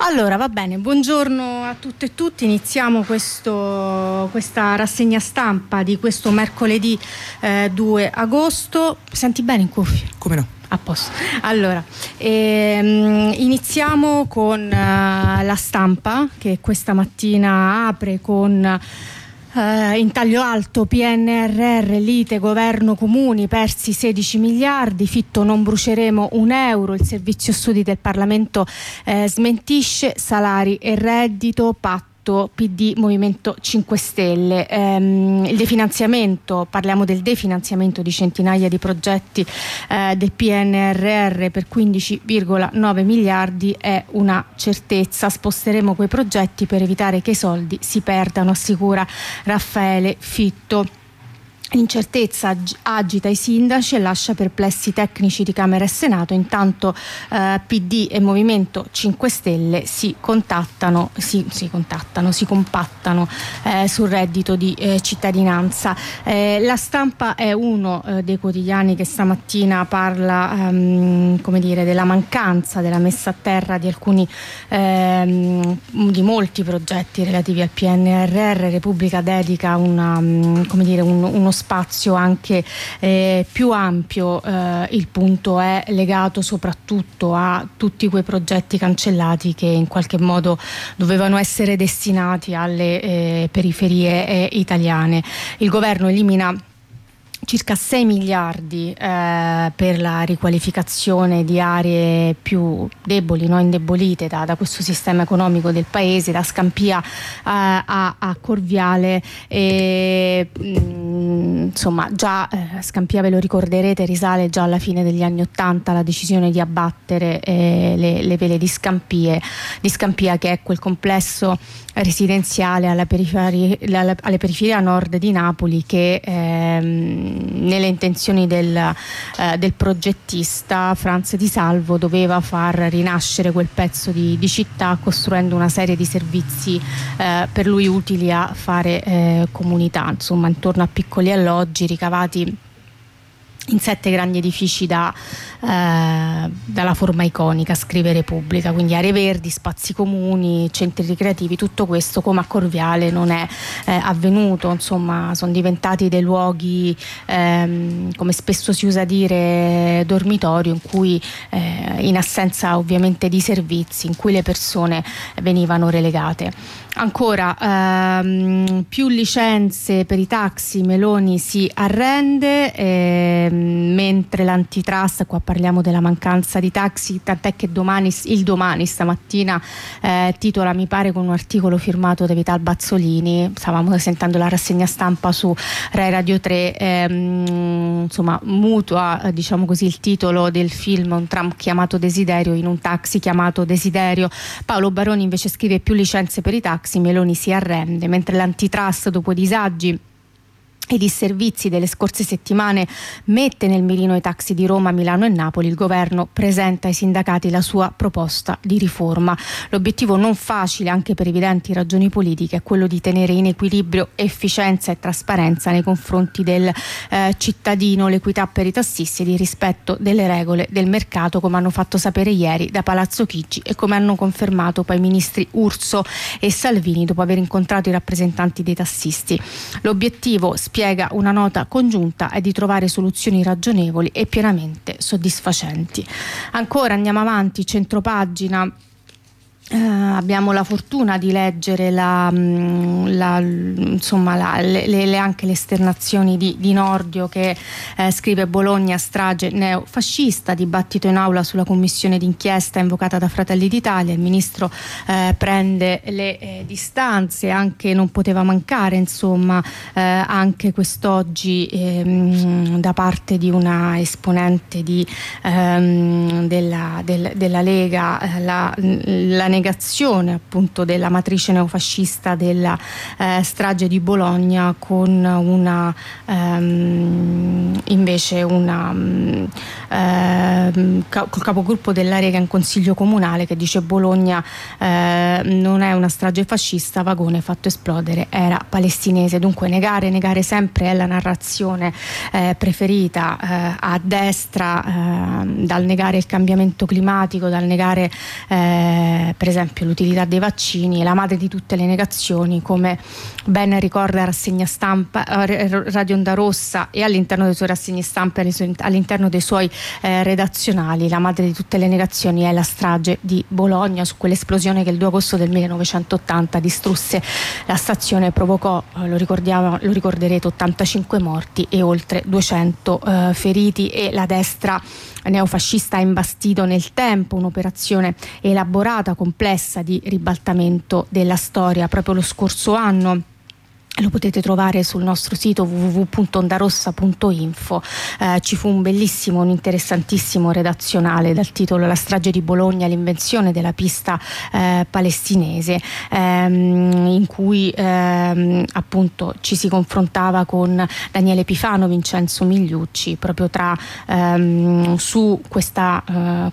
Allora, va bene, buongiorno a tutte e tutti. Iniziamo questa rassegna stampa di questo mercoledì 2 agosto. Senti bene in cuffia? Come no? A posto. Allora, iniziamo con la stampa, che questa mattina apre con in taglio alto: PNRR, lite governo comuni, persi 16 miliardi, Fitto non bruceremo un euro, il servizio studi del Parlamento smentisce, salari e reddito, patto PD Movimento 5 Stelle. Il definanziamento, parliamo del definanziamento di centinaia di progetti del PNRR per 15,9 miliardi è una certezza, sposteremo quei progetti per evitare che i soldi si perdano, assicura Raffaele Fitto. L'incertezza agita i sindaci e lascia perplessi i tecnici di Camera e Senato. Intanto PD e Movimento 5 Stelle si compattano sul reddito di cittadinanza. La Stampa è uno dei quotidiani che stamattina parla della mancanza, della messa a terra di alcuni di molti progetti relativi al PNRR. Repubblica dedica uno spazio anche più ampio. Il punto è legato soprattutto a tutti quei progetti cancellati che in qualche modo dovevano essere destinati alle periferie italiane. Il governo elimina circa 6 miliardi per la riqualificazione di aree più deboli, indebolite da questo sistema economico del paese, da Scampia a Corviale. Scampia, ve lo ricorderete, risale già alla fine degli anni '80 la decisione di abbattere le vele di Scampia, che è quel complesso residenziale alle periferie a nord di Napoli che nelle intenzioni del progettista Franz Di Salvo doveva far rinascere quel pezzo di città costruendo una serie di servizi per lui utili a fare comunità, insomma intorno a piccoli alloggi ricavati in 7 grandi edifici dalla forma iconica, scrive Repubblica, quindi aree verdi, spazi comuni, centri ricreativi. Tutto questo, come a Corviale, non è avvenuto, insomma sono diventati dei luoghi, come spesso si usa dire, dormitorio, in cui in assenza ovviamente di servizi, in cui le persone venivano relegate. Ancora, più licenze per i taxi, Meloni si arrende, mentre l'antitrust, qua parliamo della mancanza di taxi, tant'è che il Domani stamattina titola, mi pare con un articolo firmato da Vital Bazzolini, stavamo sentendo la rassegna stampa su Rai Radio 3, mutua diciamo così il titolo del film Un tram chiamato Desiderio in un taxi chiamato Desiderio. Paolo Baroni invece scrive: più licenze per i taxi, Meloni si arrende, mentre l'antitrust, dopo disagi e disservizi delle scorse settimane, mette nel mirino i taxi di Roma, Milano e Napoli. Il governo presenta ai sindacati la sua proposta di riforma. L'obiettivo, non facile anche per evidenti ragioni politiche, è quello di tenere in equilibrio efficienza e trasparenza nei confronti del cittadino, l'equità per i tassisti ed il rispetto delle regole del mercato, come hanno fatto sapere ieri da Palazzo Chigi e come hanno confermato poi i ministri Urso e Salvini dopo aver incontrato i rappresentanti dei tassisti. L'obiettivo, spiega una nota congiunta, è di trovare soluzioni ragionevoli e pienamente soddisfacenti. Ancora andiamo avanti, centropagina. Abbiamo la fortuna di leggere anche le esternazioni di Nordio, che scrive: Bologna, strage neofascista, dibattito in aula sulla commissione d'inchiesta invocata da Fratelli d'Italia. Il ministro prende le distanze, anche non poteva mancare anche quest'oggi da parte di una esponente della Lega la negazione appunto della matrice neofascista della strage di Bologna, con col capogruppo della Lega in consiglio comunale, che dice: Bologna non è una strage fascista, vagone fatto esplodere era palestinese. Dunque negare sempre è la narrazione preferita a destra, dal negare il cambiamento climatico, dal negare per esempio l'utilità dei vaccini, la madre di tutte le negazioni, come ben ricorda rassegna stampa Radio Onda Rossa, e all'interno delle sue rassegne stampa, all'interno dei suoi redazionali, la madre di tutte le negazioni è la strage di Bologna, su quell'esplosione che il 2 agosto del 1980 distrusse la stazione, provocò, lo ricorderete, 85 morti e oltre 200 feriti, e la destra neofascista ha imbastito nel tempo un'operazione elaborata, complessa, di ribaltamento della storia. Proprio lo scorso anno, lo potete trovare sul nostro sito www.ondarossa.info, ci fu un interessantissimo redazionale dal titolo La strage di Bologna, l'invenzione della pista palestinese, in cui appunto ci si confrontava con Daniele Pifano, Vincenzo Migliucci, proprio su questa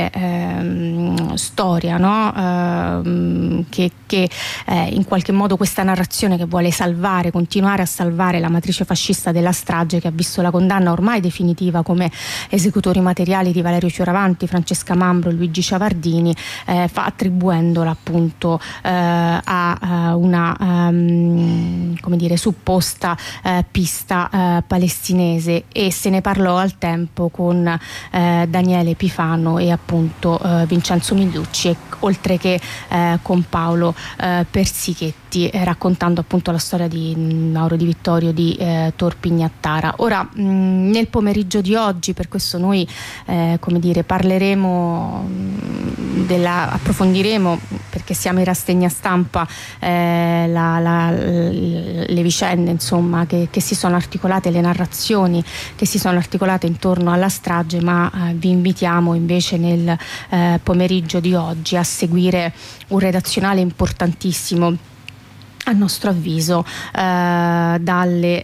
storia, no? che in qualche modo, questa narrazione che vuole continuare a salvare la matrice fascista della strage, che ha visto la condanna ormai definitiva come esecutori materiali di Valerio Fioravanti, Francesca Mambro e Luigi Ciavardini, attribuendola appunto a una supposta pista palestinese, e se ne parlò al tempo con Daniele Pifano e appunto Vincenzo Migliucci, oltre che con Paolo Persichetti, raccontando appunto la storia di Mauro Di Vittorio di Torpignattara. Ora, nel pomeriggio di oggi, per questo noi parleremo approfondiremo, perché siamo in rassegna stampa, le vicende insomma che si sono articolate, le narrazioni che si sono articolate intorno alla strage, ma vi invitiamo invece nel pomeriggio di oggi a seguire un redazionale importantissimo, a nostro avviso, dalle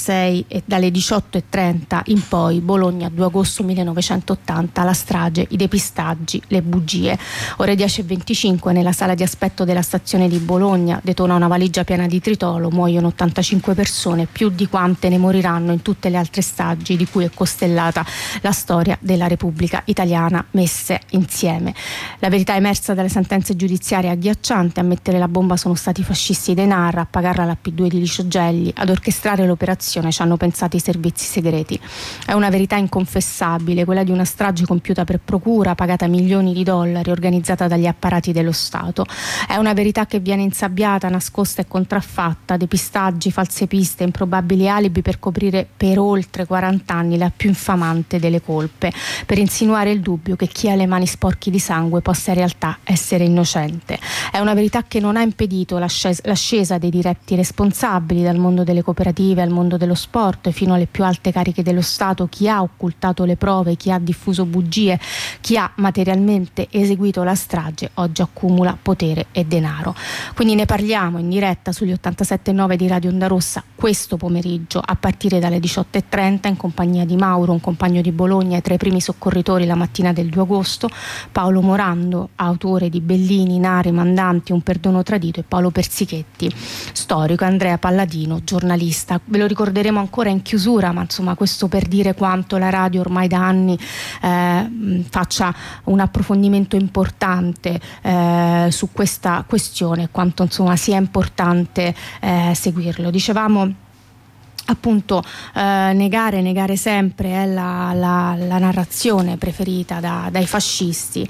18:30 in poi. Bologna, 2 agosto 1980, la strage, i depistaggi, le bugie. Ore 10:25 nella sala di aspetto della stazione di Bologna detona una valigia piena di tritolo, muoiono 85 persone, più di quante ne moriranno in tutte le altre stragi di cui è costellata la storia della Repubblica Italiana messe insieme. La verità emersa dalle sentenze giudiziarie è agghiacciante. A mettere la bomba sono stati i fascisti dei NAR, a pagarla la P2 di Licio Gelli, ad orchestrare l'operazione ci hanno pensato i servizi segreti. È una verità inconfessabile, quella di una strage compiuta per procura, pagata milioni di dollari, organizzata dagli apparati dello Stato. È una verità che viene insabbiata, nascosta e contraffatta, depistaggi, false piste, improbabili alibi per coprire per oltre 40 anni la più infamante delle colpe, per insinuare il dubbio che chi ha le mani sporche di sangue possa in realtà essere innocente. È una verità che non ha impedito l'ascesa dei diretti responsabili, dal mondo delle cooperative al mondo dello sport fino alle più alte cariche dello Stato, chi ha occultato le prove, chi ha diffuso bugie, chi ha materialmente eseguito la strage oggi accumula potere e denaro. Quindi ne parliamo in diretta sugli 87.9 di Radio Onda Rossa questo pomeriggio a partire dalle 18:30 in compagnia di Mauro, un compagno di Bologna e tra i primi soccorritori la mattina del 2 agosto, Paolo Morando, autore di Bellini, Nari, Mandanti, Un perdono tradito, e Paolo Persichetti, storico, Andrea Palladino, giornalista. Ve lo ricorderemo ancora in chiusura, ma insomma questo per dire quanto la radio ormai da anni faccia un approfondimento importante su questa questione, quanto insomma sia importante seguirlo. Dicevamo appunto negare sempre è la narrazione preferita dai fascisti,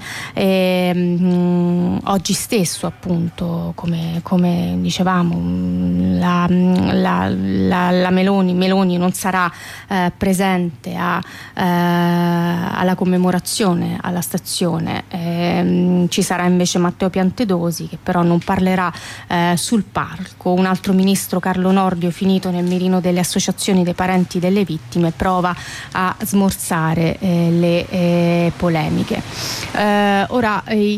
oggi stesso appunto come dicevamo la Meloni non sarà presente alla commemorazione alla stazione, ci sarà invece Matteo Piantedosi, che però non parlerà sul palco. Un altro ministro, Carlo Nordio, finito nel mirino delle associazioni dei parenti delle vittime, prova a smorzare le polemiche. Ora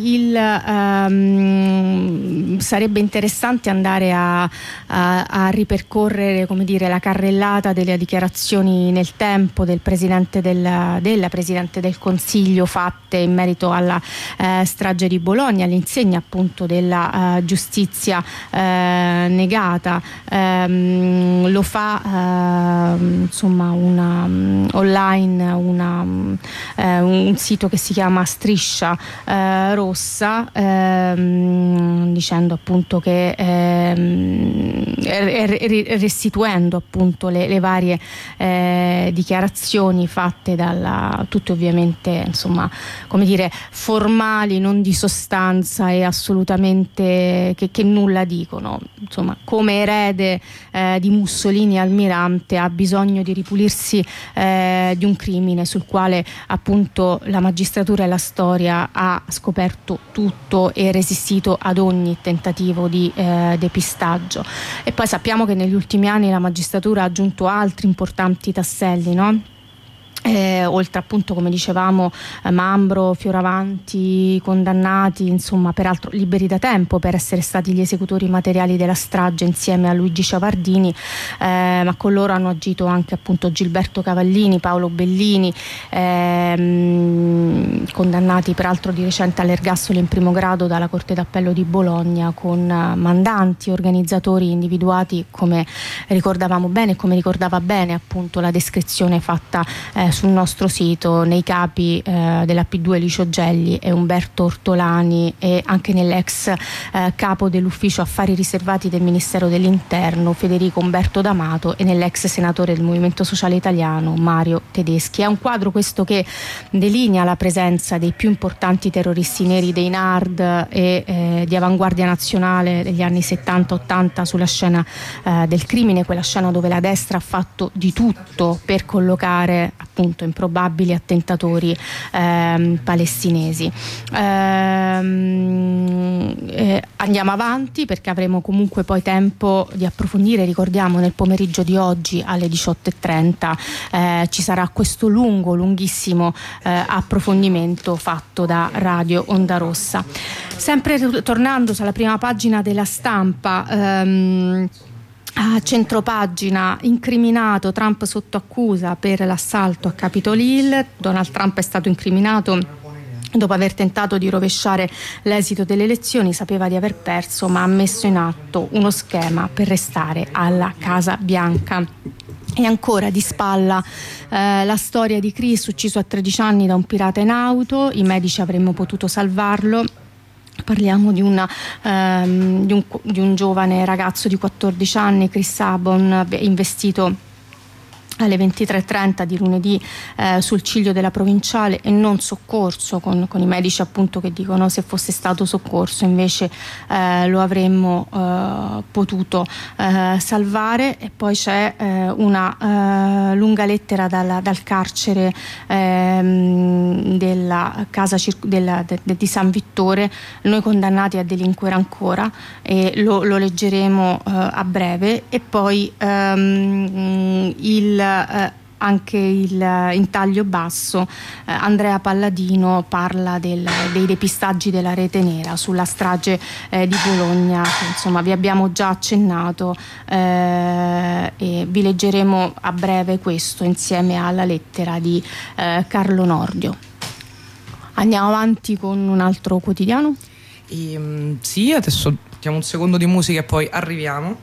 sarebbe interessante andare a ripercorrere, come dire, la carrellata delle dichiarazioni nel tempo del Presidente della Presidente del Consiglio fatte in merito alla strage di Bologna, all'insegna appunto della giustizia negata. Lo fa insomma online un sito che si chiama Striscia striscia rossa, dicendo appunto che restituendo appunto le varie dichiarazioni fatte tutte ovviamente insomma come dire formali, non di sostanza e assolutamente che nulla dicono. Insomma, come erede di Mussolini Almirante ha bisogno di ripulirsi di un crimine sul quale appunto la magistratura e la storia ha scoperto tutto e resistito ad ogni tentativo di depistaggio. E poi sappiamo che negli ultimi anni la magistratura ha aggiunto altri importanti tasselli, no? Oltre appunto come dicevamo Mambro, Fioravanti, condannati insomma peraltro liberi da tempo per essere stati gli esecutori materiali della strage insieme a Luigi Ciavardini, ma con loro hanno agito anche appunto Gilberto Cavallini, Paolo Bellini, condannati peraltro di recente all'ergastolo in primo grado dalla Corte d'Appello di Bologna, con mandanti, organizzatori individuati come ricordavamo bene, come ricordava bene appunto la descrizione fatta sul nostro sito, nei capi della P2 Licio Gelli e Umberto Ortolani, e anche nell'ex capo dell'ufficio affari riservati del Ministero dell'Interno Federico Umberto D'Amato e nell'ex senatore del Movimento Sociale Italiano Mario Tedeschi. È un quadro questo che delinea la presenza dei più importanti terroristi neri dei NARD e di avanguardia nazionale degli anni 70-80 sulla scena del crimine, quella scena dove la destra ha fatto di tutto per collocare appunto improbabili attentatori palestinesi. Andiamo avanti perché avremo comunque poi tempo di approfondire. Ricordiamo, nel pomeriggio di oggi alle 18:30 ci sarà questo lunghissimo approfondimento fatto da Radio Onda Rossa. Sempre tornando sulla prima pagina della Stampa, a centropagina, incriminato Trump sotto accusa per l'assalto a Capitol Hill. Donald Trump è stato incriminato dopo aver tentato di rovesciare l'esito delle elezioni. Sapeva di aver perso, ma ha messo in atto uno schema per restare alla Casa Bianca. E ancora di spalla la storia di Chris, ucciso a 13 anni da un pirata in auto. I medici avremmo potuto salvarlo. Parliamo di un giovane ragazzo di 14 anni, Chris Sabon, investito alle 23:30 di lunedì sul ciglio della provinciale e non soccorso, con i medici appunto che dicono se fosse stato soccorso invece lo avremmo potuto salvare. E poi c'è una lunga lettera dal carcere della casa di San Vittore: noi condannati a delinquere ancora, e lo leggeremo a breve. E poi anche in taglio basso Andrea Palladino parla dei depistaggi della rete nera sulla strage di Bologna, che insomma vi abbiamo già accennato, e vi leggeremo a breve questo insieme alla lettera di Carlo Nordio. Andiamo avanti con un altro quotidiano? Sì, adesso mettiamo un secondo di musica e poi arriviamo.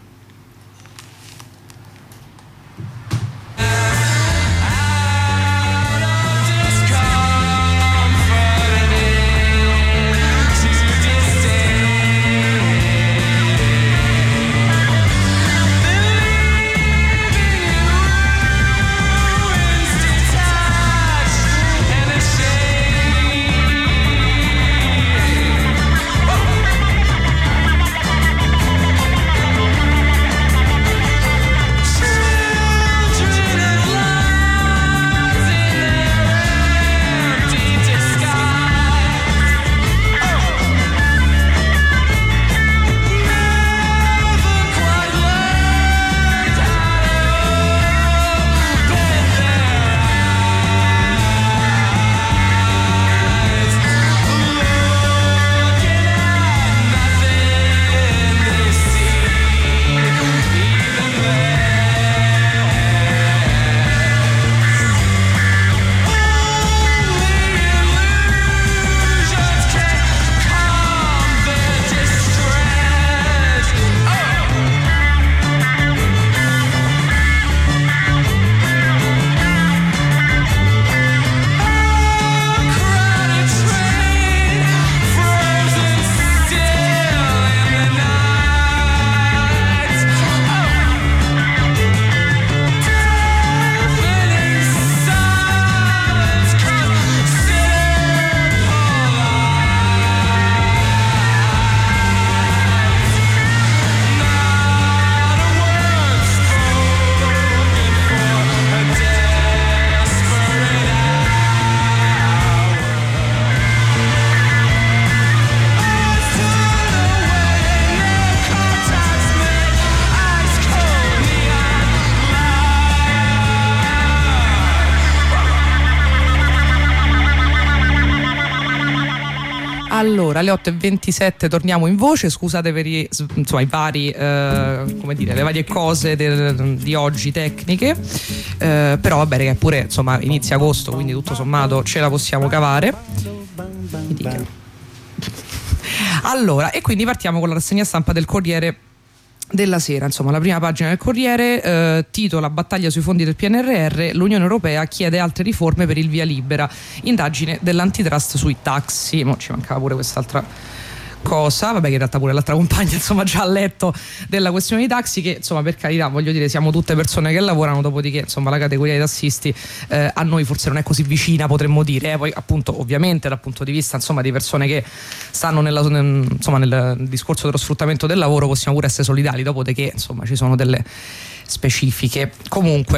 Allora, alle 8:27 torniamo in voce. Scusate per i vari, come dire, le varie cose di oggi tecniche, però vabbè, che pure insomma inizia agosto, quindi tutto sommato ce la possiamo cavare. Mi dica. Allora, e quindi partiamo con la rassegna stampa del Corriere della Sera. Insomma, la prima pagina del Corriere titola: battaglia sui fondi del PNRR, l'Unione Europea chiede altre riforme per il via libera, indagine dell'antitrust sui taxi. Mo ci mancava pure quest'altra cosa, vabbè, che in realtà pure l'altra compagna insomma già ha letto della questione dei taxi, che insomma, per carità, voglio dire, siamo tutte persone che lavorano, dopodiché insomma la categoria dei tassisti a noi forse non è così vicina, potremmo dire, poi appunto ovviamente dal punto di vista insomma di persone che stanno nel discorso dello sfruttamento del lavoro possiamo pure essere solidali, dopodiché insomma ci sono delle specifiche. Comunque,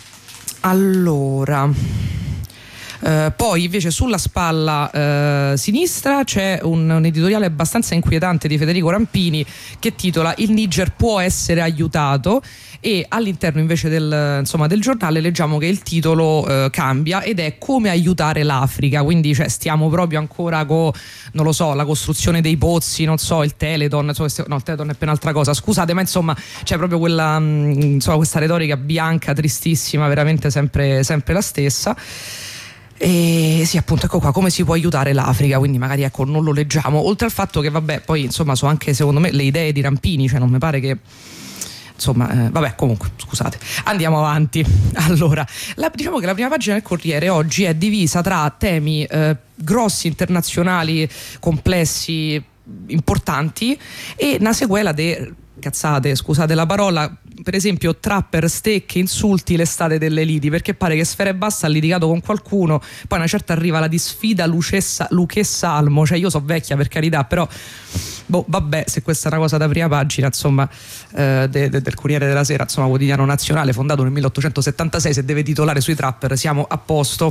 allora, poi invece sulla spalla sinistra c'è un editoriale abbastanza inquietante di Federico Rampini che titola: il Niger può essere aiutato, e all'interno invece del giornale leggiamo che il titolo cambia ed è come aiutare l'Africa, quindi stiamo proprio ancora con, non lo so, la costruzione dei pozzi, non so, il Teleton, no, il Teleton è appena altra cosa, scusate, ma insomma c'è proprio quella questa retorica bianca tristissima, veramente sempre la stessa. E sì, appunto, ecco qua, come si può aiutare l'Africa, quindi magari ecco non lo leggiamo, oltre al fatto che vabbè, poi insomma sono anche secondo me le idee di Rampini, cioè non mi pare che insomma vabbè, comunque scusate, andiamo avanti. Allora, diciamo che la prima pagina del Corriere oggi è divisa tra temi grossi, internazionali, complessi, importanti, e una sequela de cazzate, scusate la parola, per esempio trapper, stecche, insulti, l'estate delle liti, perché pare che Sfera Ebbasta ha litigato con qualcuno, poi una certa arriva la disfida Luchessa Almo, cioè io so vecchia per carità, però vabbè, se questa è una cosa da prima pagina insomma del Corriere della Sera, insomma quotidiano nazionale fondato nel 1876, se deve titolare sui trapper siamo a posto.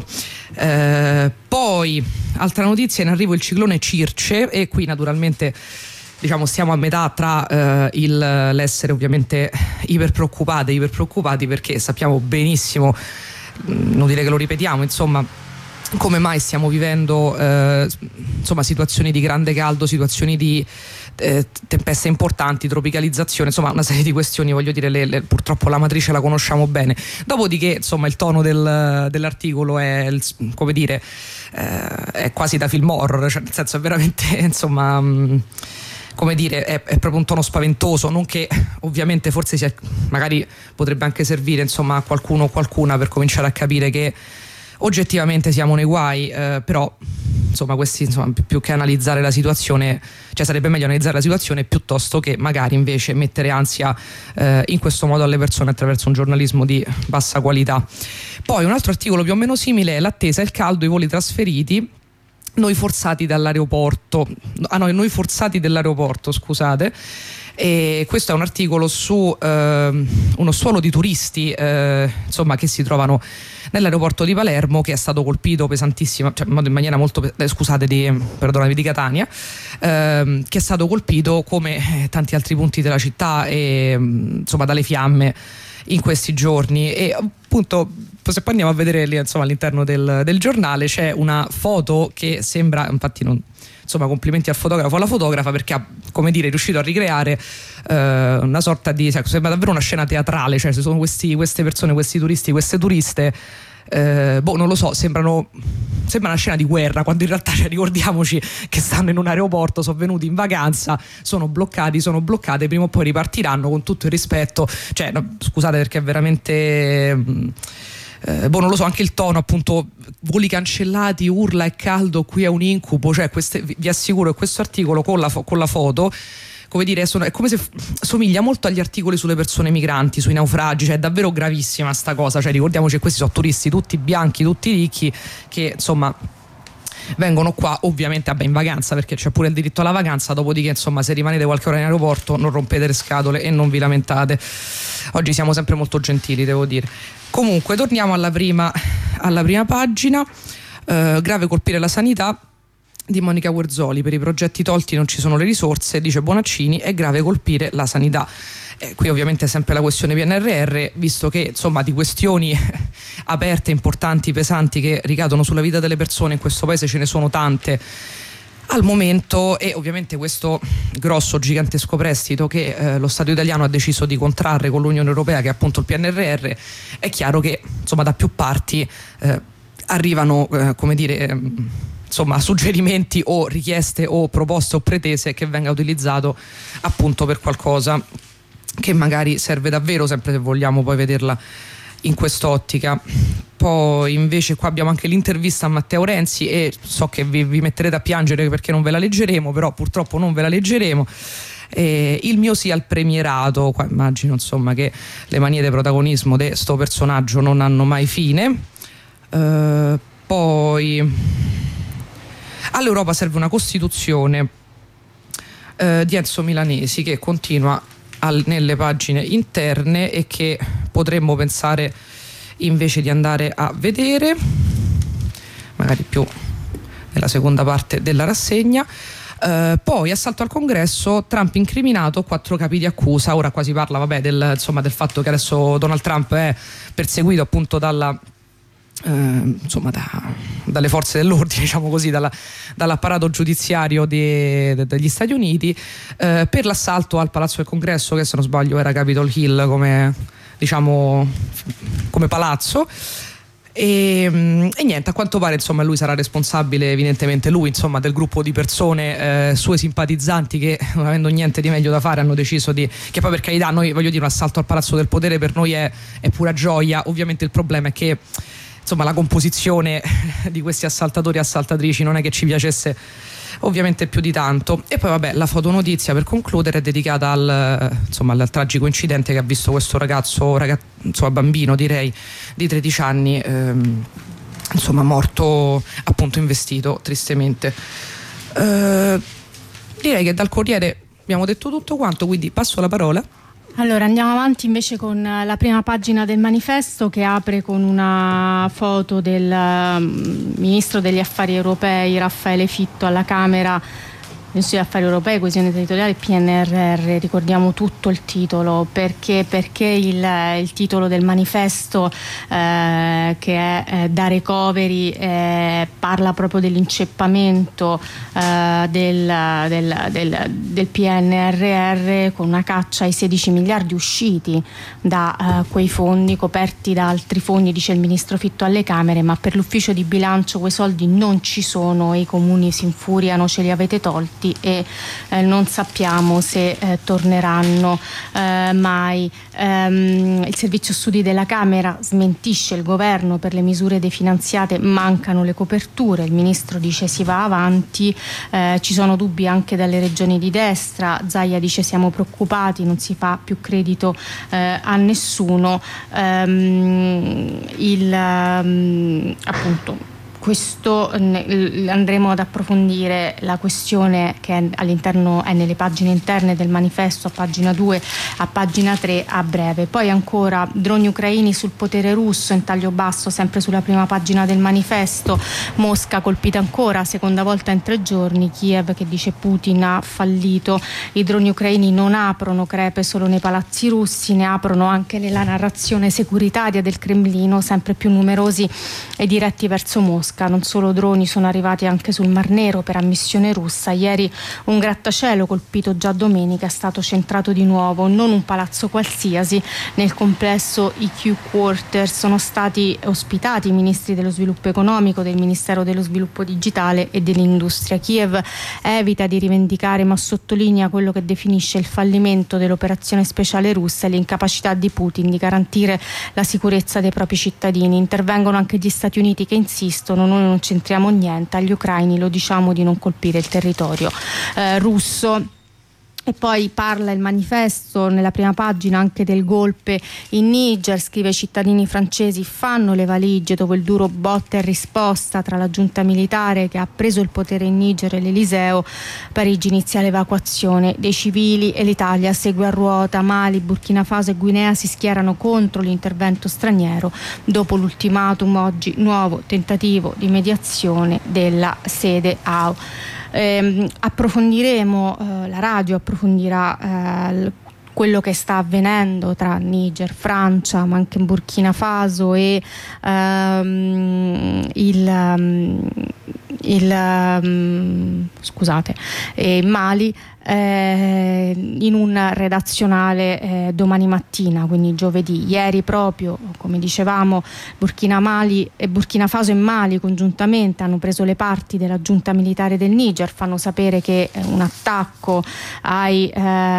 Poi altra notizia, in arrivo il ciclone Circe, e qui naturalmente diciamo stiamo a metà tra l'essere ovviamente iperpreoccupati, perché sappiamo benissimo, non dire che lo ripetiamo, insomma, come mai stiamo vivendo situazioni di grande caldo, situazioni di tempeste importanti, tropicalizzazione, insomma una serie di questioni, voglio dire, purtroppo la matrice la conosciamo bene. Dopodiché insomma il tono dell'articolo è come dire è quasi da film horror, cioè nel senso è veramente insomma come dire, è proprio un tono spaventoso, non che ovviamente forse magari potrebbe anche servire insomma a qualcuno o qualcuna per cominciare a capire che oggettivamente siamo nei guai, però insomma questi insomma più che analizzare la situazione, cioè sarebbe meglio analizzare la situazione piuttosto che magari invece mettere ansia in questo modo alle persone attraverso un giornalismo di bassa qualità. Poi un altro articolo più o meno simile è: l'attesa, il caldo, i voli trasferiti, noi forzati dell'aeroporto, scusate. E questo è un articolo su uno stuolo di turisti insomma che si trovano nell'aeroporto di Palermo, che è stato colpito pesantissimo, cioè in maniera molto di Catania, che è stato colpito come tanti altri punti della città insomma dalle fiamme in questi giorni. E appunto, se poi andiamo a vedere lì, insomma, all'interno del giornale c'è una foto che sembra, infatti non, insomma complimenti al fotografo, alla fotografa, perché ha, come dire, riuscito a ricreare una sorta di, sembra davvero una scena teatrale, cioè ci sono queste persone, questi turisti, queste turiste, non lo so, sembra una scena di guerra, quando in realtà ricordiamoci che stanno in un aeroporto, sono venuti in vacanza, sono bloccate, prima o poi ripartiranno, con tutto il rispetto, cioè scusate, perché è veramente non lo so, anche il tono, appunto, voli cancellati, urla e caldo, qui è un incubo, cioè vi assicuro che questo articolo con la foto, come dire, è come se somiglia molto agli articoli sulle persone migranti, sui naufragi, cioè è davvero gravissima sta cosa, cioè ricordiamoci che questi sono turisti tutti bianchi, tutti ricchi, che insomma vengono qua ovviamente in vacanza, perché c'è pure il diritto alla vacanza, dopodiché insomma se rimanete qualche ora in aeroporto non rompete le scatole e non vi lamentate. Oggi siamo sempre molto gentili, devo dire. Comunque torniamo alla prima pagina. Grave colpire la sanità di Monica Guerzoli, per i progetti tolti non ci sono le risorse, dice Bonaccini, è grave colpire la sanità. Qui ovviamente è sempre la questione PNRR, visto che insomma di questioni aperte, importanti, pesanti, che ricadono sulla vita delle persone in questo paese ce ne sono tante. al momento, e ovviamente questo grosso gigantesco prestito che lo Stato italiano ha deciso di contrarre con l'Unione Europea, che è appunto il PNRR, è chiaro che insomma da più parti arrivano come dire insomma suggerimenti o richieste o proposte o pretese che venga utilizzato appunto per qualcosa che magari serve davvero, sempre se vogliamo poi vederla in quest'ottica. Poi invece qua abbiamo anche l'intervista a Matteo Renzi, e so che vi metterete a piangere perché non ve la leggeremo, però purtroppo non ve la leggeremo. Il mio sì al premierato, qua immagino insomma che le manie di protagonismo di sto personaggio non hanno mai fine. Poi all'Europa serve una Costituzione di Enzo Milanesi, che continua nelle pagine interne e che potremmo pensare invece di andare a vedere magari più nella seconda parte della rassegna. Poi assalto al Congresso, Trump incriminato, 4 capi di accusa. Ora qua si parla del fatto che adesso Donald Trump è perseguito appunto dalle forze dell'ordine, diciamo così, dall'apparato giudiziario degli Stati Uniti per l'assalto al Palazzo del Congresso, che se non sbaglio era Capitol Hill come palazzo. E niente, a quanto pare insomma lui sarà responsabile, evidentemente lui insomma, del gruppo di persone sue simpatizzanti che, non avendo niente di meglio da fare, hanno deciso che poi, per carità, noi, voglio dire, un assalto al Palazzo del Potere per noi è pura gioia. Ovviamente il problema è che insomma la composizione di questi assaltatori e assaltatrici non è che ci piacesse ovviamente più di tanto. E poi vabbè, la fotonotizia per concludere è dedicata al tragico incidente che ha visto questo ragazzo, bambino direi, di 13 anni morto appunto investito tristemente. Direi che dal Corriere abbiamo detto tutto quanto, quindi passo la parola. Allora andiamo avanti invece con la prima pagina del Manifesto, che apre con una foto del ministro degli affari europei Raffaele Fitto alla Camera, Ministro degli Affari Europei, Coesione Territoriale, PNRR. Ricordiamo tutto il titolo perché il titolo del Manifesto che è da recovery parla proprio dell'inceppamento del PNRR, con una caccia ai 16 miliardi usciti da quei fondi, coperti da altri fondi, dice il ministro Fitto alle Camere, ma per l'ufficio di bilancio quei soldi non ci sono e i comuni si infuriano: ce li avete tolti e non sappiamo se torneranno mai. Il servizio studi della Camera smentisce il governo per le misure definanziate, mancano le coperture. Il ministro dice si va avanti, ci sono dubbi anche dalle regioni di destra. Zaia dice siamo preoccupati, non si fa più credito a nessuno. Appunto questo andremo ad approfondire la questione che è all'interno, è nelle pagine interne del Manifesto, a pagina 2, a pagina 3 a breve. Poi ancora droni ucraini sul potere russo in taglio basso, sempre sulla prima pagina del Manifesto. Mosca colpita ancora, seconda volta in 3 giorni. Kiev che dice Putin ha fallito. I droni ucraini non aprono crepe solo nei palazzi russi, ne aprono anche nella narrazione securitaria del Cremlino, sempre più numerosi e diretti verso Mosca. Non solo droni, sono arrivati anche sul Mar Nero per ammissione russa. Ieri un grattacielo colpito già domenica è stato centrato di nuovo, non un palazzo qualsiasi, nel complesso IQ Quarter. Sono stati ospitati i ministri dello sviluppo economico, del Ministero dello sviluppo digitale e dell'industria. Kiev evita di rivendicare, ma sottolinea quello che definisce il fallimento dell'operazione speciale russa e l'incapacità di Putin di garantire la sicurezza dei propri cittadini. Intervengono anche gli Stati Uniti che insistono: noi non c'entriamo niente, agli ucraini lo diciamo di non colpire il territorio russo. E poi parla il Manifesto nella prima pagina anche del golpe in Niger. Scrive: i cittadini francesi fanno le valigie dopo il duro botta e risposta tra la giunta militare che ha preso il potere in Niger e l'Eliseo. Parigi inizia l'evacuazione dei civili e l'Italia segue a ruota. Mali, Burkina Faso e Guinea si schierano contro l'intervento straniero. Dopo l'ultimatum, oggi nuovo tentativo di mediazione della sede AU. Approfondiremo, la radio approfondirà quello che sta avvenendo tra Niger, Francia, ma anche in Mali in un redazionale domani mattina, quindi giovedì. Ieri proprio, come dicevamo, Burkina Faso e Mali congiuntamente hanno preso le parti della giunta militare del Niger, fanno sapere che un attacco ai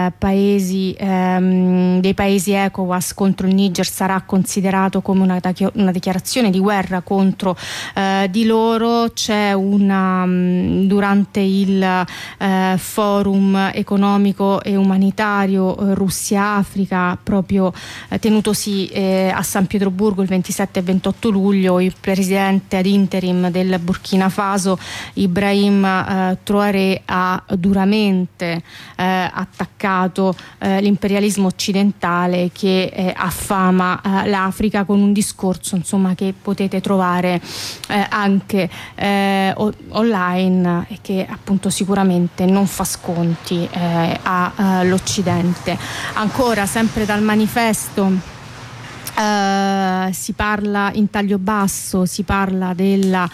dei paesi ECOWAS contro il Niger sarà considerato come una dichiarazione di guerra contro di loro. C'è durante il forum economico e umanitario Russia-Africa proprio tenutosi a San Pietroburgo il 27 e 28 luglio, il presidente ad interim del Burkina Faso Ibrahim Traoré ha duramente attaccato l'imperialismo occidentale che affama l'Africa, con un discorso insomma che potete trovare anche online e che appunto sicuramente non fa sconti all'Occidente. Ancora sempre dal manifesto si parla in taglio basso, si parla della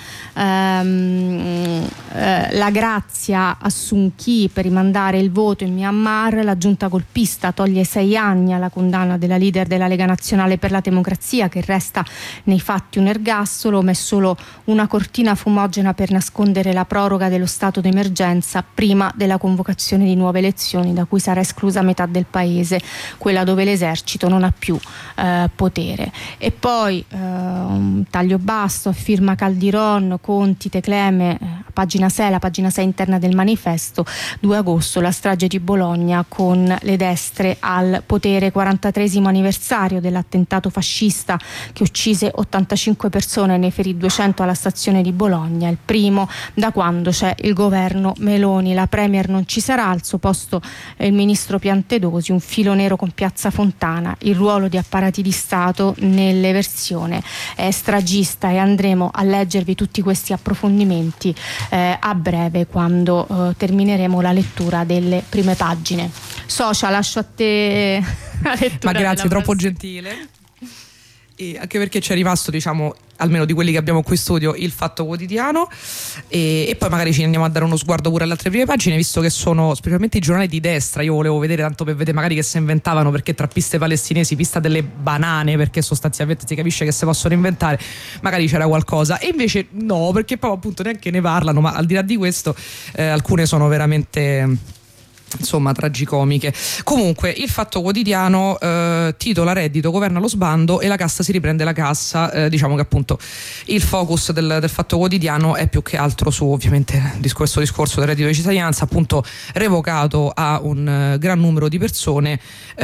la grazia a Suu Kyi per rimandare il voto in Myanmar. La giunta golpista toglie 6 anni alla condanna della leader della Lega Nazionale per la Democrazia, che resta nei fatti un ergastolo, ma è solo una cortina fumogena per nascondere la proroga dello stato d'emergenza prima della convocazione di nuove elezioni, da cui sarà esclusa metà del paese, quella dove l'esercito non ha più potere. E poi un taglio basso a firma Caldiron, Conti, Tecleme, pagina 6, la pagina 6 interna del manifesto. 2 agosto, la strage di Bologna con le destre al potere, 43esimo anniversario dell'attentato fascista che uccise 85 persone e ne ferì 200 alla stazione di Bologna, il primo da quando c'è il governo Meloni. La premier non ci sarà, al suo posto il ministro Piantedosi, un filo nero con Piazza Fontana, il ruolo di apparati di Stato nelle versione stragista, e andremo a leggervi tutti questi approfondimenti a breve, quando termineremo la lettura delle prime pagine. Socia, lascio a te la lettura. Ma grazie, troppo gentile. E anche perché ci è rimasto, diciamo, almeno di quelli che abbiamo qui in studio, il Fatto Quotidiano, e poi magari ci andiamo a dare uno sguardo pure alle altre prime pagine, visto che sono specialmente i giornali di destra. Io volevo vedere, tanto per vedere magari che si inventavano, perché tra piste palestinesi, pista delle banane, perché sostanzialmente si capisce che si possono inventare, magari c'era qualcosa, e invece no, perché poi appunto neanche ne parlano. Ma al di là di questo alcune sono veramente, insomma, tragicomiche. Comunque il Fatto Quotidiano titola: reddito governa lo sbando e la cassa si riprende la cassa. Diciamo che appunto il focus del Fatto Quotidiano è più che altro su, ovviamente, questo discorso del reddito di cittadinanza, appunto revocato a un gran numero di persone,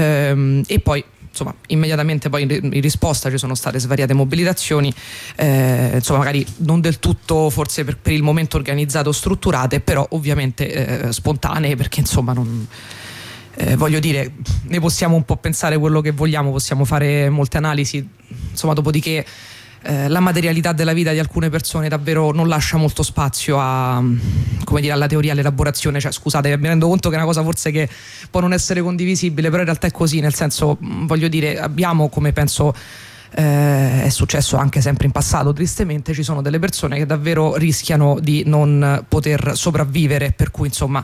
e poi insomma immediatamente poi in risposta ci sono state svariate mobilitazioni, insomma magari non del tutto forse per il momento organizzate o strutturate, però ovviamente spontanee, perché insomma non voglio dire, ne possiamo un po' pensare quello che vogliamo, possiamo fare molte analisi, insomma, dopodiché la materialità della vita di alcune persone davvero non lascia molto spazio a, come dire, alla teoria, all'elaborazione. Cioè, scusate, mi rendo conto che è una cosa forse che può non essere condivisibile, però in realtà è così, nel senso, voglio dire, abbiamo, come penso è successo anche sempre in passato, tristemente, ci sono delle persone che davvero rischiano di non poter sopravvivere, per cui insomma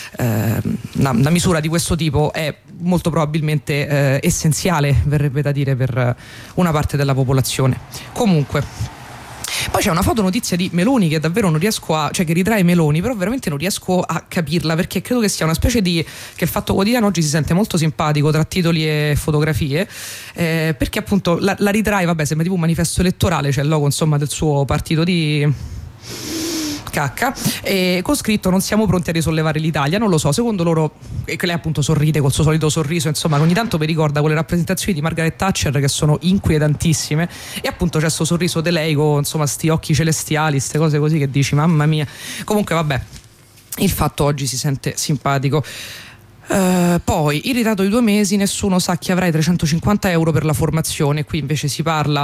una misura di questo tipo è molto probabilmente essenziale, verrebbe da dire, per una parte della popolazione. Comunque poi c'è una fotonotizia di Meloni che davvero non riesco cioè che ritrae Meloni, però veramente non riesco a capirla, perché credo che sia una specie di, che il Fatto Quotidiano oggi si sente molto simpatico tra titoli e fotografie, perché appunto la ritrae, vabbè, sembra tipo un manifesto elettorale, c'è il logo insomma del suo partito di cacca, con scritto: non siamo pronti a risollevare l'Italia. Non lo so, secondo loro, e che lei appunto sorride col suo solito sorriso, insomma, ogni tanto mi ricorda quelle rappresentazioni di Margaret Thatcher che sono inquietantissime, e appunto c'è questo sorriso di lei con, insomma, sti occhi celestiali, queste cose così che dici mamma mia. Comunque vabbè, il Fatto oggi si sente simpatico. Poi il ritardo di 2 mesi, nessuno sa chi avrà i 350 euro per la formazione. Qui invece si parla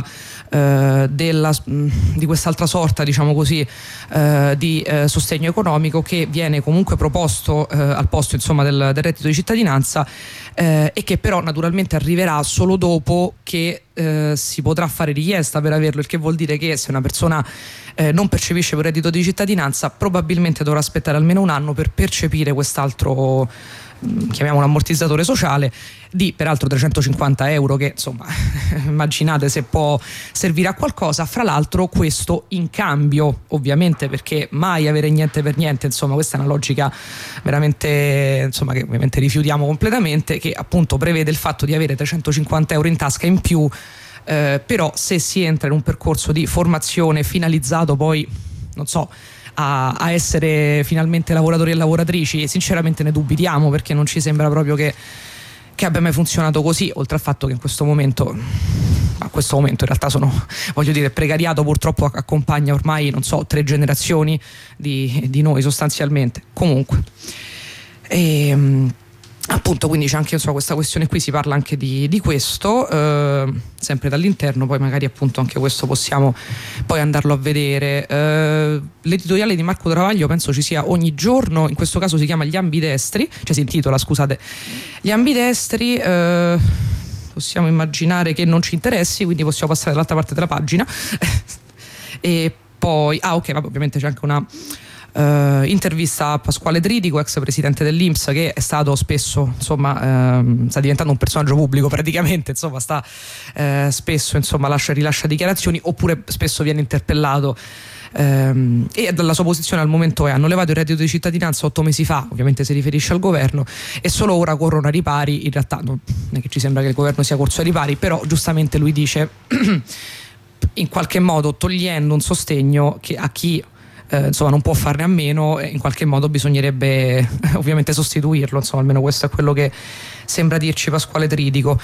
di quest'altra sorta, diciamo così, di sostegno economico che viene comunque proposto al posto, insomma, del reddito di cittadinanza, e che però naturalmente arriverà solo dopo che si potrà fare richiesta per averlo, il che vuol dire che se una persona non percepisce quel reddito di cittadinanza probabilmente dovrà aspettare almeno un anno per percepire quest'altro, chiamiamolo ammortizzatore sociale, di peraltro 350 euro, che insomma immaginate se può servire a qualcosa. Fra l'altro questo in cambio, ovviamente, perché mai avere niente per niente, insomma questa è una logica veramente, insomma, che ovviamente rifiutiamo completamente, che appunto prevede il fatto di avere 350 euro in tasca in più, però se si entra in un percorso di formazione finalizzato poi, non so, a essere finalmente lavoratori e lavoratrici, sinceramente ne dubitiamo, perché non ci sembra proprio che abbia mai funzionato così, oltre al fatto che a questo momento in realtà voglio dire, il precariato purtroppo accompagna ormai, non so, 3 generazioni di noi sostanzialmente. Comunque appunto, quindi c'è anche, insomma, questa questione qui, si parla anche di questo, sempre dall'interno. Poi magari appunto anche questo possiamo poi andarlo a vedere. L'editoriale di Marco Travaglio penso ci sia ogni giorno, in questo caso si chiama Gli ambidestri, cioè si intitola, scusate, Gli ambidestri. Possiamo immaginare che non ci interessi, quindi possiamo passare dall'altra parte della pagina. E poi ok, vabbè, ovviamente c'è anche una intervista a Pasquale Tridico, ex presidente dell'INPS, che è stato spesso, insomma, sta diventando un personaggio pubblico praticamente, insomma, sta spesso, insomma, rilascia dichiarazioni, oppure spesso viene interpellato, e dalla sua posizione al momento hanno levato il reddito di cittadinanza 8 mesi fa, ovviamente si riferisce al governo, e solo ora corrono ai ripari. In realtà non è che ci sembra che il governo sia corso ai ripari, però giustamente lui dice in qualche modo, togliendo un sostegno che a chi insomma non può farne a meno, in qualche modo bisognerebbe ovviamente sostituirlo, insomma, almeno questo è quello che sembra dirci Pasquale Tridico.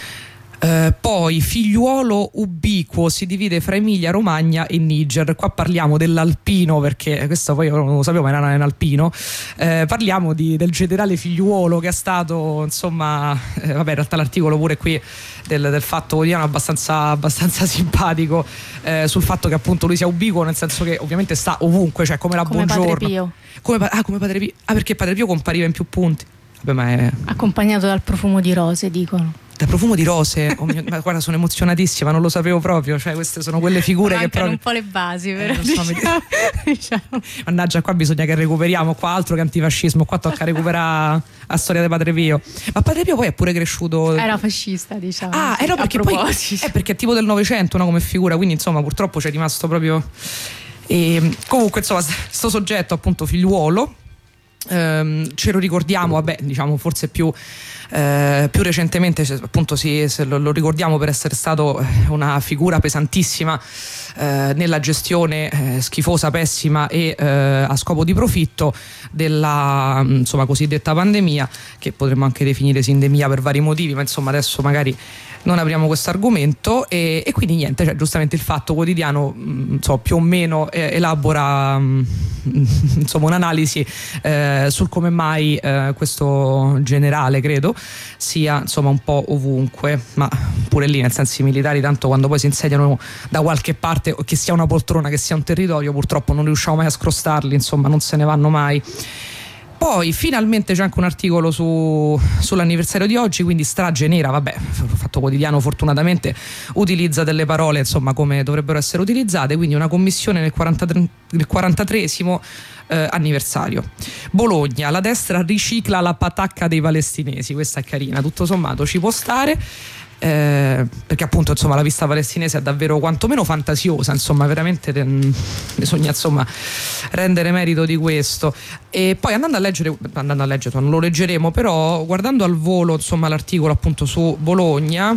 Poi figliuolo ubiquo si divide fra Emilia Romagna e Niger. Qua parliamo dell'alpino, perché questo poi io non lo sapevo, ma era in alpino. Parliamo del generale Figliuolo, che è stato, insomma, vabbè, in realtà l'articolo pure qui del Fatto Quotidiano abbastanza simpatico, sul fatto che appunto lui sia ubiquo, nel senso che ovviamente sta ovunque, cioè come la come Buongiorno. Padre Pio. Come Padre Pio. Ah, perché Padre Pio compariva in più punti. Vabbè, ma è accompagnato dal profumo di rose, dicono. Dal profumo di rose, ma guarda, sono emozionatissima, non lo sapevo proprio, cioè queste sono quelle figure che proprio un po' le basi, però diciamo. Mannaggia, qua bisogna che recuperiamo, qua altro che antifascismo, qua tocca recuperare la storia di Padre Pio. Ma Padre Pio poi è pure cresciuto, era fascista, diciamo. Ah, no, perché poi perché è tipo del Novecento, no, come figura, quindi insomma purtroppo c'è rimasto proprio. E comunque, insomma, sto soggetto appunto Figliuolo, ce lo ricordiamo, vabbè, diciamo forse più recentemente, appunto lo ricordiamo per essere stato una figura pesantissima nella gestione schifosa, pessima e a scopo di profitto della, insomma, cosiddetta pandemia, che potremmo anche definire sindemia per vari motivi, ma insomma adesso magari non apriamo questo argomento. E quindi niente, cioè, giustamente il Fatto Quotidiano, so, più o meno elabora insomma un'analisi sul come mai questo generale, credo, sia insomma un po' ovunque, ma pure lì, nel senso, i militari tanto quando poi si insediano da qualche parte, che sia una poltrona, che sia un territorio, purtroppo non riusciamo mai a scrostarli, insomma non se ne vanno mai. Poi finalmente c'è anche un articolo sull'anniversario di oggi, quindi strage nera. Vabbè, il Fatto Quotidiano fortunatamente utilizza delle parole, insomma, come dovrebbero essere utilizzate, quindi una commissione nel 43esimo anniversario. Bologna, la destra ricicla la patacca dei palestinesi. Questa è carina, tutto sommato ci può stare. Perché appunto, insomma, la vista palestinese è davvero quantomeno fantasiosa, insomma, veramente bisogna, insomma, rendere merito di questo. E poi andando a leggere, non lo leggeremo, però guardando al volo, insomma, l'articolo appunto su Bologna,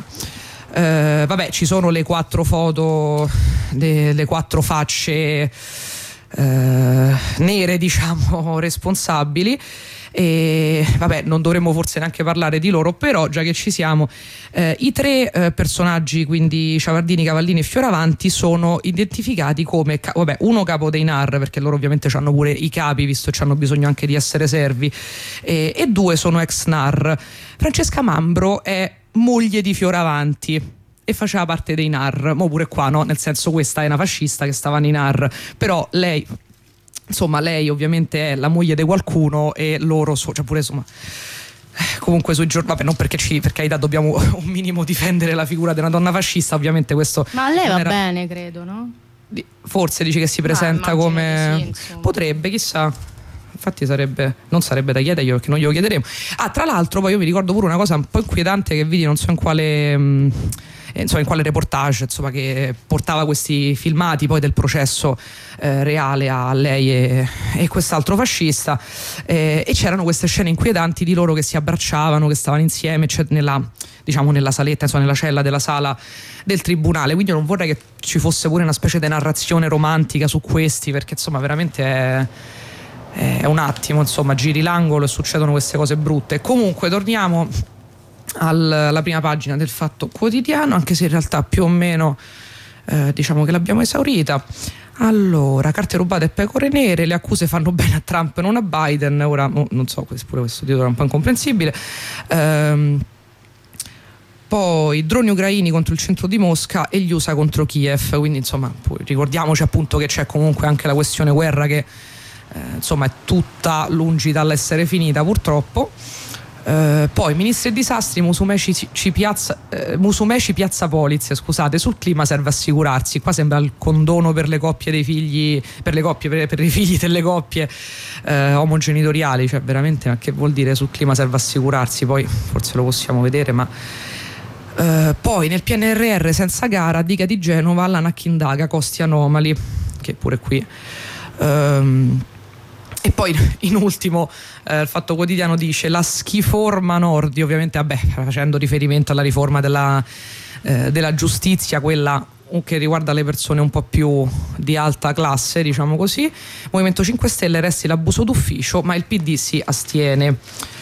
vabbè, ci sono le 4 foto, le 4 facce nere, diciamo, responsabili. E vabbè, non dovremmo forse neanche parlare di loro, però già che ci siamo, i tre personaggi, quindi Ciavardini, Cavallini e Fioravanti, sono identificati come uno capo dei NAR, perché loro ovviamente hanno pure i capi, visto che hanno bisogno anche di essere servi, e due sono ex NAR. Francesca Mambro è moglie di Fioravanti e faceva parte dei NAR, mo pure qua no, nel senso, questa è una fascista che stava nei NAR, però lei ovviamente è la moglie di qualcuno e loro cioè pure, insomma, comunque sui giorni, vabbè, non perché per carità dobbiamo un minimo difendere la figura di una donna fascista, ovviamente questo, ma a lei va bene, credo, no? Forse dici che si presenta come sì, potrebbe, chissà. Infatti non sarebbe da chiedergli, perché non glielo chiederemo. Tra l'altro poi io mi ricordo pure una cosa un po' inquietante che vidi, non so in quale reportage, insomma, che portava questi filmati poi del processo reale a lei e quest'altro fascista, e c'erano queste scene inquietanti di loro che si abbracciavano, che stavano insieme, cioè nella saletta, insomma, nella cella della sala del tribunale. Quindi io non vorrei che ci fosse pure una specie di narrazione romantica su questi, perché insomma veramente è un attimo, insomma, giri l'angolo e succedono queste cose brutte. Comunque torniamo alla prima pagina del Fatto Quotidiano, anche se in realtà più o meno diciamo che l'abbiamo esaurita. Allora, carte rubate e pecore nere, le accuse fanno bene a Trump e non a Biden. Ora non so, pure questo titolo è un po' incomprensibile. Poi droni ucraini contro il centro di Mosca e gli USA contro Kiev, quindi insomma ricordiamoci appunto che c'è comunque anche la questione guerra che insomma è tutta lungi dall'essere finita, purtroppo. Poi ministri e disastri, Musumeci piazza Polizia, scusate, sul clima serve assicurarsi. Qua sembra il condono per le coppie dei figli, per i figli delle coppie omogenitoriali, cioè veramente, ma che vuol dire sul clima serve assicurarsi? Poi forse lo possiamo vedere, ma poi nel PNRR senza gara, diga di Genova, la Nacchindaga, costi anomali, che pure qui. E poi in ultimo il Fatto Quotidiano dice la schiforma Nordi, ovviamente facendo riferimento alla riforma della giustizia, quella che riguarda le persone un po' più di alta classe, diciamo così. Movimento 5 Stelle, resti l'abuso d'ufficio, ma il PD si astiene.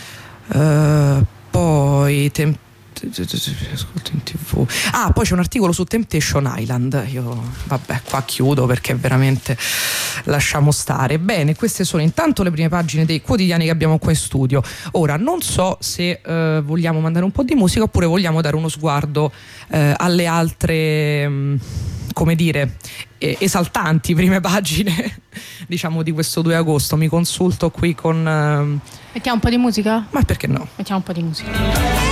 Poi ascolto in TV. Poi c'è un articolo su Temptation Island. Io qua chiudo perché veramente lasciamo stare. Bene, queste sono intanto le prime pagine dei quotidiani che abbiamo qua in studio. Ora non so se vogliamo mandare un po' di musica oppure vogliamo dare uno sguardo alle altre come dire esaltanti prime pagine diciamo di questo 2 agosto. Mi consulto qui con mettiamo un po' di musica? Ma perché no? Mettiamo un po' di musica.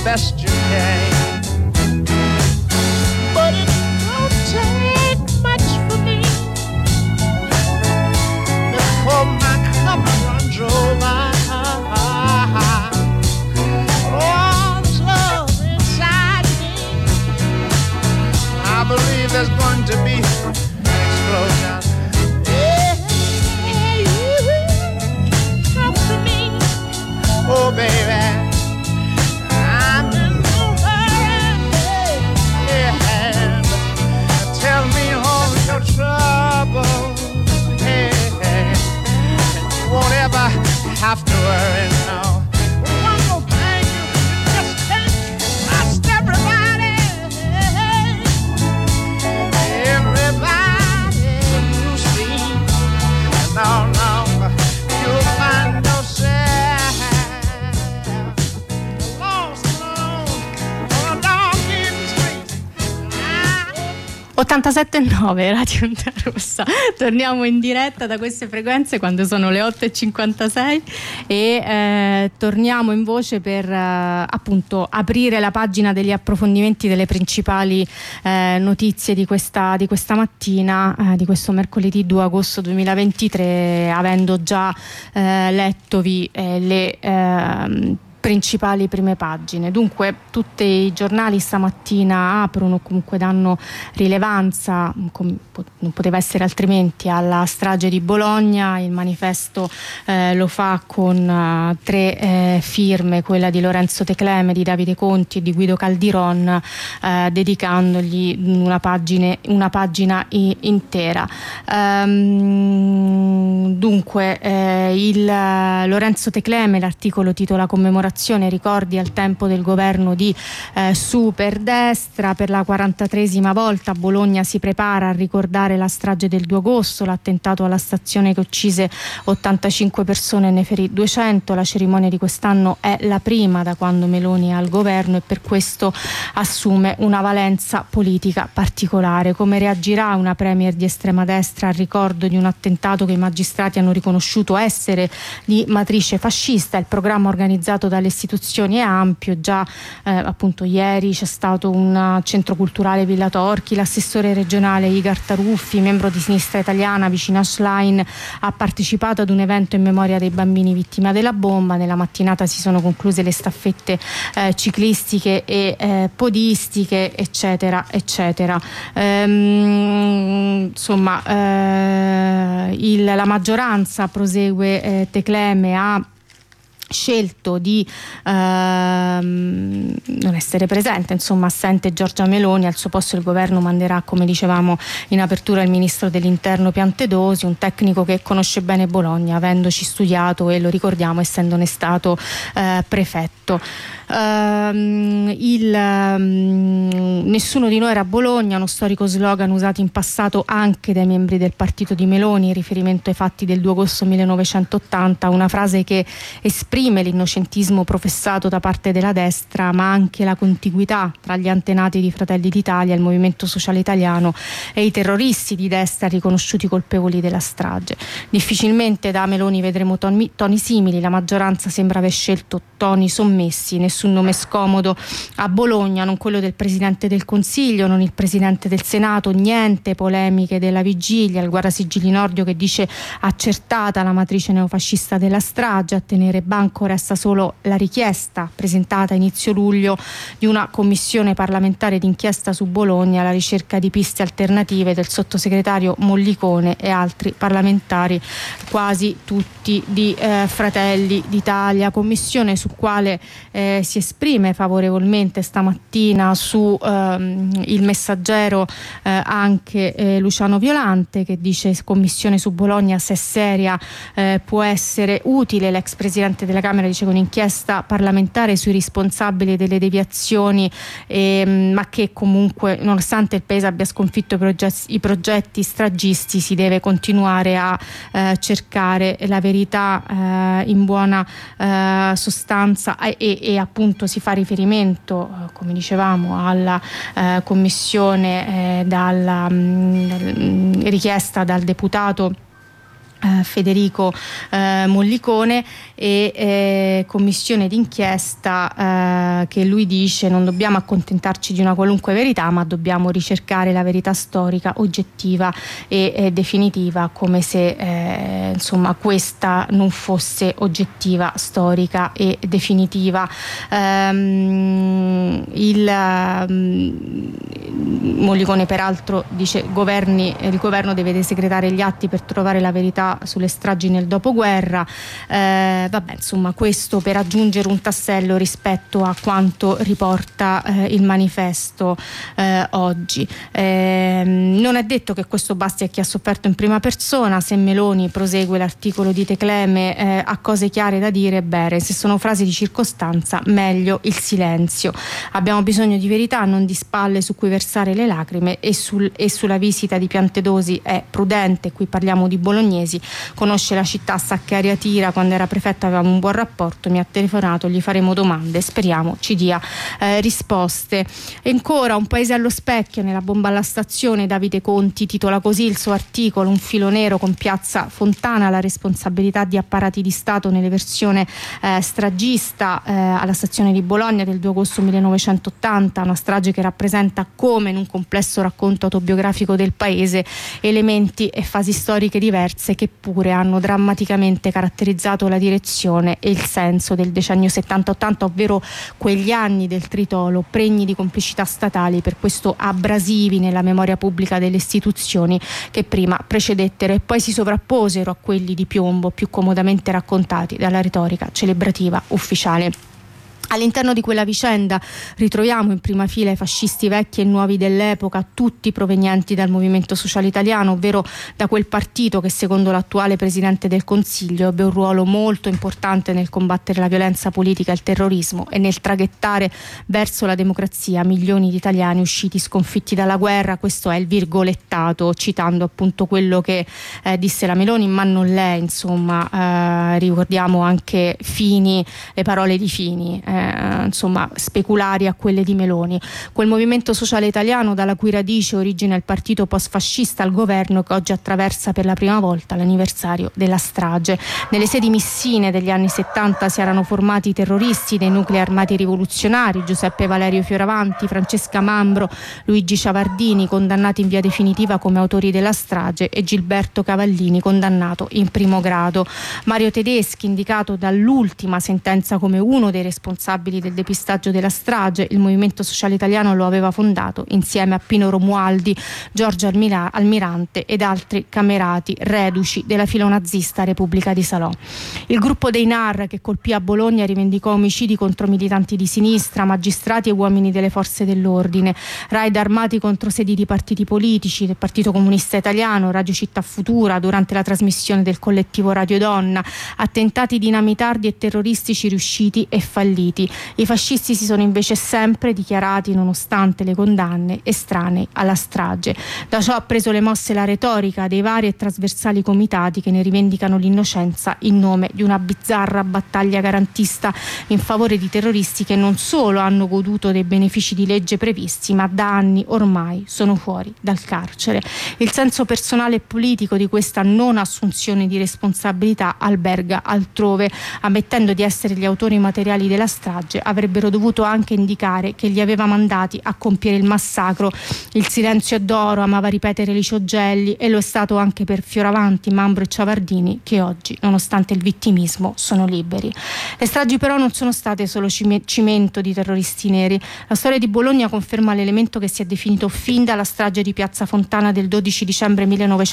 best you can. But it don't take much for me before my cup runs over. All this love inside me, I believe there's going to be an explosion. Yeah, you talk to me, oh baby. Have to worry now. One more thing, you just can't trust everybody. Everybody you see, no, you'll find yourself lost alone on a dark end street. 87.9 Radio Onda Rossa. Torniamo in diretta da queste frequenze quando sono le 8.56 e torniamo in voce per appunto aprire la pagina degli approfondimenti delle principali notizie di questa mattina, di questo mercoledì 2 agosto 2023, avendo già lettovi le principali prime pagine. Dunque tutti i giornali stamattina aprono, comunque danno rilevanza, non poteva essere altrimenti, alla strage di Bologna. Il Manifesto lo fa con 3 firme, quella di Lorenzo Tecleme, di Davide Conti e di Guido Caldiron, dedicandogli una pagina intera. Dunque il Lorenzo Tecleme, l'articolo titola "Commemorazione ricordi al tempo del governo di superdestra". Per la 43esima volta Bologna si prepara a ricordare la strage del 2 agosto, l'attentato alla stazione che uccise 85 persone e ne ferì 200. La cerimonia di quest'anno è la prima da quando Meloni è al governo e per questo assume una valenza politica particolare. Come reagirà una premier di estrema destra al ricordo di un attentato che i magistrati hanno riconosciuto essere di matrice fascista? Il programma organizzato dalle istituzioni è ampio. Già appunto ieri c'è stato un centro culturale Villa Torchi, l'assessore regionale Igar Taruffi, membro di Sinistra Italiana vicino a Schlein, ha partecipato ad un evento in memoria dei bambini vittima della bomba. Nella mattinata si sono concluse le staffette ciclistiche e podistiche, eccetera eccetera. Insomma la maggioranza, prosegue Tecleme, ha scelto di non essere presente, insomma assente Giorgia Meloni. Al suo posto il governo manderà, come dicevamo in apertura, il ministro dell'interno Piantedosi, un tecnico che conosce bene Bologna, avendoci studiato e, lo ricordiamo, essendone stato prefetto. Nessuno di noi era a Bologna, uno storico slogan usato in passato anche dai membri del partito di Meloni in riferimento ai fatti del 2 agosto 1980, una frase che esprime l'innocentismo professato da parte della destra, ma anche la contiguità tra gli antenati di Fratelli d'Italia, il Movimento Sociale Italiano e i terroristi di destra riconosciuti colpevoli della strage. Difficilmente da Meloni vedremo toni simili. La maggioranza sembra aver scelto toni sommessi. Nessun nome scomodo a Bologna, non quello del Presidente del Consiglio, non il Presidente del Senato, niente polemiche della vigilia, il guardasigilli Nordio che dice accertata la matrice neofascista della strage. A tenere banco resta solo la richiesta presentata a inizio luglio di una commissione parlamentare d'inchiesta su Bologna alla ricerca di piste alternative del sottosegretario Mollicone e altri parlamentari, quasi tutti di Fratelli d'Italia. Commissione su quale si esprime favorevolmente stamattina su Il Messaggero anche Luciano Violante, che dice: commissione su Bologna, se seria può essere utile. L'ex presidente della Camera dice che un'inchiesta parlamentare sui responsabili delle deviazioni, ma che comunque, nonostante il paese abbia sconfitto i progetti stragisti, si deve continuare a cercare la verità in buona sostanza, e appunto si fa riferimento, come dicevamo, alla commissione richiesta dal deputato Federico Mollicone, e commissione d'inchiesta che lui dice non dobbiamo accontentarci di una qualunque verità, ma dobbiamo ricercare la verità storica oggettiva e definitiva, come se insomma questa non fosse oggettiva, storica e definitiva. Mollicone peraltro dice il governo deve desecretare gli atti per trovare la verità sulle stragi nel dopoguerra. Vabbè, insomma, questo per aggiungere un tassello rispetto a quanto riporta il manifesto oggi. Non è detto che questo basti a chi ha sofferto in prima persona. Se Meloni, prosegue l'articolo di Tecleme, ha cose chiare da dire, bene, se sono frasi di circostanza meglio il silenzio. Abbiamo bisogno di verità, non di spalle su cui versare le lacrime, e sulla visita di Piantedosi è prudente. Qui parliamo di bolognesi, conosce la città, sa che aria tira, quando era prefetto avevamo un buon rapporto, mi ha telefonato, gli faremo domande, speriamo ci dia risposte. E ancora, un paese allo specchio, nella bomba alla stazione, Davide Conti titola così il suo articolo, un filo nero con Piazza Fontana, la responsabilità di apparati di Stato nelle versione stragista alla stazione di Bologna del 2 agosto 1980, una strage che rappresenta, come in un complesso racconto autobiografico del paese, elementi e fasi storiche diverse che pure hanno drammaticamente caratterizzato la direzione e il senso del decennio 70-80, ovvero quegli anni del tritolo pregni di complicità statali, per questo abrasivi nella memoria pubblica delle istituzioni, che prima precedettero e poi si sovrapposero a quelli di piombo più comodamente raccontati dalla retorica celebrativa ufficiale. All'interno di quella vicenda ritroviamo in prima fila i fascisti vecchi e nuovi dell'epoca, tutti provenienti dal Movimento Sociale Italiano, ovvero da quel partito che secondo l'attuale Presidente del Consiglio ebbe un ruolo molto importante nel combattere la violenza politica e il terrorismo e nel traghettare verso la democrazia milioni di italiani usciti sconfitti dalla guerra. Questo è il virgolettato, citando appunto quello che disse la Meloni, ma non lei, insomma, ricordiamo anche Fini, le parole di Fini, insomma speculari a quelle di Meloni. Quel Movimento Sociale Italiano dalla cui radice origina il partito post-fascista al governo, che oggi attraversa per la prima volta l'anniversario della strage. Nelle sedi missine degli anni 70 si erano formati i terroristi dei nuclei armati rivoluzionari, Giuseppe Valerio Fioravanti, Francesca Mambro, Luigi Ciavardini, condannati in via definitiva come autori della strage, e Gilberto Cavallini, condannato in primo grado. Mario Tedeschi, indicato dall'ultima sentenza come uno dei responsabili del depistaggio della strage. Il Movimento Sociale Italiano lo aveva fondato insieme a Pino Romualdi, Giorgio Almirante ed altri camerati reduci della filonazista Repubblica di Salò. Il gruppo dei NAR, che colpì a Bologna, rivendicò omicidi contro militanti di sinistra, magistrati e uomini delle forze dell'ordine, raid armati contro sedi di partiti politici, del Partito Comunista Italiano, Radio Città Futura durante la trasmissione del collettivo Radio Donna, attentati dinamitardi e terroristici riusciti e falliti. I fascisti si sono invece sempre dichiarati, nonostante le condanne, estranei alla strage. Da ciò ha preso le mosse la retorica dei vari e trasversali comitati che ne rivendicano l'innocenza in nome di una bizzarra battaglia garantista in favore di terroristi che non solo hanno goduto dei benefici di legge previsti, ma da anni ormai sono fuori dal carcere. Il senso personale e politico di questa non assunzione di responsabilità alberga altrove, ammettendo di essere gli autori materiali della strage. Avrebbero dovuto anche indicare che li aveva mandati a compiere il massacro. Il silenzio è d'oro, amava ripetere Licio Gelli, e lo è stato anche per Fioravanti, Mambro e Ciavardini, che oggi, nonostante il vittimismo, sono liberi. Le stragi però non sono state solo cimento di terroristi neri. La storia di Bologna conferma l'elemento che si è definito fin dalla strage di Piazza Fontana del 12 dicembre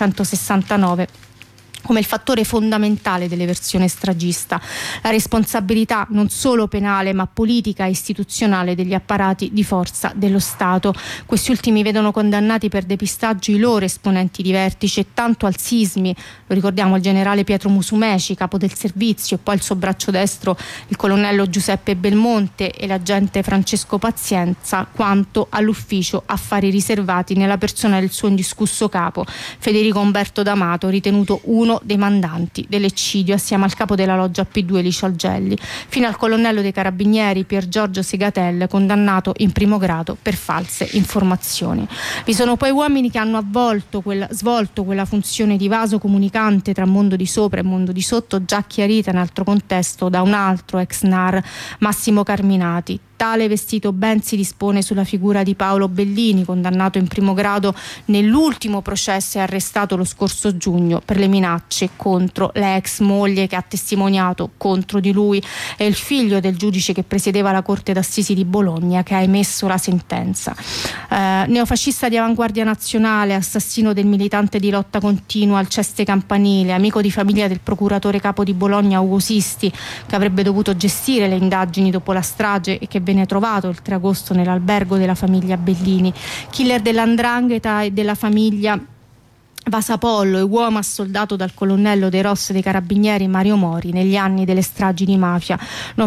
1969 come il fattore fondamentale dell'eversione stragista, la responsabilità non solo penale ma politica e istituzionale degli apparati di forza dello Stato. Questi ultimi vedono condannati per depistaggio i loro esponenti di vertice, tanto al Sismi, lo ricordiamo, il generale Pietro Musumeci, capo del servizio, e poi il suo braccio destro, il colonnello Giuseppe Belmonte e l'agente Francesco Pazienza, quanto all'ufficio affari riservati nella persona del suo indiscusso capo, Federico Umberto D'Amato, ritenuto uno uno dei mandanti dell'eccidio assieme al capo della loggia P2 Licio Algelli, fino al colonnello dei carabinieri Pier Giorgio Segatel, condannato in primo grado per false informazioni. Vi sono poi uomini che hanno svolto quella funzione di vaso comunicante tra mondo di sopra e mondo di sotto, già chiarita in altro contesto da un altro ex NAR, Massimo Carminati. Tale vestito ben si dispone sulla figura di Paolo Bellini, condannato in primo grado nell'ultimo processo e arrestato lo scorso giugno per le minacce contro l'ex moglie che ha testimoniato contro di lui e il figlio del giudice che presiedeva la Corte d'Assisi di Bologna che ha emesso la sentenza. Neofascista di avanguardia nazionale, assassino del militante di lotta continua Alceste Campanile, amico di famiglia del procuratore capo di Bologna Ugo Sisti, che avrebbe dovuto gestire le indagini dopo la strage e che venne trovato il 3 agosto nell'albergo della famiglia Bellini, killer dell''ndrangheta e della famiglia Vasapollo e uomo assoldato dal colonnello dei ROS dei carabinieri Mario Mori negli anni delle stragi di mafia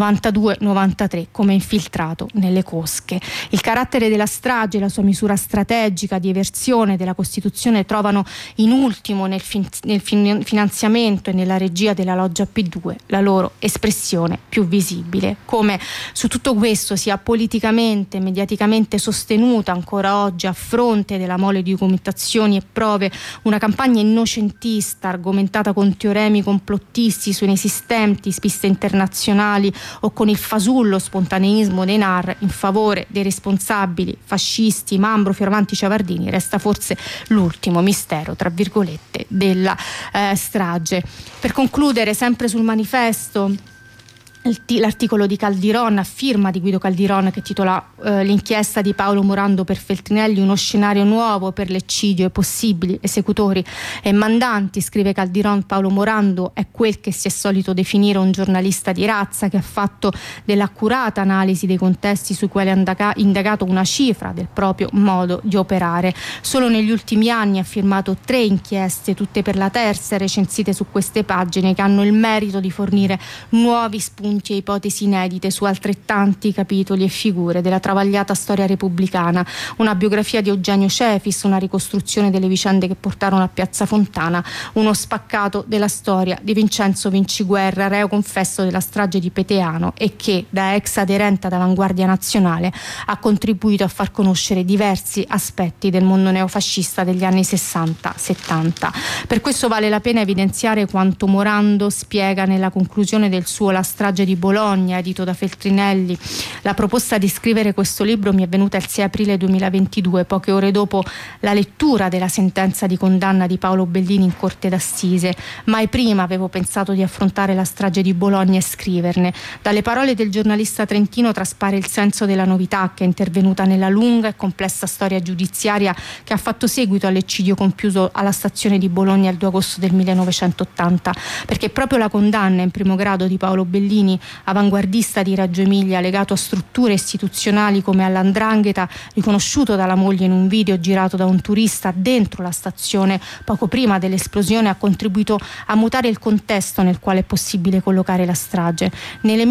92-93 come infiltrato nelle cosche. Il carattere della strage e la sua misura strategica di eversione della Costituzione trovano in ultimo nel finanziamento e nella regia della loggia P2 la loro espressione più visibile. Come su tutto questo sia politicamente e mediaticamente sostenuta ancora oggi a fronte della mole di documentazioni e prove una campagna innocentista argomentata con teoremi complottisti su inesistenti spiste internazionali o con il fasullo spontaneismo dei NAR in favore dei responsabili fascisti Mambro, Fioravanti, Ciavardini, resta forse l'ultimo mistero tra virgolette della strage. Per concludere, sempre sul Manifesto, l'articolo di Caldiron, a firma di Guido Caldiron, che titola l'inchiesta di Paolo Morando per Feltrinelli, uno scenario nuovo per l'eccidio e possibili esecutori e mandanti. Scrive Caldiron: Paolo Morando è quel che si è solito definire un giornalista di razza, che ha fatto dell'accurata analisi dei contesti sui quali ha indagato una cifra del proprio modo di operare. Solo negli ultimi anni ha firmato 3 inchieste, tutte per la Terza, recensite su queste pagine, che hanno il merito di fornire nuovi spunti e ipotesi inedite su altrettanti capitoli e figure della travagliata storia repubblicana, una biografia di Eugenio Cefis, una ricostruzione delle vicende che portarono a Piazza Fontana, uno spaccato della storia di Vincenzo Vinciguerra, reo confesso della strage di Peteano e che, da ex aderente ad Avanguardia Nazionale, ha contribuito a far conoscere diversi aspetti del mondo neofascista degli anni 60-70. Per questo vale la pena evidenziare quanto Morando spiega nella conclusione del suo La strage di Bologna, edito da Feltrinelli. La proposta di scrivere questo libro mi è venuta il 6 aprile 2022, poche ore dopo la lettura della sentenza di condanna di Paolo Bellini in Corte d'Assise. Mai prima avevo pensato di affrontare la strage di Bologna e scriverne. Dalle parole del giornalista trentino traspare il senso della novità che è intervenuta nella lunga e complessa storia giudiziaria che ha fatto seguito all'eccidio compiuto alla stazione di Bologna il 2 agosto del 1980, perché proprio la condanna in primo grado di Paolo Bellini, avanguardista di Reggio Emilia, legato a strutture istituzionali come all''ndrangheta, riconosciuto dalla moglie in un video girato da un turista dentro la stazione poco prima dell'esplosione, ha contribuito a mutare il contesto nel quale è possibile collocare la strage. Nelle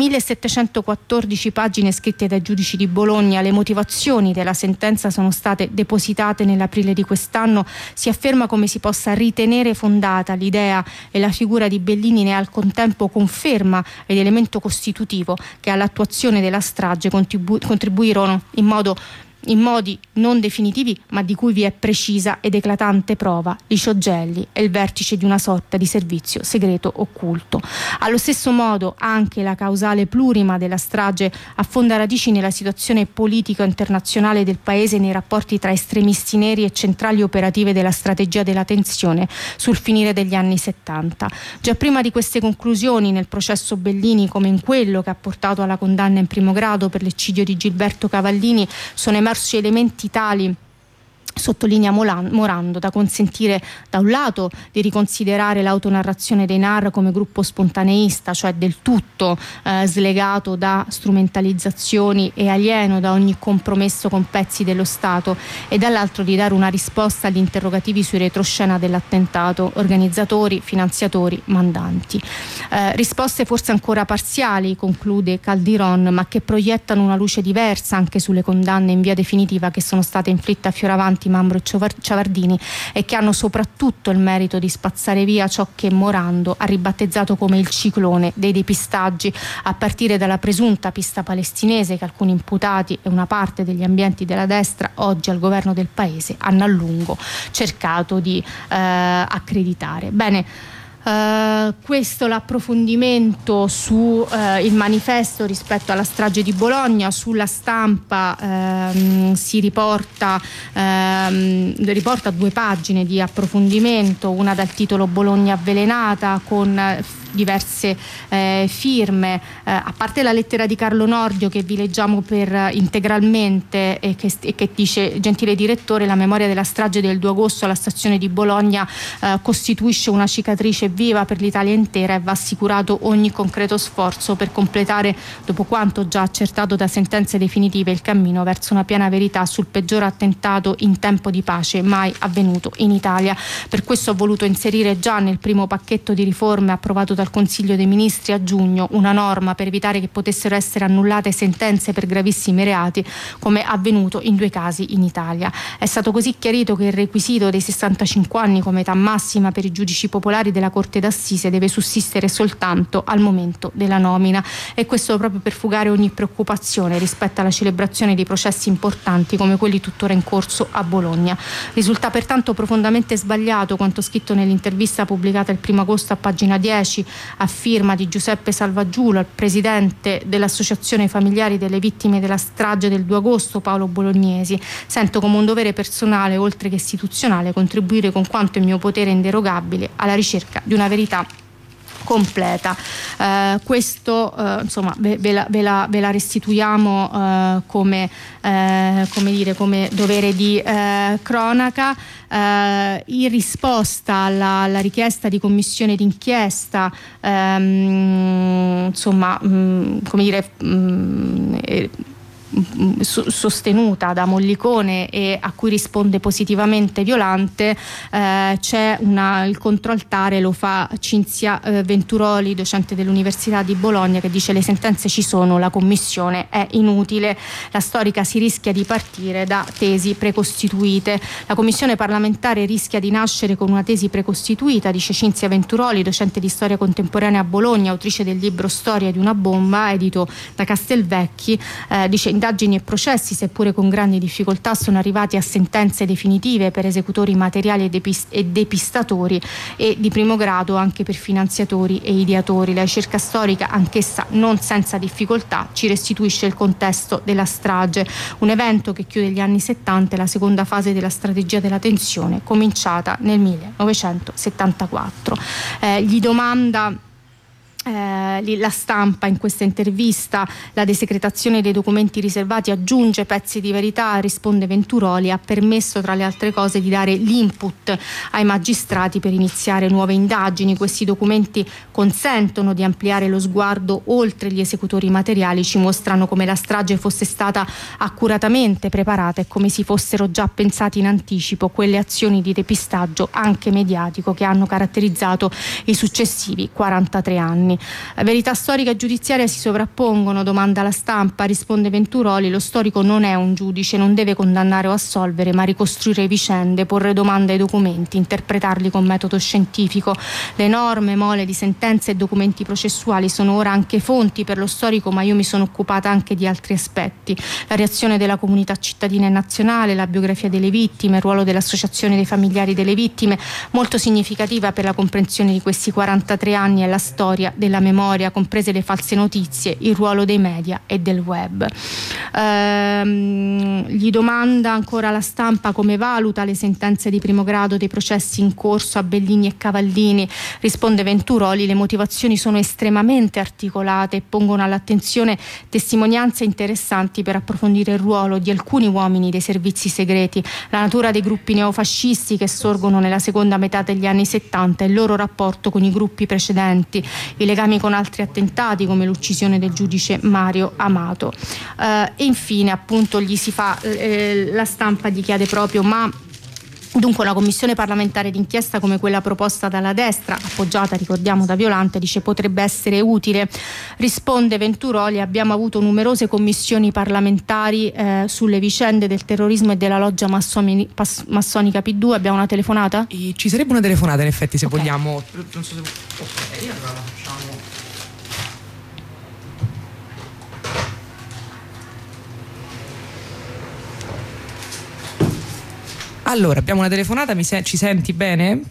1714 pagine scritte dai giudici di Bologna, le motivazioni della sentenza sono state depositate nell'aprile di quest'anno. Si afferma come si possa ritenere fondata l'idea, e la figura di Bellini ne è al contempo conferma ed elemento costitutivo, che all'attuazione della strage contribuirono in modi non definitivi, ma di cui vi è precisa ed eclatante prova, Licio Gelli è il vertice di una sorta di servizio segreto occulto. Allo stesso modo anche la causale plurima della strage affonda radici nella situazione politica internazionale del paese, nei rapporti tra estremisti neri e centrali operative della strategia della tensione sul finire degli anni 70. Già prima di queste conclusioni, nel processo Bellini come in quello che ha portato alla condanna in primo grado per l'eccidio di Gilberto Cavallini, sono emersi elementi tali, sottolinea Morando, da consentire da un lato di riconsiderare l'autonarrazione dei NAR come gruppo spontaneista, cioè del tutto slegato da strumentalizzazioni e alieno da ogni compromesso con pezzi dello Stato, e dall'altro di dare una risposta agli interrogativi sui retroscena dell'attentato, organizzatori, finanziatori, mandanti. Risposte forse ancora parziali, conclude Caldiron, ma che proiettano una luce diversa anche sulle condanne in via definitiva che sono state inflitte a Fioravanti comandanti Mambro e Ciavardini, e che hanno soprattutto il merito di spazzare via ciò che Morando ha ribattezzato come il ciclone dei depistaggi, a partire dalla presunta pista palestinese che alcuni imputati e una parte degli ambienti della destra oggi al governo del paese hanno a lungo cercato di accreditare. Bene, questo l'approfondimento su il manifesto rispetto alla strage di Bologna. Sulla Stampa si riporta 2 pagine di approfondimento, una dal titolo Bologna avvelenata, con diverse firme, a parte la lettera di Carlo Nordio che vi leggiamo integralmente e che dice: gentile direttore, la memoria della strage del 2 agosto alla stazione di Bologna costituisce una cicatrice viva per l'Italia intera e va assicurato ogni concreto sforzo per completare, dopo quanto già accertato da sentenze definitive, il cammino verso una piena verità sul peggior attentato in tempo di pace mai avvenuto in Italia. Per questo ho voluto inserire già nel primo pacchetto di riforme approvato dal Consiglio dei Ministri a giugno una norma per evitare che potessero essere annullate sentenze per gravissimi reati, come avvenuto in 2 casi in Italia. È stato così chiarito che il requisito dei 65 anni come età massima per i giudici popolari della Corte d'Assise deve sussistere soltanto al momento della nomina, e questo proprio per fugare ogni preoccupazione rispetto alla celebrazione di processi importanti come quelli tuttora in corso a Bologna. Risulta pertanto profondamente sbagliato quanto scritto nell'intervista pubblicata il 1 agosto a pagina 10 a firma di Giuseppe Salvaggiulo al presidente dell'Associazione Familiari delle Vittime della strage del 2 agosto Paolo Bolognesi: sento come un dovere personale oltre che istituzionale contribuire con quanto è mio potere inderogabile alla ricerca di una verità completa. Questo insomma ve la restituiamo come dovere di cronaca. In risposta alla richiesta di commissione d'inchiesta, sostenuta da Mollicone e a cui risponde positivamente Violante, c'è il controaltare lo fa Cinzia Venturoli, docente dell'Università di Bologna, che dice: le sentenze ci sono, la commissione è inutile, la storica si rischia di partire da tesi precostituite. La commissione parlamentare rischia di nascere con una tesi precostituita, dice Cinzia Venturoli, docente di storia contemporanea a Bologna, autrice del libro Storia di una bomba, edito da Castelvecchi. Dice: indagini e processi, seppure con grandi difficoltà, sono arrivati a sentenze definitive per esecutori materiali e depistatori, e di primo grado anche per finanziatori e ideatori. La ricerca storica, anch'essa non senza difficoltà, ci restituisce il contesto della strage, un evento che chiude gli anni 70 e la seconda fase della strategia della tensione cominciata nel 1974. Gli domanda la Stampa in questa intervista: la desecretazione dei documenti riservati aggiunge pezzi di verità? Risponde Venturoli: ha permesso tra le altre cose di dare l'input ai magistrati per iniziare nuove indagini. Questi documenti consentono di ampliare lo sguardo oltre gli esecutori materiali, ci mostrano come la strage fosse stata accuratamente preparata e come si fossero già pensati in anticipo quelle azioni di depistaggio anche mediatico che hanno caratterizzato i successivi 43 anni. Verità storica e giudiziaria si sovrappongono? Domanda la Stampa. Risponde Venturoli: lo storico non è un giudice, non deve condannare o assolvere, ma ricostruire vicende, porre domande ai documenti, interpretarli con metodo scientifico. Le enorme mole di sentenze e documenti processuali sono ora anche fonti per lo storico, ma io mi sono occupata anche di altri aspetti: la reazione della comunità cittadina e nazionale, la biografia delle vittime, il ruolo dell'Associazione dei Familiari delle Vittime. Molto significativa per la comprensione di questi 43 anni è la storia della memoria, comprese le false notizie, il ruolo dei media e del web. Gli domanda ancora la Stampa come valuta le sentenze di primo grado dei processi in corso a Bellini e Cavallini. Risponde Venturoli: le motivazioni sono estremamente articolate e pongono all'attenzione testimonianze interessanti per approfondire il ruolo di alcuni uomini dei servizi segreti, la natura dei gruppi neofascisti che sorgono nella seconda metà degli anni 70 e il loro rapporto con i gruppi precedenti, i legami con altri attentati come l'uccisione del giudice Mario Amato. E infine appunto la Stampa gli chiede proprio: ma Dunque una commissione parlamentare d'inchiesta come quella proposta dalla destra, appoggiata, ricordiamo, da Violante, dice potrebbe essere utile. Risponde Venturoli: abbiamo avuto numerose commissioni parlamentari sulle vicende del terrorismo e della loggia massonica P2. Abbiamo una telefonata? Ci sarebbe una telefonata in effetti, se Okay. vogliamo. Non so se... Ok, allora la facciamo. Allora, abbiamo una telefonata, ci senti bene?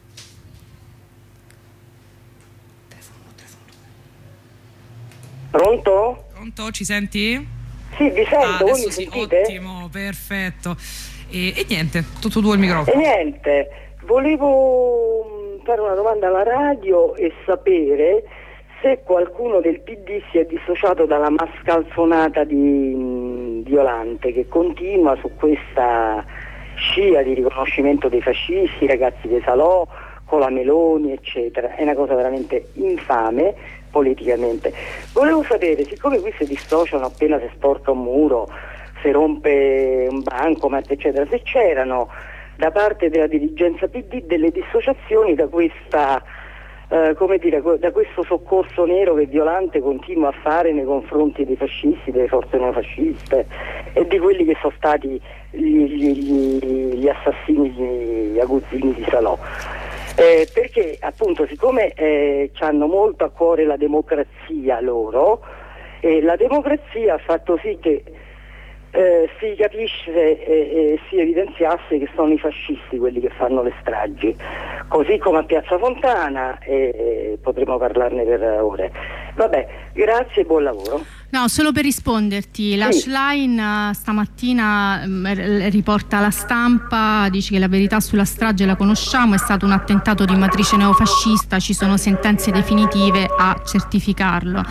Pronto? Pronto, ci senti? Sì, vi sento, voi Adesso mi sì, sentite? ottimo, perfetto. E niente, tutto tuo il microfono. E niente, volevo fare una domanda alla radio e sapere se qualcuno del PD si è dissociato dalla mascalzonata di Violante, che continua su questa scia di riconoscimento dei fascisti, ragazzi dei Salò, con la Meloni, eccetera. È una cosa veramente infame politicamente. Volevo sapere, siccome qui si dissociano appena si sporca un muro, si rompe un bancomat, eccetera, se c'erano da parte della dirigenza PD delle dissociazioni da questa da questo soccorso nero che Violante continua a fare nei confronti dei fascisti, delle forze neofasciste e di quelli che sono stati gli assassini, gli aguzzini di Salò. Perché appunto siccome hanno molto a cuore la democrazia loro, la democrazia ha fatto sì che si capisce e si evidenziasse che sono i fascisti quelli che fanno le stragi, così come a Piazza Fontana, e potremo parlarne per ore. Vabbè, grazie e buon lavoro. No, solo per risponderti, la Schlein stamattina riporta La Stampa, dice che la verità sulla strage la conosciamo, è stato un attentato di matrice neofascista, ci sono sentenze definitive a certificarlo.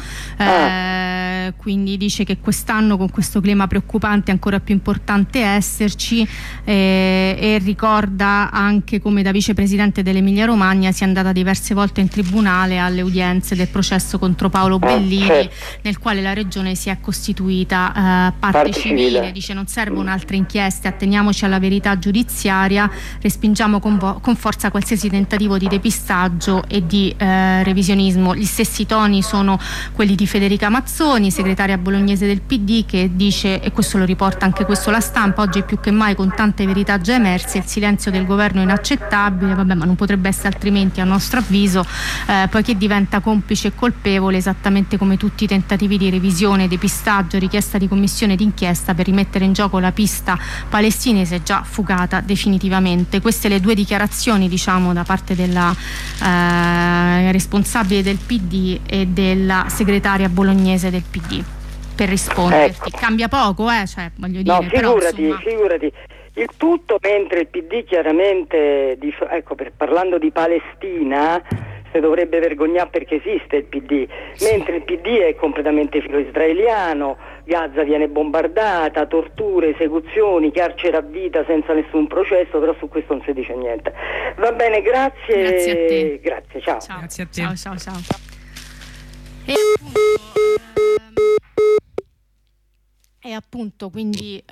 Quindi dice che quest'anno con questo clima preoccupante è ancora più importante esserci, e ricorda anche come da vicepresidente dell'Emilia Romagna sia andata diverse volte in tribunale alle udienze del processo contro Paolo Bellini, nel quale la regione si è costituita parte civile. Dice non serve un'altra inchiesta, atteniamoci alla verità giudiziaria, respingiamo con forza qualsiasi tentativo di depistaggio e di revisionismo. Gli stessi toni sono quelli di Federica Mazzoni, segretaria bolognese del PD, che dice, e questo lo riporta anche questo La Stampa, oggi più che mai con tante verità già emerse il silenzio del governo è inaccettabile, vabbè, ma non potrebbe essere altrimenti a nostro avviso, poiché diventa complice e colpevole esattamente come tutti i tentativi di revisione, depistaggio, richiesta di commissione d'inchiesta per rimettere in gioco la pista palestinese già fugata definitivamente. Queste le due dichiarazioni, diciamo, da parte della responsabile del PD e della segretaria bolognese del PD. Per risponderti, ecco. Cambia poco, cioè, voglio dire, No, figurati, però, figurati. Il tutto mentre il PD chiaramente, parlando di Palestina, si dovrebbe vergognare perché esiste il PD, mentre il PD è completamente filo-israeliano, Gaza viene bombardata, torture, esecuzioni, carcere a vita senza nessun processo, però su questo non si dice niente. Va bene, grazie. Grazie a te. Grazie, ciao. Grazie a te. Ciao. E appunto quindi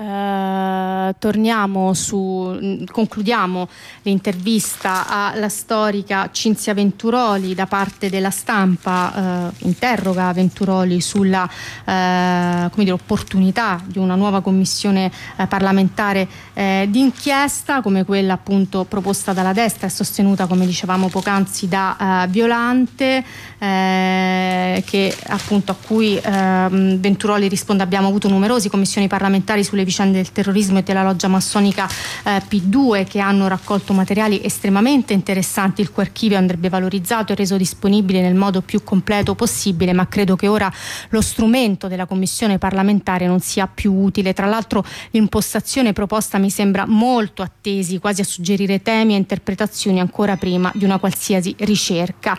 concludiamo l'intervista alla storica Cinzia Venturoli da parte della Stampa, interroga Venturoli sulla opportunità di una nuova commissione parlamentare d'inchiesta come quella appunto proposta dalla destra e sostenuta, come dicevamo poc'anzi, da Violante, che appunto a cui Venturoli risponde: abbiamo avuto numerosi commissioni parlamentari sulle vicende del terrorismo e della loggia massonica P2 che hanno raccolto materiali estremamente interessanti, il cui archivio andrebbe valorizzato e reso disponibile nel modo più completo possibile, ma credo che ora lo strumento della commissione parlamentare non sia più utile. Tra l'altro l'impostazione proposta mi sembra molto attesi, quasi a suggerire temi e interpretazioni ancora prima di una qualsiasi ricerca.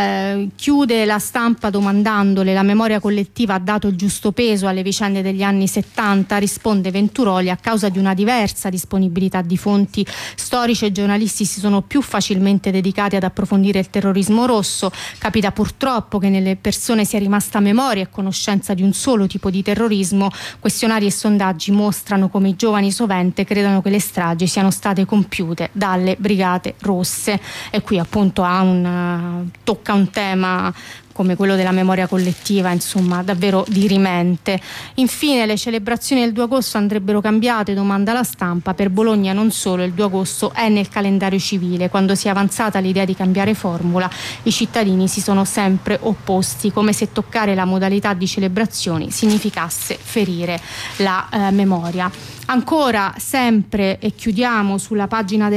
Chiude La Stampa domandandole: la memoria collettiva ha dato il giusto peso alle vicende degli anni 70, risponde Venturoli, a causa di una diversa disponibilità di fonti, storici e giornalisti si sono più facilmente dedicati ad approfondire il terrorismo rosso. Capita purtroppo che nelle persone sia rimasta memoria e conoscenza di un solo tipo di terrorismo. Questionari e sondaggi mostrano come i giovani sovente credano che le stragi siano state compiute dalle brigate rosse, e qui appunto tocca un tema come quello della memoria collettiva, insomma, davvero dirimente. Infine, le celebrazioni del 2 agosto andrebbero cambiate, domanda La Stampa. Per Bologna non solo, il 2 agosto è nel calendario civile. Quando si è avanzata l'idea di cambiare formula, i cittadini si sono sempre opposti, come se toccare la modalità di celebrazioni significasse ferire la memoria. Ancora, sempre, e chiudiamo sulla pagina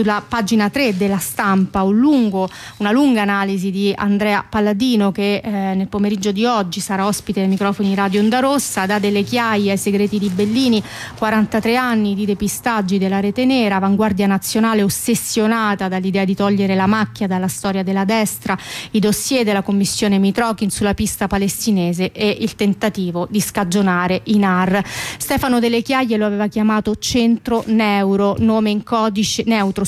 3 della Stampa, una lunga analisi di Andrea Palladino, che nel pomeriggio di oggi sarà ospite dei microfoni Radio Onda Rossa. Dà delle chiaie ai segreti di Bellini, 43 anni di depistaggi della Rete Nera, avanguardia nazionale ossessionata dall'idea di togliere la macchia dalla storia della destra, i dossier della commissione Mitrokin sulla pista palestinese e il tentativo di scagionare i NAR. Stefano Delle Chiaie lo aveva chiamato Centro Neutro, nome in codice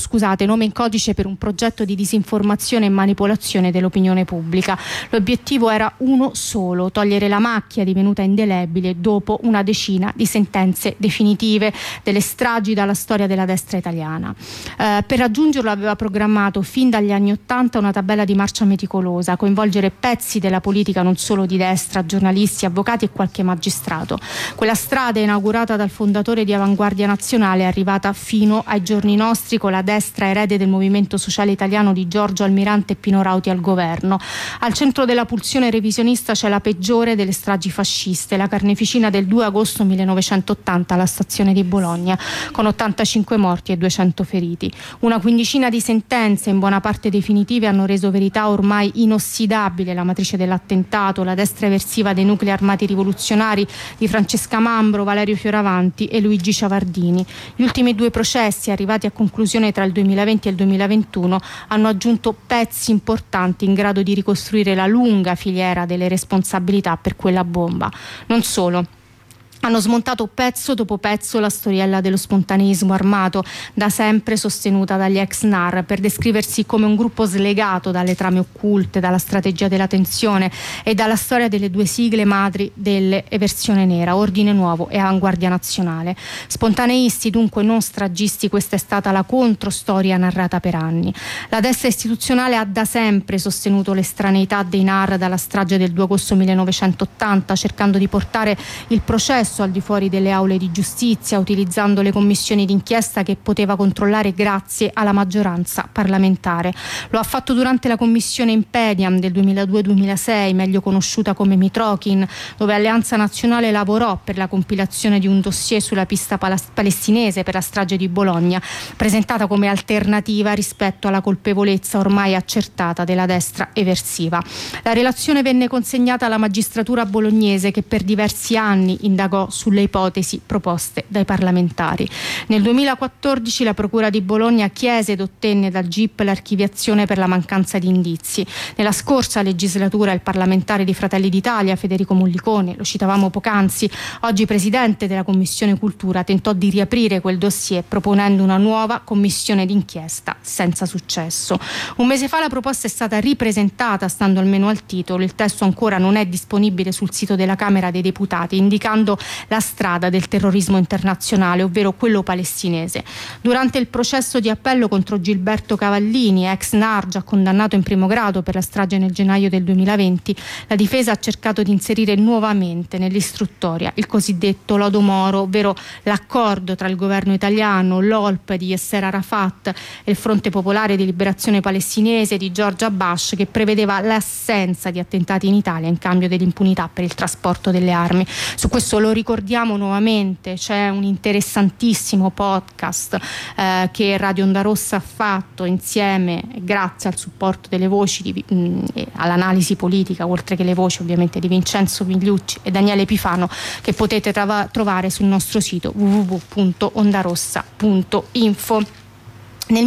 per un progetto di disinformazione e manipolazione dell'opinione pubblica. L'obiettivo era uno solo: togliere la macchia divenuta indelebile dopo una decina di sentenze definitive delle stragi dalla storia della destra italiana. Per raggiungerlo aveva programmato fin dagli anni '80 una tabella di marcia meticolosa, coinvolgere pezzi della politica non solo di destra, giornalisti, avvocati e qualche magistrato. Quella strada, inaugurata dal fondatore di Avanguardia Nazionale, è arrivata fino ai giorni nostri, con la destra erede del movimento sociale italiano di Giorgio Almirante e Pino Rauti al governo. Al centro della pulsione revisionista c'è la peggiore delle stragi fasciste, la carneficina del 2 agosto 1980 alla stazione di Bologna, con 85 morti e 200 feriti. Una quindicina di sentenze, in buona parte definitive, hanno reso verità ormai inossidabile la matrice dell'attentato, la destra eversiva dei nuclei armati rivoluzionari di Francesca Mambro, Valerio Fioravanti e Luigi Ciavardini. Gli ultimi 2 processi, arrivati a conclusione tra il 2020 e il 2021, hanno aggiunto pezzi importanti in grado di ricostruire la lunga filiera delle responsabilità per quella bomba. Non solo. Hanno smontato pezzo dopo pezzo la storiella dello spontaneismo armato, da sempre sostenuta dagli ex NAR, per descriversi come un gruppo slegato dalle trame occulte, dalla strategia della tensione e dalla storia delle 2 sigle madri dell'eversione nera, Ordine Nuovo e Avanguardia Nazionale. Spontaneisti, dunque, non stragisti, questa è stata la controstoria narrata per anni. La destra istituzionale ha da sempre sostenuto l'estraneità dei NAR dalla strage del 2 agosto 1980, cercando di portare il processo al di fuori delle aule di giustizia, utilizzando le commissioni d'inchiesta che poteva controllare grazie alla maggioranza parlamentare. Lo ha fatto durante la commissione Impediam del 2002-2006, meglio conosciuta come Mitrokin, dove Alleanza Nazionale lavorò per la compilazione di un dossier sulla pista palestinese per la strage di Bologna, presentata come alternativa rispetto alla colpevolezza ormai accertata della destra eversiva. La relazione venne consegnata alla magistratura bolognese, che per diversi anni indagò sulle ipotesi proposte dai parlamentari. Nel 2014 la Procura di Bologna chiese ed ottenne dal GIP l'archiviazione per la mancanza di indizi. Nella scorsa legislatura il parlamentare di Fratelli d'Italia, Federico Mollicone, lo citavamo poc'anzi, oggi presidente della Commissione Cultura, tentò di riaprire quel dossier proponendo una nuova commissione d'inchiesta, senza successo. Un mese fa la proposta è stata ripresentata, stando almeno al titolo. Il testo ancora non è disponibile sul sito della Camera dei Deputati, indicando la strada del terrorismo internazionale, ovvero quello palestinese. Durante il processo di appello contro Gilberto Cavallini, ex NAR già condannato in primo grado per la strage nel gennaio del 2020, la difesa ha cercato di inserire nuovamente nell'istruttoria il cosiddetto lodo Moro, ovvero l'accordo tra il governo italiano, l'OLP di Yasser Arafat e il Fronte Popolare di Liberazione Palestinese di George Abbas, che prevedeva l'assenza di attentati in Italia in cambio dell'impunità per il trasporto delle armi. Su questo lo ricordiamo nuovamente, c'è un interessantissimo podcast che Radio Onda Rossa ha fatto insieme, grazie al supporto delle voci all'analisi politica, oltre che le voci ovviamente di Vincenzo Migliucci e Daniele Pifano, che potete trovare sul nostro sito www.ondarossa.info. Nel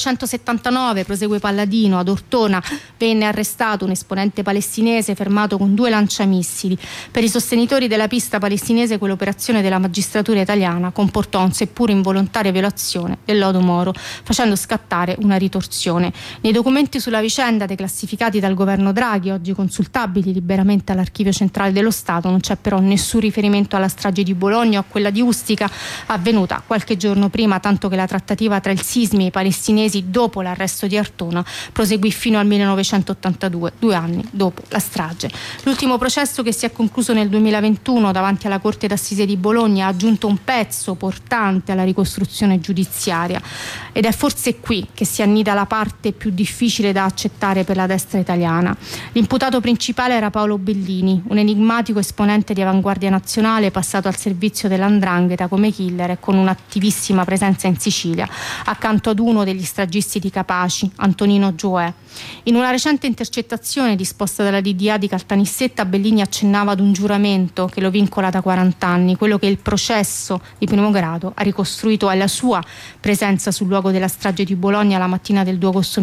1979, prosegue Palladino, ad Ortona venne arrestato un esponente palestinese fermato con 2 lanciamissili. Per i sostenitori della pista palestinese quell'operazione della magistratura italiana comportò un seppur involontaria violazione del lodo Moro, facendo scattare una ritorsione. Nei documenti sulla vicenda declassificati dal governo Draghi, oggi consultabili liberamente all'Archivio Centrale dello Stato, non c'è però nessun riferimento alla strage di Bologna o a quella di Ustica, avvenuta qualche giorno prima, tanto che la trattativa tra il Sismi e palestinesi dopo l'arresto di Ortona proseguì fino al 1982, 2 anni dopo la strage. L'ultimo processo, che si è concluso nel 2021 davanti alla Corte d'Assise di Bologna, ha aggiunto un pezzo portante alla ricostruzione giudiziaria, ed è forse qui che si annida la parte più difficile da accettare per la destra italiana. L'imputato principale era Paolo Bellini, un enigmatico esponente di Avanguardia Nazionale passato al servizio dell''ndrangheta come killer e con un'attivissima presenza in Sicilia, accanto ad uno degli stragisti di Capaci, Antonino Gioè. In una recente intercettazione disposta dalla DDA di Caltanissetta, Bellini accennava ad un giuramento che lo vincola da 40 anni, quello che il processo di primo grado ha ricostruito alla sua presenza sul luogo della strage di Bologna la mattina del 2 agosto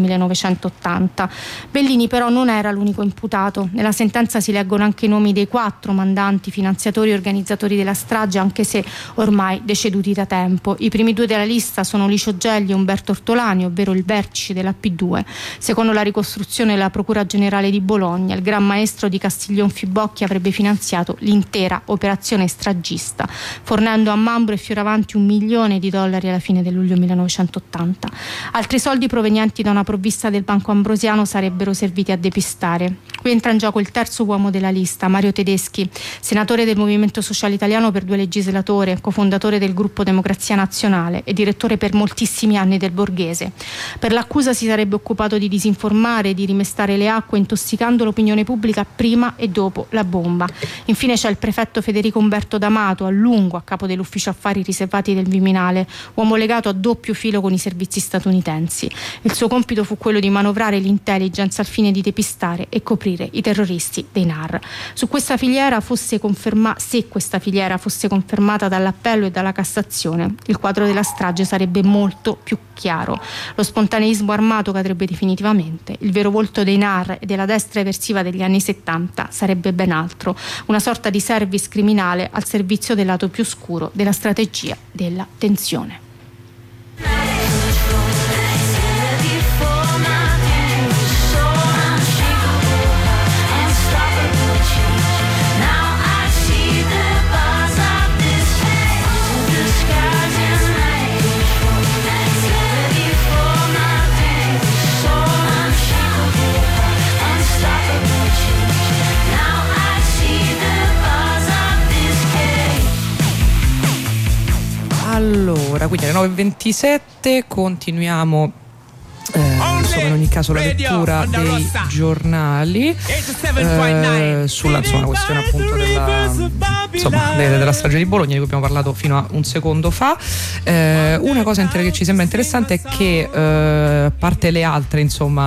1980. Bellini però non era l'unico imputato. Nella sentenza si leggono anche i nomi dei 4 mandanti, finanziatori e organizzatori della strage, anche se ormai deceduti da tempo. I primi 2 della lista sono Licio Gelli e Umberto Ortolani, ovvero il vertice della P2. Secondo la ricostruzione della Procura Generale di Bologna, il gran maestro di Castiglion Fibocchi avrebbe finanziato l'intera operazione stragista, fornendo a Mambro e Fioravanti $1 milione alla fine del luglio 1980. Altri soldi provenienti da una provvista del Banco Ambrosiano sarebbero serviti a depistare. Qui entra in gioco il terzo uomo della lista, Mario Tedeschi, senatore del Movimento Sociale Italiano per 2 legislature, cofondatore del gruppo Democrazia Nazionale e direttore per moltissimi anni del Borghese. Per l'accusa si sarebbe occupato di disinformare e di rimestare le acque, intossicando l'opinione pubblica prima e dopo la bomba. Infine c'è il prefetto Federico Umberto D'Amato, a lungo a capo dell'ufficio affari riservati del Viminale, uomo legato a doppio filo con i servizi statunitensi. Il suo compito fu quello di manovrare l'intelligence al fine di depistare e coprire i terroristi dei NAR. Se questa filiera fosse confermata dall'appello e dalla Cassazione, il quadro della strage sarebbe molto più chiaro. Lo spontaneismo armato cadrebbe definitivamente. Il vero volto dei NAR e della destra eversiva degli anni 70 sarebbe ben altro, una sorta di service criminale al servizio del lato più scuro della strategia della tensione. Allora, quindi alle 9:27 continuiamo insomma, in ogni caso la lettura dei giornali sulla questione appunto della strage di Bologna, di cui abbiamo parlato fino a un secondo fa. Una cosa che ci sembra interessante è che a parte le altre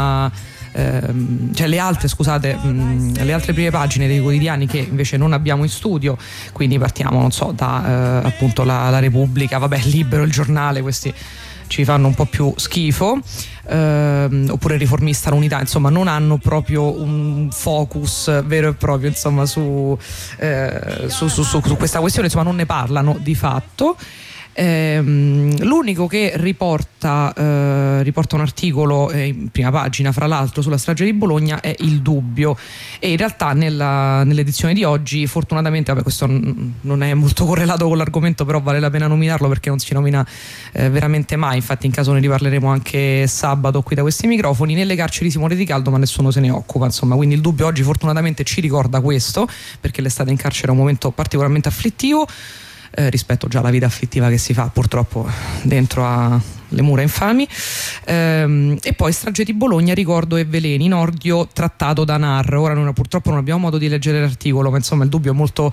le altre prime pagine dei quotidiani che invece non abbiamo in studio, quindi partiamo da appunto la Repubblica, Libero, il Giornale, questi ci fanno un po' più schifo, oppure Riformista, l'Unità, insomma non hanno proprio un focus vero e proprio su questa questione, insomma non ne parlano di fatto. L'unico che riporta un articolo in prima pagina, fra l'altro, sulla strage di Bologna è Il Dubbio, e in realtà nell'edizione di oggi, fortunatamente, questo non è molto correlato con l'argomento, però vale la pena nominarlo perché non si nomina veramente mai, infatti in caso ne riparleremo anche sabato qui da questi microfoni. Nelle carceri si muore di caldo ma nessuno se ne occupa, insomma, quindi Il Dubbio oggi fortunatamente ci ricorda questo, perché l'estate in carcere è un momento particolarmente afflittivo rispetto già alla vita afflittiva che si fa purtroppo dentro alle mura infami. E poi strage di Bologna, ricordo e veleni, in Nordio trattato da NAR. Ora noi purtroppo non abbiamo modo di leggere l'articolo, ma insomma Il Dubbio è molto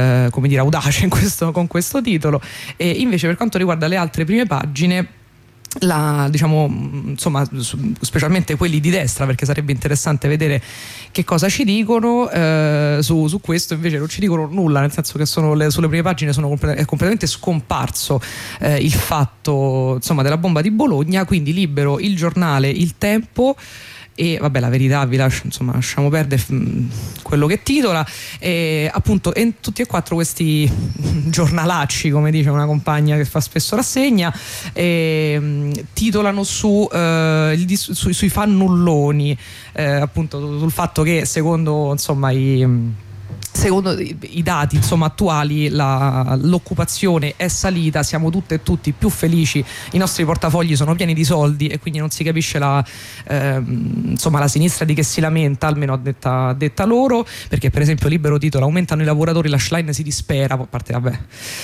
audace con questo titolo. E invece per quanto riguarda le altre prime pagine, diciamo, insomma, specialmente quelli di destra, perché sarebbe interessante vedere che cosa ci dicono. Su questo invece non ci dicono nulla, nel senso che sulle prime pagine è completamente scomparso il fatto, insomma, della bomba di Bologna. Quindi Libero, Il Giornale, Il Tempo e vabbè, La Verità lasciamo perdere quello che titola, appunto, e tutti e quattro questi giornalacci, come dice una compagna che fa spesso rassegna, titolano sui fannulloni, appunto sul fatto che secondo i dati, insomma, attuali, l'occupazione è salita, siamo tutte e tutti più felici, i nostri portafogli sono pieni di soldi e quindi non si capisce la sinistra di che si lamenta, almeno detta loro, perché per esempio Libero titola "Aumentano i lavoratori, la Schlein si dispera", a parte vabbè.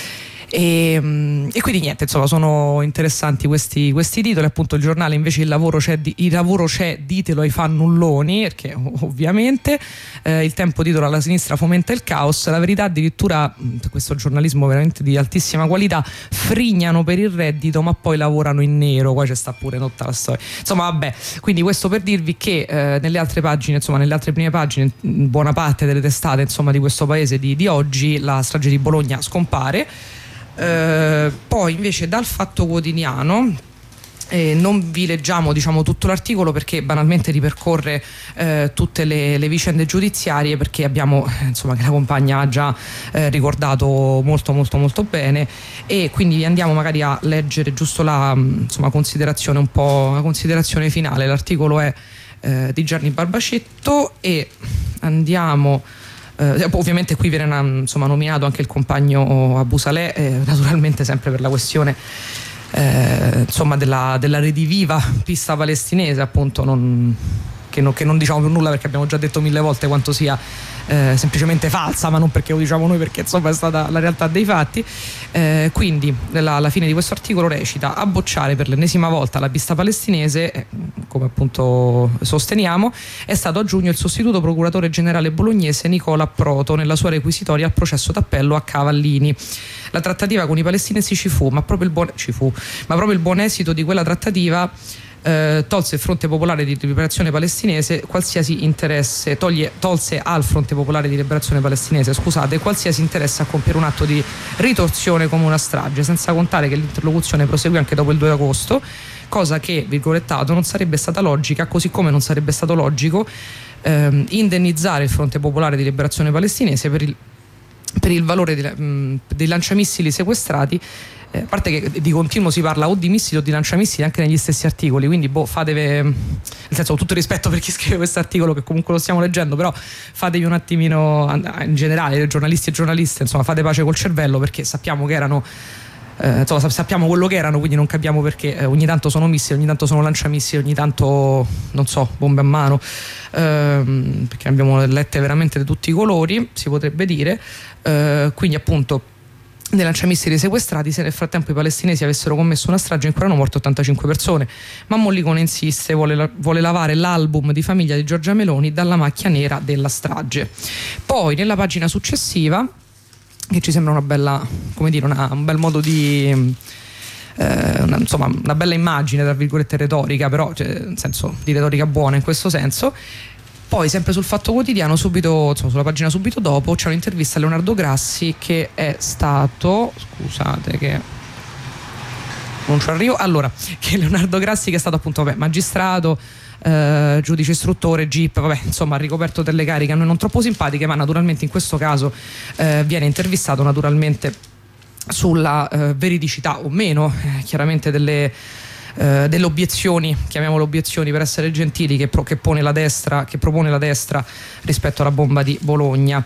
E quindi niente, insomma, sono interessanti questi titoli. Appunto Il Giornale invece "Il lavoro c'è, ditelo ai fannulloni", perché ovviamente Il Tempo titola "La sinistra fomenta il caos", La Verità addirittura, questo giornalismo veramente di altissima qualità, "Frignano per il reddito ma poi lavorano in nero", qua c'è sta pure tutta la storia, insomma vabbè. Quindi questo per dirvi che nelle altre pagine, insomma nelle altre prime pagine, in buona parte delle testate, insomma, di questo paese di oggi, la strage di Bologna scompare. Poi invece dal Fatto Quotidiano non vi leggiamo, diciamo, tutto l'articolo, perché banalmente ripercorre tutte le vicende giudiziarie, perché abbiamo, insomma, che la compagna ha già ricordato molto molto molto bene, e quindi vi andiamo magari a leggere giusto la considerazione, un po' la considerazione finale. L'articolo è di Gianni Barbacetto e andiamo. Ovviamente qui viene nominato anche il compagno Abu Saleh, naturalmente sempre per la questione della rediviva pista palestinese, appunto, che non diciamo più nulla, perché abbiamo già detto 1000 volte quanto sia semplicemente falsa, ma non perché lo diciamo noi, perché insomma è stata la realtà dei fatti. Quindi la fine di questo articolo recita: "A bocciare per l'ennesima volta la pista palestinese, come appunto sosteniamo, è stato a giugno il sostituto procuratore generale bolognese Nicola Proto nella sua requisitoria al processo d'appello a Cavallini. La trattativa con i palestinesi ci fu, ma proprio il buon esito di quella trattativa tolse il Fronte Popolare di Liberazione Palestinese qualsiasi interesse, tolse al Fronte Popolare di Liberazione Palestinese, qualsiasi interesse a compiere un atto di ritorsione come una strage, senza contare che l'interlocuzione proseguì anche dopo il 2 agosto, cosa che, virgolettato, non sarebbe stata logica, così come non sarebbe stato logico indennizzare il Fronte Popolare di Liberazione Palestinese per il valore dei lanciamissili sequestrati". A parte che di continuo si parla o di missili o di lanciamissili anche negli stessi articoli, quindi fatevi, nel senso, tutto rispetto per chi scrive questo articolo, che comunque lo stiamo leggendo, però fatevi un attimino, in generale, giornalisti e giornaliste, insomma, fate pace col cervello, perché sappiamo che erano, sappiamo quello che erano, quindi non capiamo perché ogni tanto sono missili, ogni tanto sono lanciamissili, ogni tanto, non so, bombe a mano, perché abbiamo lette veramente di tutti i colori, si potrebbe dire. Quindi appunto, dei lanciamissili sequestrati, se nel frattempo i palestinesi avessero commesso una strage in cui erano morte 85 persone. Ma Mollicone insiste, vuole lavare l'album di famiglia di Giorgia Meloni dalla macchia nera della strage. Poi nella pagina successiva, che ci sembra una bella, come dire, un bel modo di una bella immagine, tra virgolette, retorica, però nel senso di retorica buona in questo senso. Poi sempre sul Fatto Quotidiano, subito, sulla pagina subito dopo, c'è un'intervista a Leonardo Grassi, che è stato, scusate che non ci arrivo, allora, che Leonardo Grassi, che è stato appunto magistrato, giudice istruttore, GIP, insomma, ha ricoperto delle cariche a noi non troppo simpatiche, ma naturalmente in questo caso viene intervistato naturalmente sulla veridicità o meno, chiaramente delle obiezioni, chiamiamole obiezioni per essere gentili, che propone la destra rispetto alla bomba di Bologna,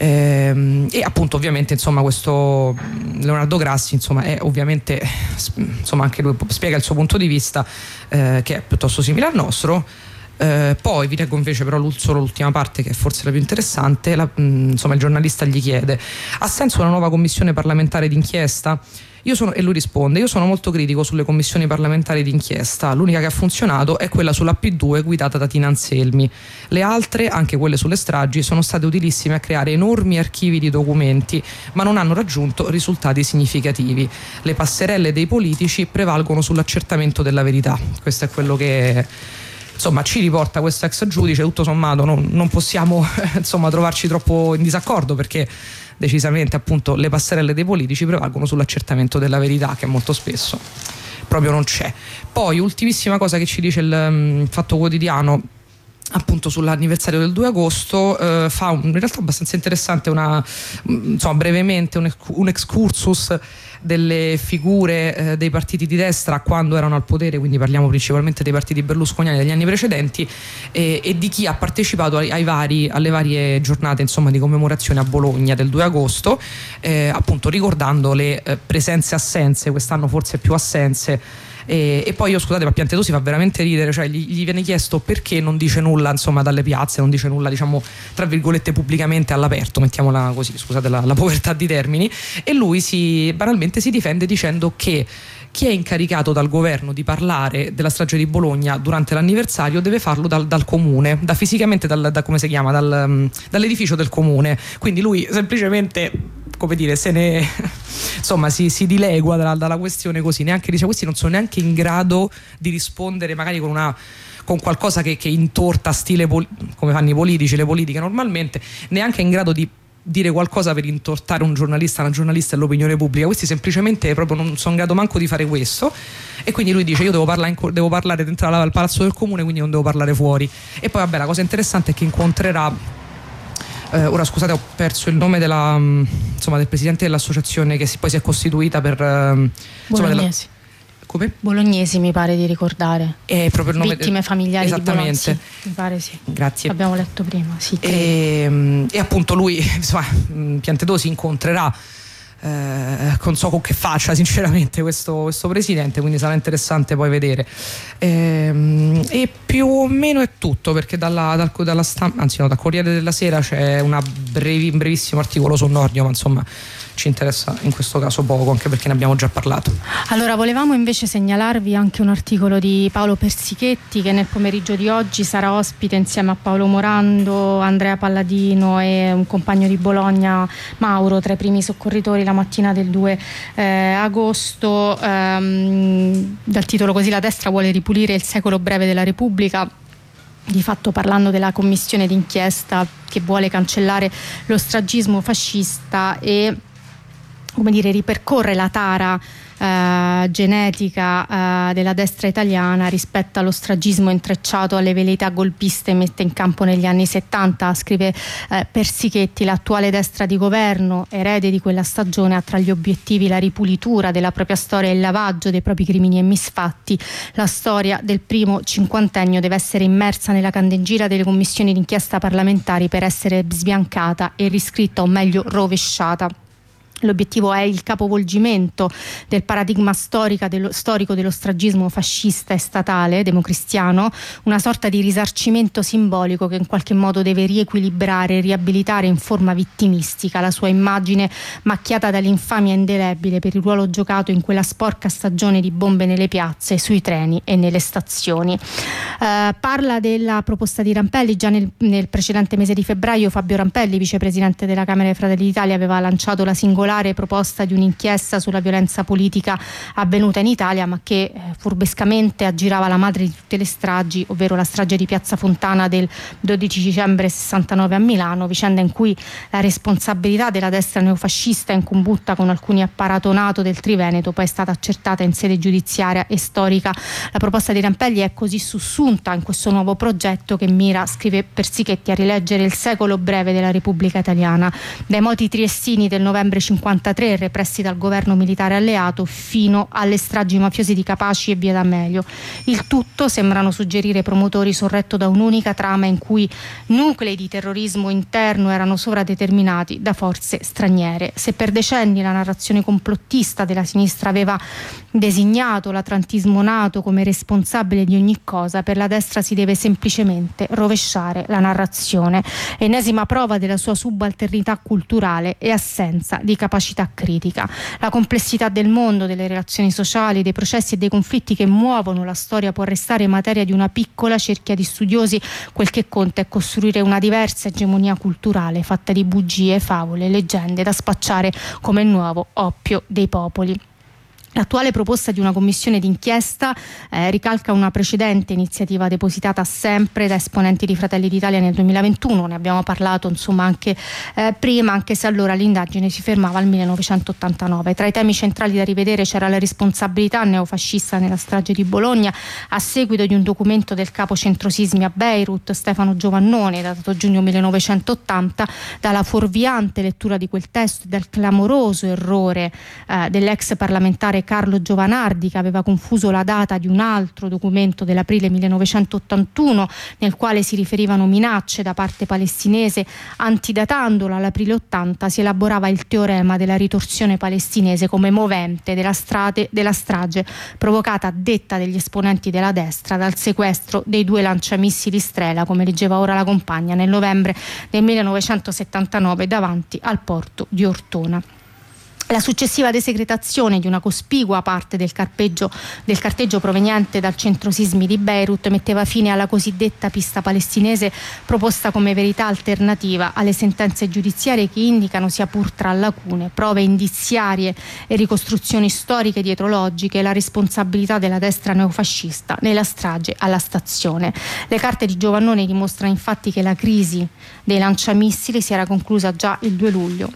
e appunto ovviamente, insomma, questo Leonardo Grassi, insomma, è ovviamente, insomma, anche lui spiega il suo punto di vista, che è piuttosto simile al nostro. Poi vi leggo invece però solo l'ultima parte, che è forse la più interessante. Insomma, il giornalista gli chiede: "Ha senso una nuova commissione parlamentare d'inchiesta? E lui risponde: io sono molto critico sulle commissioni parlamentari d'inchiesta, l'unica che ha funzionato è quella sulla P2 guidata da Tina Anselmi. Le altre, anche quelle sulle stragi, sono state utilissime a creare enormi archivi di documenti, ma non hanno raggiunto risultati significativi. Le passerelle dei politici prevalgono sull'accertamento della verità. Questo è quello che insomma ci riporta questo ex giudice. Tutto sommato non possiamo insomma trovarci troppo in disaccordo, perché decisamente appunto le passerelle dei politici prevalgono sull'accertamento della verità, che molto spesso proprio non c'è. Poi ultimissima cosa che ci dice il Fatto Quotidiano, appunto sull'anniversario del 2 agosto, fa in realtà abbastanza interessante brevemente un excursus delle figure dei partiti di destra quando erano al potere, quindi parliamo principalmente dei partiti berlusconiani degli anni precedenti, e di chi ha partecipato alle varie giornate insomma di commemorazione a Bologna del 2 agosto, appunto ricordando le presenze assenze, quest'anno forse più assenze. E poi scusate, ma Piantedosi fa veramente ridere, cioè gli viene chiesto perché non dice nulla insomma dalle piazze, non dice nulla diciamo tra virgolette pubblicamente all'aperto, mettiamola così, scusate la povertà di termini, e lui banalmente si difende dicendo che chi è incaricato dal governo di parlare della strage di Bologna durante l'anniversario deve farlo dal comune, fisicamente come si chiama, dall'edificio del comune. Quindi lui semplicemente, come dire, si dilegua dalla questione così, neanche dice questi non sono neanche in grado di rispondere magari con qualcosa che intorta stile come fanno i politici, le politiche normalmente, neanche in grado di dire qualcosa per intortare una giornalista e l'opinione pubblica. Questi semplicemente proprio non sono in grado manco di fare questo, e quindi lui dice io devo parlare dentro al palazzo del comune, quindi non devo parlare fuori. E poi vabbè, la cosa interessante è che incontrerà ora scusate ho perso il nome del presidente dell'associazione che poi si è costituita per Bolognesi. Come? Bolognesi mi pare di ricordare. È proprio il nome Vittime familiari di Bologna. Sì, mi pare sì. Grazie. Abbiamo letto prima, sì. E appunto lui, insomma, Piantedosi incontrerà non so con che faccia sinceramente questo presidente, quindi sarà interessante poi vedere. E più o meno è tutto, perché dalla stampa, anzi no, dal Corriere della Sera c'è un brevissimo articolo su Nordio, ma insomma ci interessa in questo caso poco, anche perché ne abbiamo già parlato. Allora, volevamo invece segnalarvi anche un articolo di Paolo Persichetti, che nel pomeriggio di oggi sarà ospite insieme a Paolo Morando, Andrea Palladino e un compagno di Bologna, Mauro, tra i primi soccorritori la mattina del 2 agosto. Dal titolo così: la destra vuole ripulire il secolo breve della Repubblica, di fatto parlando della commissione d'inchiesta che vuole cancellare lo stragismo fascista e, come dire, ripercorre la tara genetica della destra italiana rispetto allo stragismo intrecciato alle velleità golpiste messe in campo negli anni 70. Scrive Persichetti: l'attuale destra di governo, erede di quella stagione, ha tra gli obiettivi la ripulitura della propria storia e il lavaggio dei propri crimini e misfatti. La storia del primo cinquantennio deve essere immersa nella candeggina delle commissioni d'inchiesta parlamentari per essere sbiancata e riscritta, o meglio rovesciata. L'obiettivo è il capovolgimento del paradigma storico dello stragismo fascista e statale democristiano, una sorta di risarcimento simbolico che in qualche modo deve riequilibrare e riabilitare in forma vittimistica la sua immagine macchiata dall'infamia indelebile per il ruolo giocato in quella sporca stagione di bombe nelle piazze, sui treni e nelle stazioni. Parla della proposta di Rampelli. Già nel precedente mese di febbraio Fabio Rampelli, vicepresidente della Camera dei Fratelli d'Italia, aveva lanciato la singolare proposta di un'inchiesta sulla violenza politica avvenuta in Italia, ma che furbescamente aggirava la madre di tutte le stragi, ovvero la strage di Piazza Fontana del 12 dicembre 69 a Milano, vicenda in cui la responsabilità della destra neofascista in combutta con alcuni apparatonato del Triveneto poi è stata accertata in sede giudiziaria e storica. La proposta di Rampelli è così sussunta in questo nuovo progetto che mira, scrive Persichetti, a rileggere il secolo breve della Repubblica Italiana, dai moti triestini del novembre 53 repressi dal governo militare alleato fino alle stragi mafiose di Capaci e via D'Amelio. Il tutto, sembrano suggerire i promotori, sorretto da un'unica trama in cui nuclei di terrorismo interno erano sovradeterminati da forze straniere. Se per decenni la narrazione complottista della sinistra aveva designato l'atlantismo NATO come responsabile di ogni cosa, per la destra si deve semplicemente rovesciare la narrazione. Ennesima prova della sua subalternità culturale e assenza di capacità capacità critica. La complessità del mondo, delle relazioni sociali, dei processi e dei conflitti che muovono la storia può restare materia di una piccola cerchia di studiosi. Quel che conta è costruire una diversa egemonia culturale fatta di bugie, favole, leggende da spacciare come il nuovo oppio dei popoli. L'attuale proposta di una commissione d'inchiesta ricalca una precedente iniziativa depositata sempre da esponenti di Fratelli d'Italia nel 2021, ne abbiamo parlato insomma anche prima, anche se allora l'indagine si fermava al 1989. Tra i temi centrali da rivedere c'era la responsabilità neofascista nella strage di Bologna a seguito di un documento del capo centrosismi a Beirut, Stefano Giovannone, datato giugno 1980. Dalla fuorviante lettura di quel testo e dal clamoroso errore dell'ex parlamentare Carlo Giovanardi, che aveva confuso la data di un altro documento dell'aprile 1981 nel quale si riferivano minacce da parte palestinese, antidatandola all'aprile 80, si elaborava il teorema della ritorsione palestinese come movente della strage provocata, a detta degli esponenti della destra, dal sequestro dei 2 lanciamissili Strela, come leggeva ora la compagna, nel novembre del 1979 davanti al porto di Ortona. La successiva desecretazione di una cospicua parte del carteggio proveniente dal centrosismi di Beirut metteva fine alla cosiddetta pista palestinese, proposta come verità alternativa alle sentenze giudiziarie che indicano, sia pur tra lacune, prove indiziarie e ricostruzioni storiche dietrologiche, la responsabilità della destra neofascista nella strage alla stazione. Le carte di Giovannone dimostrano infatti che la crisi dei lanciamissili si era conclusa già il 2 luglio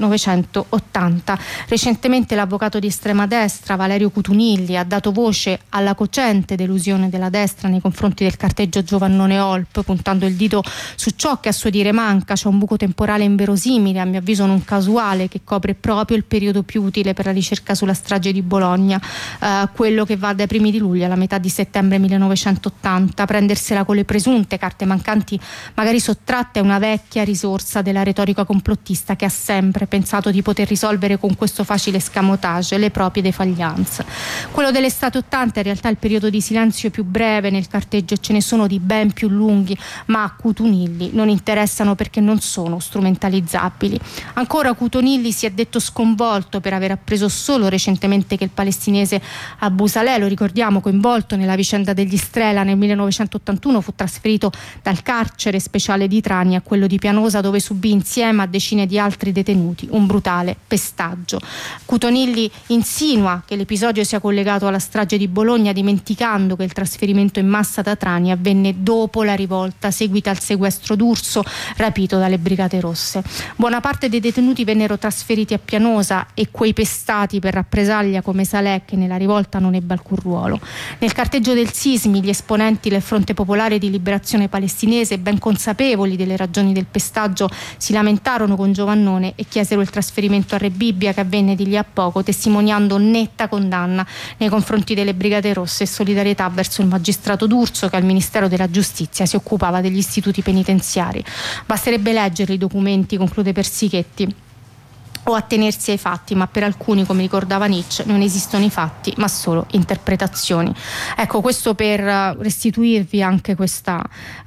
1980. Recentemente l'avvocato di estrema destra Valerio Cutunilli ha dato voce alla cocente delusione della destra nei confronti del carteggio Giovannone Olp, puntando il dito su ciò che a suo dire manca. C'è un buco temporale inverosimile, a mio avviso non casuale, che copre proprio il periodo più utile per la ricerca sulla strage di Bologna, quello che va dai primi di luglio alla metà di settembre 1980. Prendersela con le presunte carte mancanti, magari sottratte, è una vecchia risorsa della retorica complottista che ha sempre pensato di poter risolvere con questo facile escamotage le proprie defaglianze. Quello dell'estate 80 in realtà è il periodo di silenzio più breve nel carteggio, e ce ne sono di ben più lunghi, ma a Cutunilli non interessano perché non sono strumentalizzabili. Ancora Cutunilli si è detto sconvolto per aver appreso solo recentemente che il palestinese Abu Saleh, lo ricordiamo, coinvolto nella vicenda degli Strela nel 1981, fu trasferito dal carcere speciale di Trani a quello di Pianosa, dove subì insieme a decine di altri detenuti un brutale pestaggio. Cutunilli insinua che l'episodio sia collegato alla strage di Bologna, dimenticando che il trasferimento in massa da Trani avvenne dopo la rivolta seguita al sequestro d'Urso, rapito dalle Brigate Rosse. Buona parte dei detenuti vennero trasferiti a Pianosa e quei pestati per rappresaglia come Saleh, che nella rivolta non ebbe alcun ruolo. Nel carteggio del Sismi gli esponenti del Fronte Popolare di Liberazione Palestinese, ben consapevoli delle ragioni del pestaggio, si lamentarono con Giovannone e chiesero il trasferimento a Rebibbia, che avvenne di lì a poco, testimoniando netta condanna nei confronti delle Brigate Rosse e solidarietà verso il magistrato D'Urso, che al Ministero della Giustizia si occupava degli istituti penitenziari. Basterebbe leggere i documenti, conclude Persichetti, o attenersi ai fatti, ma per alcuni, come ricordava Nietzsche, non esistono i fatti ma solo interpretazioni. Ecco, questo per restituirvi anche questa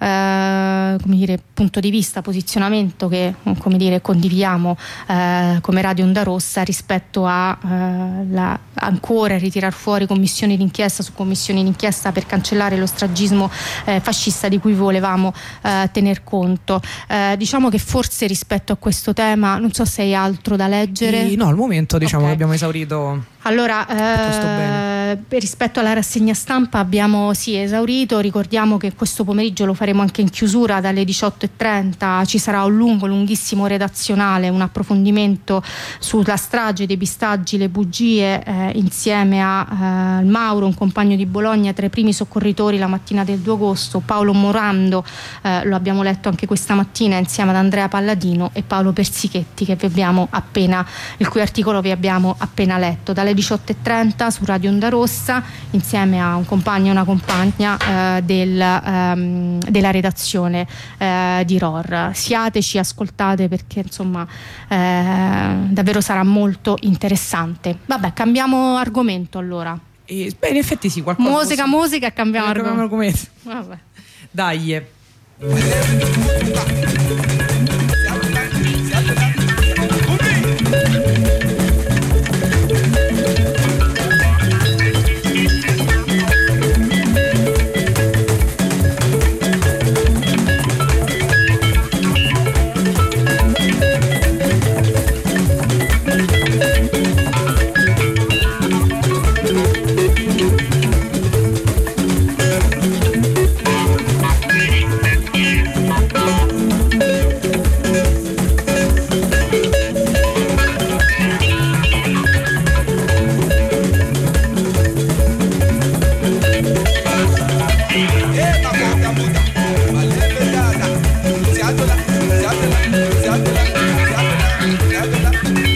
punto di vista, posizionamento che condividiamo come Radio Onda Rossa rispetto a ancora ritirar fuori commissioni d'inchiesta su commissioni d'inchiesta per cancellare lo stragismo fascista di cui volevamo tener conto. Diciamo che forse rispetto a questo tema, non so se hai altro da leggere. No, al momento diciamo okay. che abbiamo esaurito. Allora, rispetto alla rassegna stampa abbiamo esaurito. Ricordiamo che questo pomeriggio lo faremo anche in chiusura dalle 18:30. Ci sarà un lunghissimo redazionale, un approfondimento sulla strage, dei pistaggi, le bugie, insieme a Mauro, un compagno di Bologna, tra i primi soccorritori la mattina del 2 agosto, Paolo Morando, lo abbiamo letto anche questa mattina, insieme ad Andrea Palladino e Paolo Persichetti, il cui articolo vi abbiamo appena letto. Dalle 18:30 su Radio Onda Rossa, insieme a un compagno e una compagna della redazione di ROR. Siateci, ascoltate, perché insomma davvero sarà molto interessante. Vabbè, cambiamo argomento allora. In effetti sì, qualcosa. Musica e cambiamo argomento. Vabbè. Dai.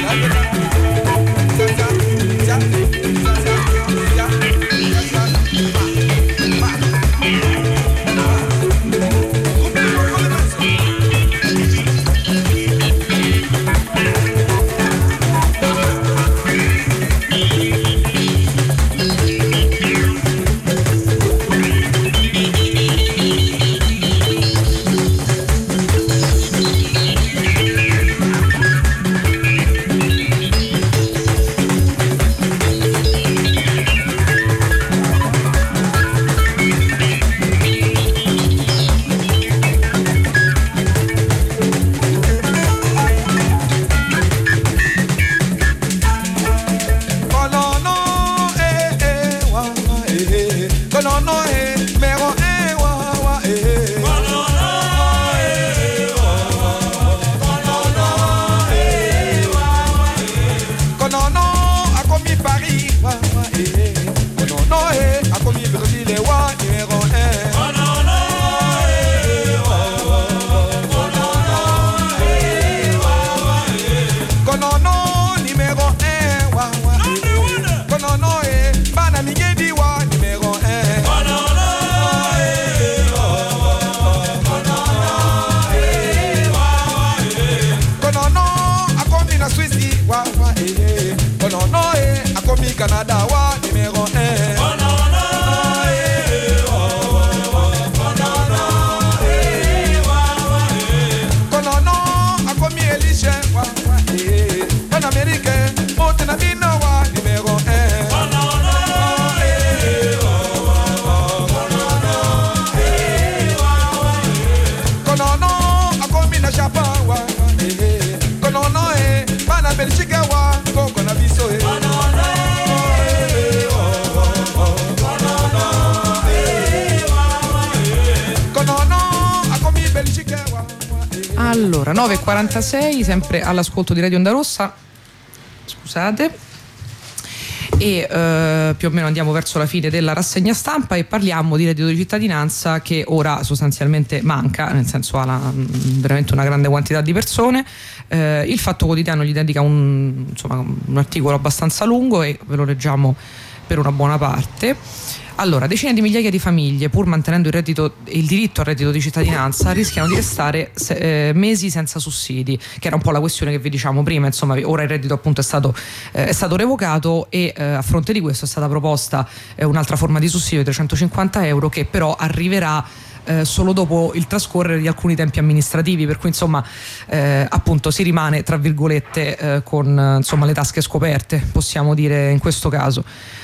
Canada wa numéro 1. Konono a commis Elisha wa en Amérique Montenegro wa numéro 1. Konono a commis na Japon wa Konono bana Belgique wa koko na biso Allora, 9.46, sempre all'ascolto di Radio Onda Rossa, scusate, e più o meno andiamo verso la fine della rassegna stampa e parliamo di reddito di cittadinanza che ora sostanzialmente manca, nel senso ha veramente una grande quantità di persone. Il Fatto Quotidiano gli dedica un articolo abbastanza lungo e ve lo leggiamo per una buona parte. Allora, decine di migliaia di famiglie, pur mantenendo il diritto al reddito di cittadinanza, rischiano di restare mesi senza sussidi, che era un po' la questione che vi diciamo prima. Insomma, ora il reddito appunto è stato revocato e a fronte di questo è stata proposta un'altra forma di sussidio di 350 euro che però arriverà solo dopo il trascorrere di alcuni tempi amministrativi, per cui insomma appunto si rimane tra virgolette con le tasche scoperte, possiamo dire in questo caso.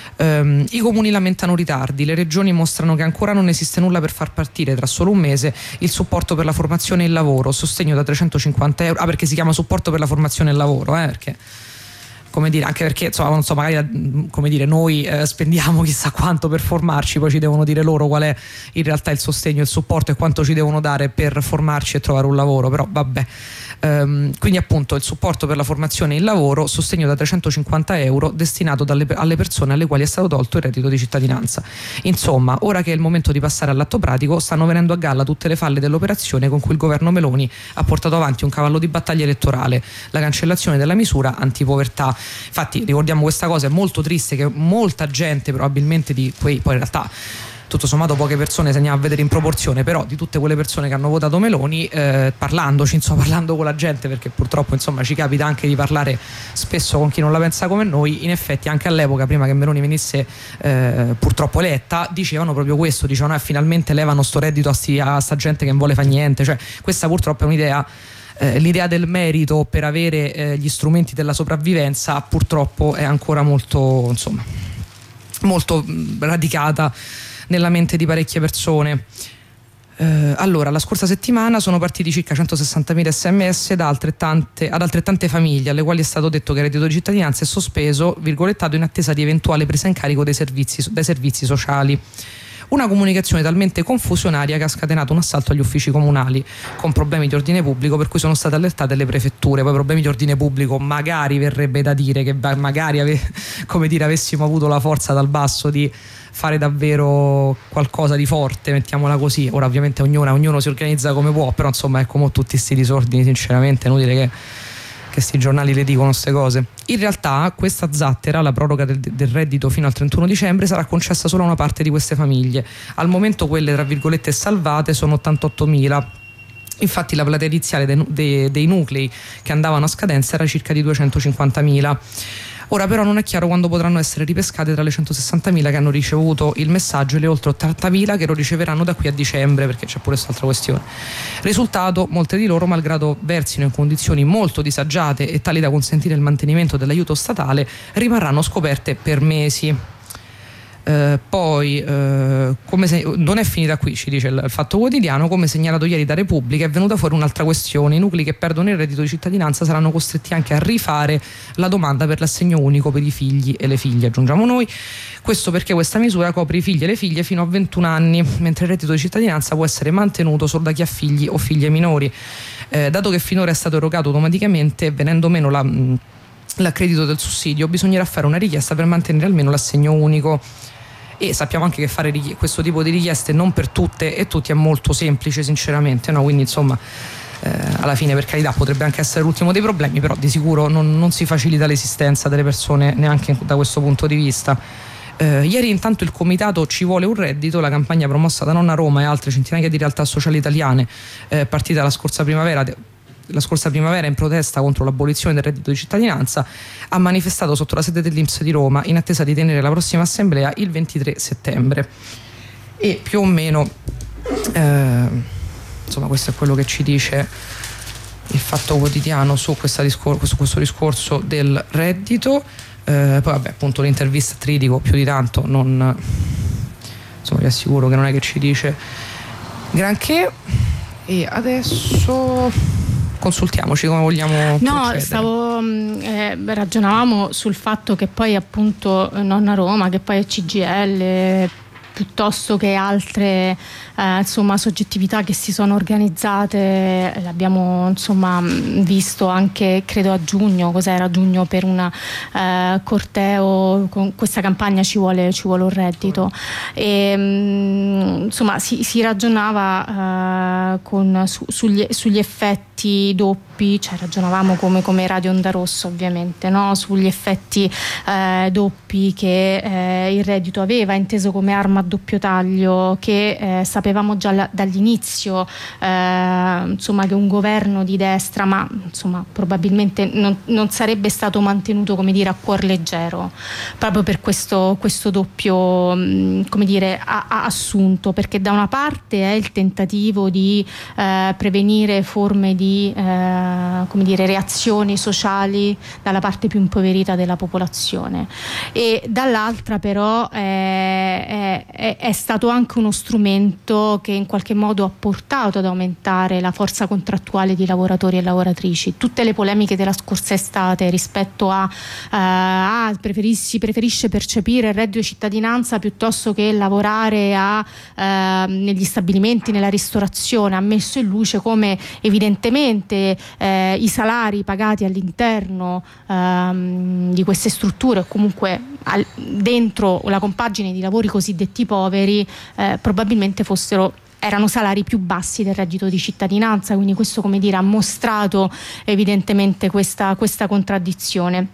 I comuni lamentano ritardi, le regioni mostrano che ancora non esiste nulla per far partire tra solo un mese il supporto per la formazione e il lavoro, sostegno da 350 euro. Perché si chiama supporto per la formazione e il lavoro, perché come dire, anche perché magari come dire, noi spendiamo chissà quanto per formarci, poi ci devono dire loro qual è in realtà il sostegno e il supporto e quanto ci devono dare per formarci e trovare un lavoro, però vabbè. Quindi appunto il supporto per la formazione e il lavoro, sostegno da 350 euro destinato alle persone alle quali è stato tolto il reddito di cittadinanza. Insomma, ora che è il momento di passare all'atto pratico, stanno venendo a galla tutte le falle dell'operazione con cui il governo Meloni ha portato avanti un cavallo di battaglia elettorale, la cancellazione della misura antipovertà. Infatti ricordiamo questa cosa, è molto triste che molta gente probabilmente di quei, poi in realtà tutto sommato poche persone se andiamo a vedere in proporzione, però di tutte quelle persone che hanno votato Meloni, parlando con la gente, perché purtroppo insomma ci capita anche di parlare spesso con chi non la pensa come noi, in effetti anche all'epoca prima che Meloni venisse purtroppo eletta dicevano proprio questo, dicevano finalmente levano sto reddito a sta gente che non vuole fare niente, cioè questa purtroppo è un'idea, l'idea del merito per avere gli strumenti della sopravvivenza purtroppo è ancora molto radicata nella mente di parecchie persone. Allora, la scorsa settimana sono partiti circa 160.000 sms ad altrettante famiglie alle quali è stato detto che il reddito di cittadinanza è sospeso, virgolettato, in attesa di eventuale presa in carico dai servizi sociali. Una comunicazione talmente confusionaria che ha scatenato un assalto agli uffici comunali con problemi di ordine pubblico, per cui sono state allertate le prefetture. Poi problemi di ordine pubblico, magari verrebbe da dire che magari avessimo avuto la forza dal basso di fare davvero qualcosa di forte, mettiamola così. Ora ovviamente ognuno si organizza come può, però insomma ecco, tutti sti disordini sinceramente è inutile che che sti giornali le dicono queste cose. In realtà questa zattera, la proroga del reddito fino al 31 dicembre, sarà concessa solo a una parte di queste famiglie. Al momento quelle tra virgolette salvate sono 88.000. Infatti la platea iniziale dei nuclei che andavano a scadenza era circa di 250.000. Ora però non è chiaro quando potranno essere ripescate tra le 160.000 che hanno ricevuto il messaggio e le oltre 80.000 che lo riceveranno da qui a dicembre, perché c'è pure quest'altra questione. Risultato, molte di loro, malgrado versino in condizioni molto disagiate e tali da consentire il mantenimento dell'aiuto statale, rimarranno scoperte per mesi. Poi non è finita qui, ci dice il Fatto Quotidiano. Come segnalato ieri da Repubblica, è venuta fuori un'altra questione: i nuclei che perdono il reddito di cittadinanza saranno costretti anche a rifare la domanda per l'assegno unico per i figli e le figlie, aggiungiamo noi. Questo perché questa misura copre i figli e le figlie fino a 21 anni, mentre il reddito di cittadinanza può essere mantenuto solo da chi ha figli o figlie minori. Dato che finora è stato erogato automaticamente, venendo meno l'accredito del sussidio, bisognerà fare una richiesta per mantenere almeno l'assegno unico. E sappiamo anche che fare questo tipo di richieste non per tutte e tutti è molto semplice, sinceramente, no? Quindi insomma, alla fine, per carità, potrebbe anche essere l'ultimo dei problemi, però di sicuro non si facilita l'esistenza delle persone neanche da questo punto di vista. Ieri intanto il comitato Ci vuole un reddito, la campagna promossa da Nonna Roma e altre centinaia di realtà sociali italiane, partita la scorsa primavera in protesta contro l'abolizione del reddito di cittadinanza, ha manifestato sotto la sede dell'INPS di Roma in attesa di tenere la prossima assemblea il 23 settembre. E più o meno insomma, questo è quello che ci dice il Fatto Quotidiano su questo discorso del reddito. Poi vabbè, appunto l'intervista a Tridico più di tanto insomma, vi assicuro che non è che ci dice granché. E adesso consultiamoci come vogliamo procedere. Ragionavamo sul fatto che poi appunto Nonna Roma, che poi è CGIL, piuttosto che altre soggettività che si sono organizzate, l'abbiamo visto anche credo a giugno, per un corteo con questa campagna Ci vuole un reddito, e si ragionava sugli effetti doppi, cioè ragionavamo come Radio Onda Rossa, ovviamente, no? Sugli effetti doppi che il reddito aveva, inteso come arma a doppio taglio, che sapevamo già dall'inizio che un governo di destra, ma probabilmente non sarebbe stato mantenuto, a cuor leggero, proprio per questo doppio assunto, perché da una parte è il tentativo di prevenire forme di reazioni sociali dalla parte più impoverita della popolazione, e dall'altra però è stato anche uno strumento che in qualche modo ha portato ad aumentare la forza contrattuale di lavoratori e lavoratrici. Tutte le polemiche della scorsa estate rispetto si preferisce percepire il reddito di cittadinanza piuttosto che lavorare negli stabilimenti, nella ristorazione, ha messo in luce come evidentemente i salari pagati all'interno di queste strutture, o comunque dentro la compagine di lavori cosiddetti poveri, probabilmente erano salari più bassi del reddito di cittadinanza. Quindi questo ha mostrato evidentemente questa contraddizione,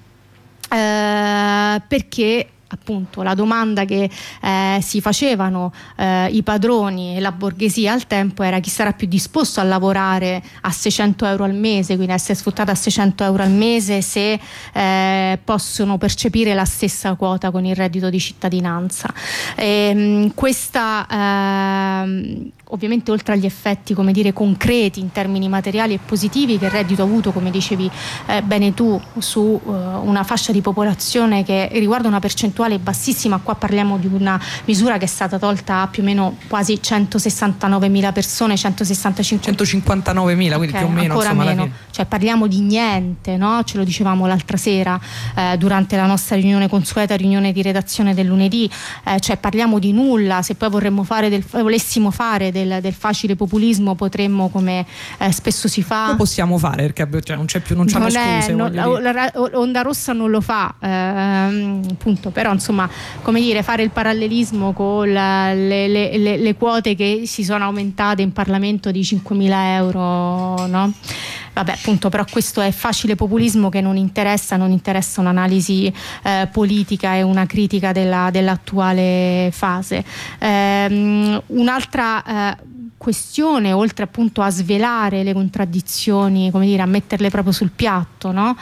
perché appunto la domanda che si facevano i padroni e la borghesia al tempo era: chi sarà più disposto a lavorare a 600 euro al mese, quindi a essere sfruttato a 600 euro al mese, se possono percepire la stessa quota con il reddito di cittadinanza. Questa ovviamente, oltre agli effetti concreti in termini materiali e positivi che il reddito ha avuto, come dicevi bene tu, su una fascia di popolazione che riguarda una percentuale bassissima. Qua parliamo di una misura che è stata tolta a più o meno quasi 169.000 persone, 159.000, quindi più o meno, ancora meno, cioè parliamo di niente, no? Ce lo dicevamo l'altra sera durante la nostra consueta riunione di redazione del lunedì, cioè parliamo di nulla. Se poi volessimo fare del facile populismo, potremmo, come spesso si fa, lo possiamo fare, perché non c'hanno scuse. Onda Rossa non lo fa, appunto, però fare il parallelismo con le quote che si sono aumentate in Parlamento di 5.000 euro, no? vabbè, appunto, però questo è facile populismo che non interessa un'analisi politica e una critica dell'attuale fase. Un'altra questione, oltre appunto a svelare le contraddizioni, come dire, a metterle proprio sul piatto, no?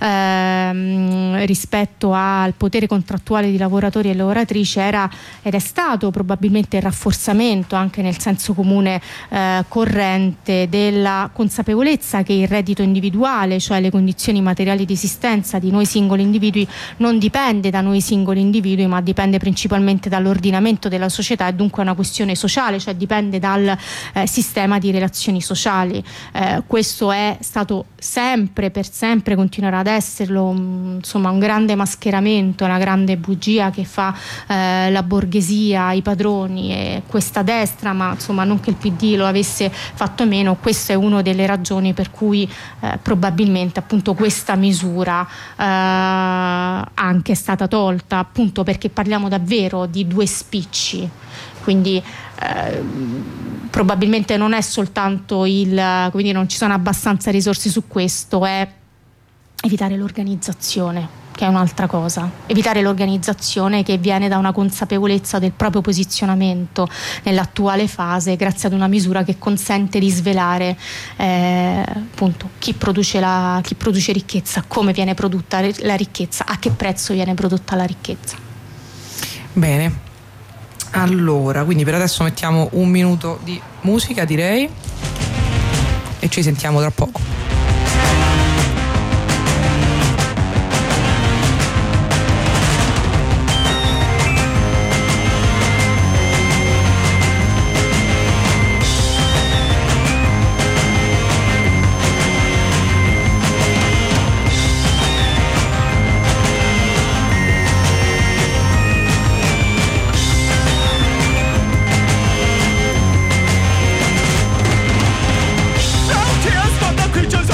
Rispetto al potere contrattuale di lavoratori e lavoratrici, era ed è stato probabilmente il rafforzamento anche nel senso comune corrente della consapevolezza che il reddito individuale, cioè le condizioni materiali di esistenza di noi singoli individui, non dipende da noi singoli individui, ma dipende principalmente dall'ordinamento della società, e dunque è una questione sociale, cioè dipende dal sistema di relazioni sociali. Questo è stato sempre, per sempre, continuerà ad esserlo, insomma, un grande mascheramento, una grande bugia che fa la borghesia, i padroni e questa destra, ma insomma non che il PD lo avesse fatto meno. Questa è una delle ragioni per cui probabilmente appunto questa misura anche è stata tolta, appunto perché parliamo davvero di due spicci, quindi probabilmente non è soltanto quindi non ci sono abbastanza risorse su questo, è evitare l'organizzazione, che è un'altra cosa, evitare l'organizzazione che viene da una consapevolezza del proprio posizionamento nell'attuale fase, grazie ad una misura che consente di svelare appunto chi produce ricchezza, come viene prodotta la ricchezza, a che prezzo viene prodotta la ricchezza. Bene, allora, quindi per adesso mettiamo un minuto di musica, direi, e ci sentiamo tra poco. No tears for the creatures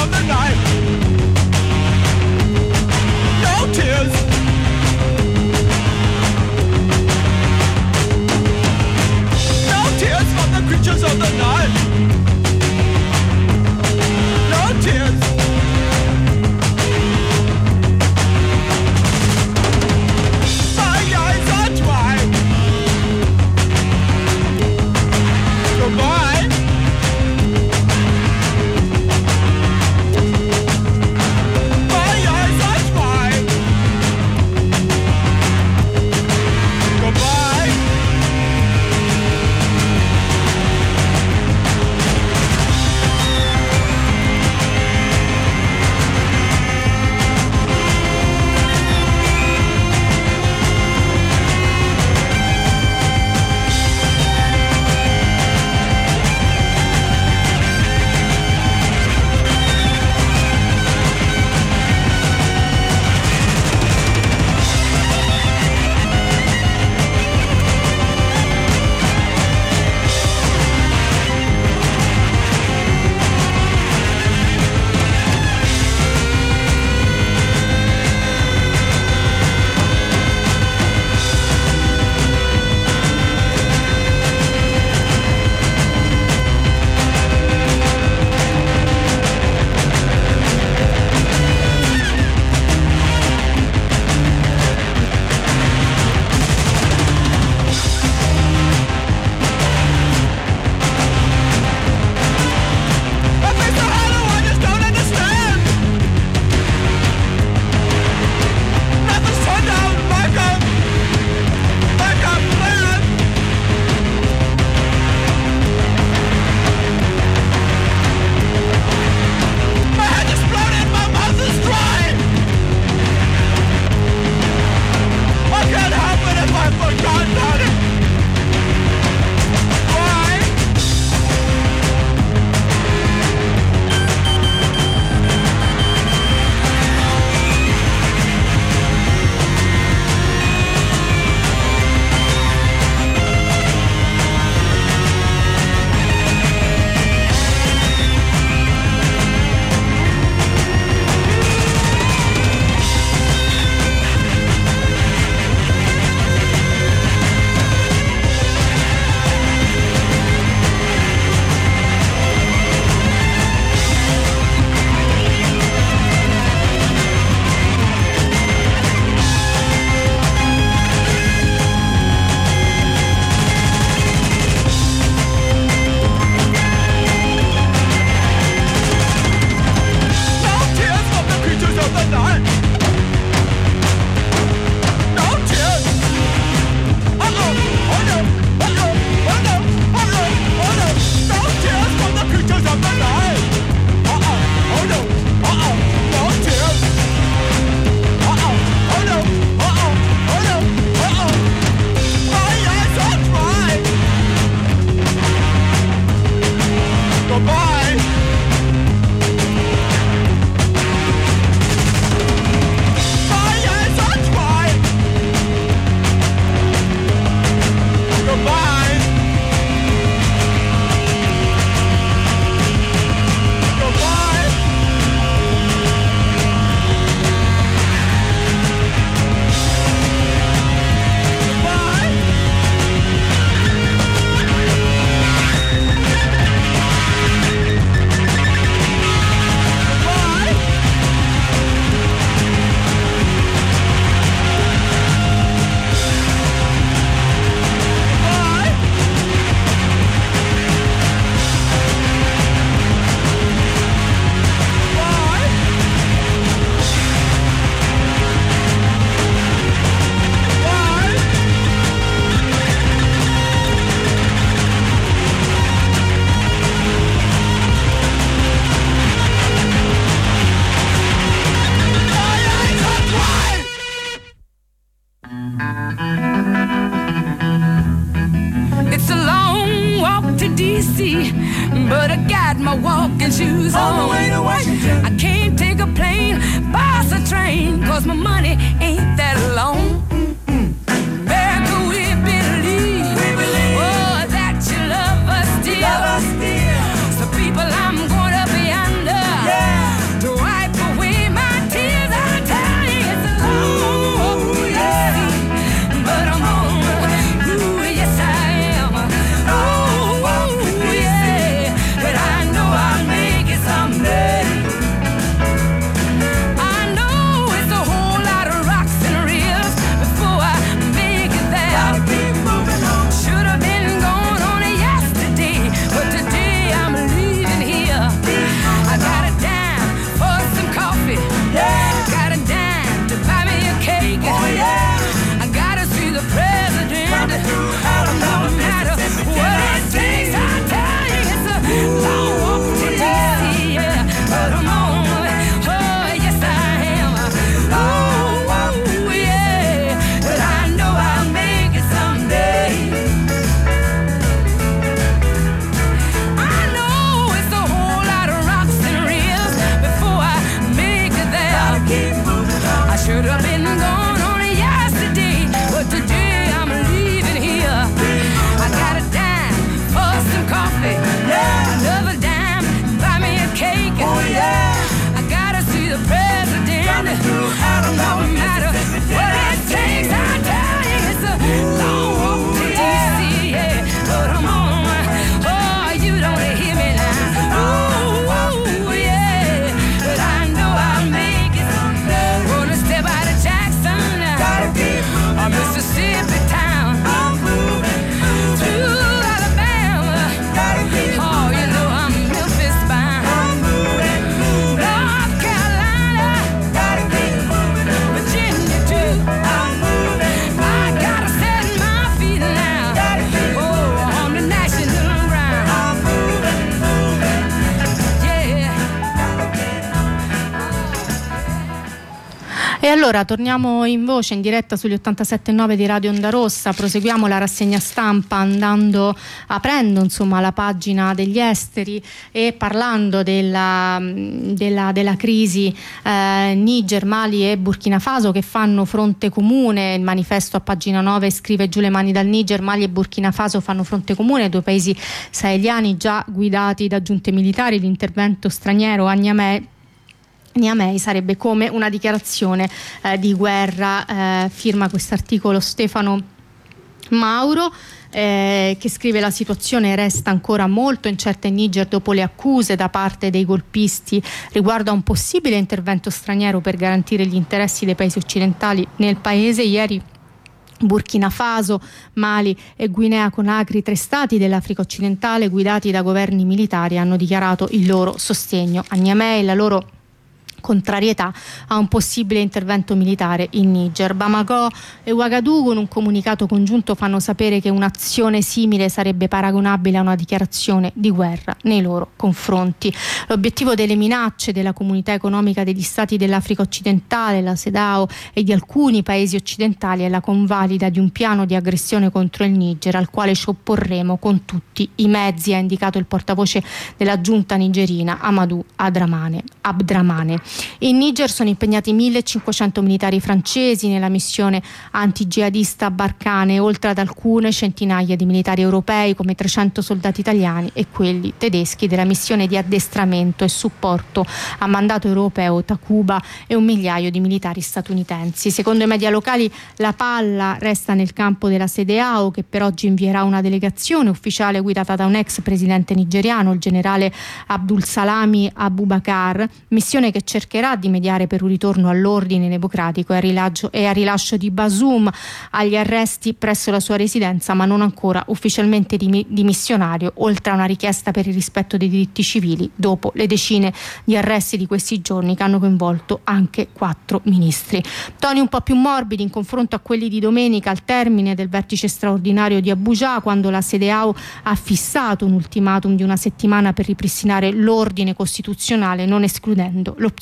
but I got my walking shoes on the way to Washington. I can't take a plane, bus or train, 'cause my money ain't that long. America, we believe, oh, that you love us still. So people, I'm going up yonder, to wipe away my tears. I'll tell you it's a long walk, but I'm on, ooh, yes I am. Ooh, yeah, but I know I'll make it someday. I know it's a whole lot of rocks and reels before I make it there. Gotta keep moving on. Should have been gone on yesterday, but today I'm leaving here. I got a dime for some coffee, got a dime to buy me a cake. I gotta see the president, no matter what it takes. I tell you it's a long walk to D.C., but I'm on, oh yes I am. Oh yeah, but I know I'll make it someday. I know it's a whole lot of rocks and reels before I make it there. I should have been gone on yesterday, but today I'm leaving here. I got a dime for some coffee, another dime, buy me a cake. I gotta see the president, no matter what it takes. I tell you it's a long walk to D.C., but I'm on, oh, you don't hear me now. Oh, yeah, but I know I'll make it. Gonna step out of Jackson, or Mississippi town, to Alabama, oh, you know I'm Memphis bound, North Carolina, Virginia too. I gotta set my feet now, oh, on the national ground. Yeah. E allora torniamo in voce in diretta sugli 87.9 di Radio Onda Rossa. Proseguiamo la rassegna stampa aprendo insomma la pagina degli esteri e parlando della crisi Niger, Mali e Burkina Faso, che fanno fronte comune. Il manifesto a pagina 9 scrive: giù le mani dal Niger, Mali e Burkina Faso fanno fronte comune, due paesi saheliani già guidati da giunte militari. L'intervento straniero a Niamey sarebbe come una dichiarazione di guerra. Firma quest'articolo Stefano Mauro, che scrive: la situazione resta ancora molto incerta in Niger dopo le accuse da parte dei golpisti riguardo a un possibile intervento straniero per garantire gli interessi dei paesi occidentali nel paese. Ieri Burkina Faso, Mali e Guinea Conakry, tre stati dell'Africa occidentale guidati da governi militari, hanno dichiarato il loro sostegno a Niamey e la loro contrarietà a un possibile intervento militare in Niger. Bamako e Ouagadougou in un comunicato congiunto fanno sapere che un'azione simile sarebbe paragonabile a una dichiarazione di guerra nei loro confronti. L'obiettivo delle minacce della Comunità Economica degli Stati dell'Africa Occidentale, la CEDEAO, e di alcuni paesi occidentali è la convalida di un piano di aggressione contro il Niger al quale ci opporremo con tutti i mezzi, ha indicato il portavoce della giunta nigerina Amadou Abdramane. In Niger sono impegnati 1.500 militari francesi nella missione anti-jihadista Barkhane, oltre ad alcune centinaia di militari europei come 300 soldati italiani e quelli tedeschi della missione di addestramento e supporto a mandato europeo Takuba e 1 migliaio di militari statunitensi. Secondo i media locali la palla resta nel campo della CEDEAO, che per oggi invierà una delegazione ufficiale guidata da un ex presidente nigeriano, il generale Abdul Salami Abubakar, missione che cercherà di mediare per un ritorno all'ordine democratico e al rilascio di Bazoum agli arresti presso la sua residenza, ma non ancora ufficialmente dimissionario, oltre a una richiesta per il rispetto dei diritti civili dopo le decine di arresti di questi giorni che hanno coinvolto anche 4 ministri. Toni un po' più morbidi in confronto a quelli di domenica al termine del vertice straordinario di Abuja, quando la CEDEAO ha fissato un ultimatum di una settimana per ripristinare l'ordine costituzionale, non escludendo l'opzione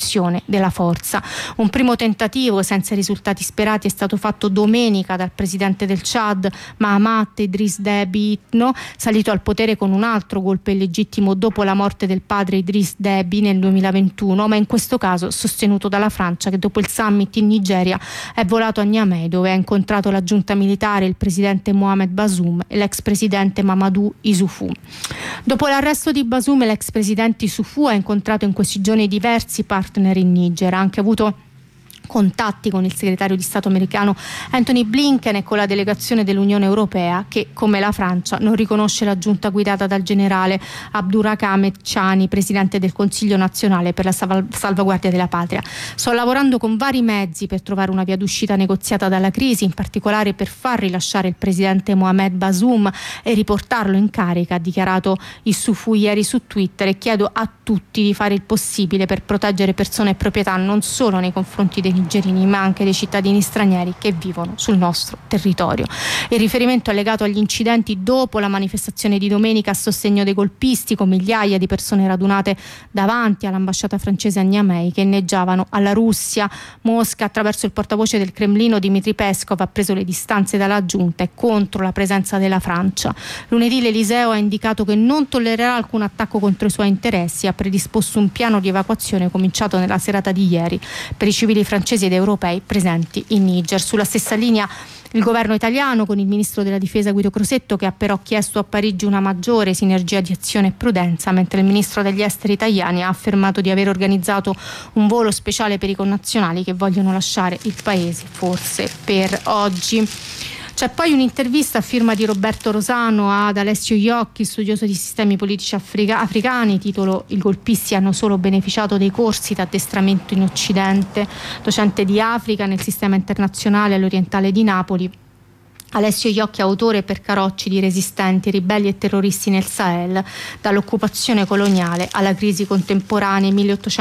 espressione della forza. Un primo tentativo senza risultati sperati è stato fatto domenica dal presidente del Chad, Mahamat Idriss Déby Itno, salito al potere con un altro golpe illegittimo dopo la morte del padre Idriss Déby nel 2021, ma in questo caso sostenuto dalla Francia, che dopo il summit in Nigeria è volato a Niamey, dove ha incontrato la giunta militare, il presidente Mohamed Bazoum e l'ex presidente Mamadou Issoufou. Dopo l'arresto di Bazoum, l'ex presidente Issoufou ha incontrato in questi giorni diversi partner in Niger, ha anche avuto contatti con il segretario di Stato americano Anthony Blinken e con la delegazione dell'Unione Europea, che come la Francia non riconosce la giunta guidata dal generale Abdurrahman Chani, presidente del Consiglio nazionale per la salvaguardia della patria. Sto lavorando con vari mezzi per trovare una via d'uscita negoziata dalla crisi, in particolare per far rilasciare il presidente Mohamed Bazoum e riportarlo in carica, ha dichiarato Issoufou ieri su Twitter, e chiedo a tutti di fare il possibile per proteggere persone e proprietà non solo nei confronti dei nigerini ma anche dei cittadini stranieri che vivono sul nostro territorio. Il riferimento è legato agli incidenti dopo la manifestazione di domenica a sostegno dei golpisti, con migliaia di persone radunate davanti all'ambasciata francese a Niamey che inneggiavano alla Russia. Mosca, attraverso il portavoce del Cremlino Dmitry Peskov, ha preso le distanze dalla giunta e contro la presenza della Francia. Lunedì l'Eliseo ha indicato che non tollererà alcun attacco contro i suoi interessi, ha predisposto un piano di evacuazione cominciato nella serata di ieri per i civili francesi ed europei presenti in Niger. Sulla stessa linea il governo italiano, con il ministro della difesa Guido Crosetto, che ha però chiesto a Parigi una maggiore sinergia di azione e prudenza, mentre il ministro degli esteri italiani ha affermato di aver organizzato un volo speciale per i connazionali che vogliono lasciare il paese forse per oggi. C'è poi un'intervista a firma di Roberto Rosano ad Alessio Iocchi, studioso di sistemi politici africani, titolo "I golpisti hanno solo beneficiato dei corsi d'addestramento in Occidente", docente di Africa nel sistema internazionale all'Orientale di Napoli. Alessio Iocchi, autore per Carocci di Resistenti, ribelli e terroristi nel Sahel, dall'occupazione coloniale alla crisi contemporanea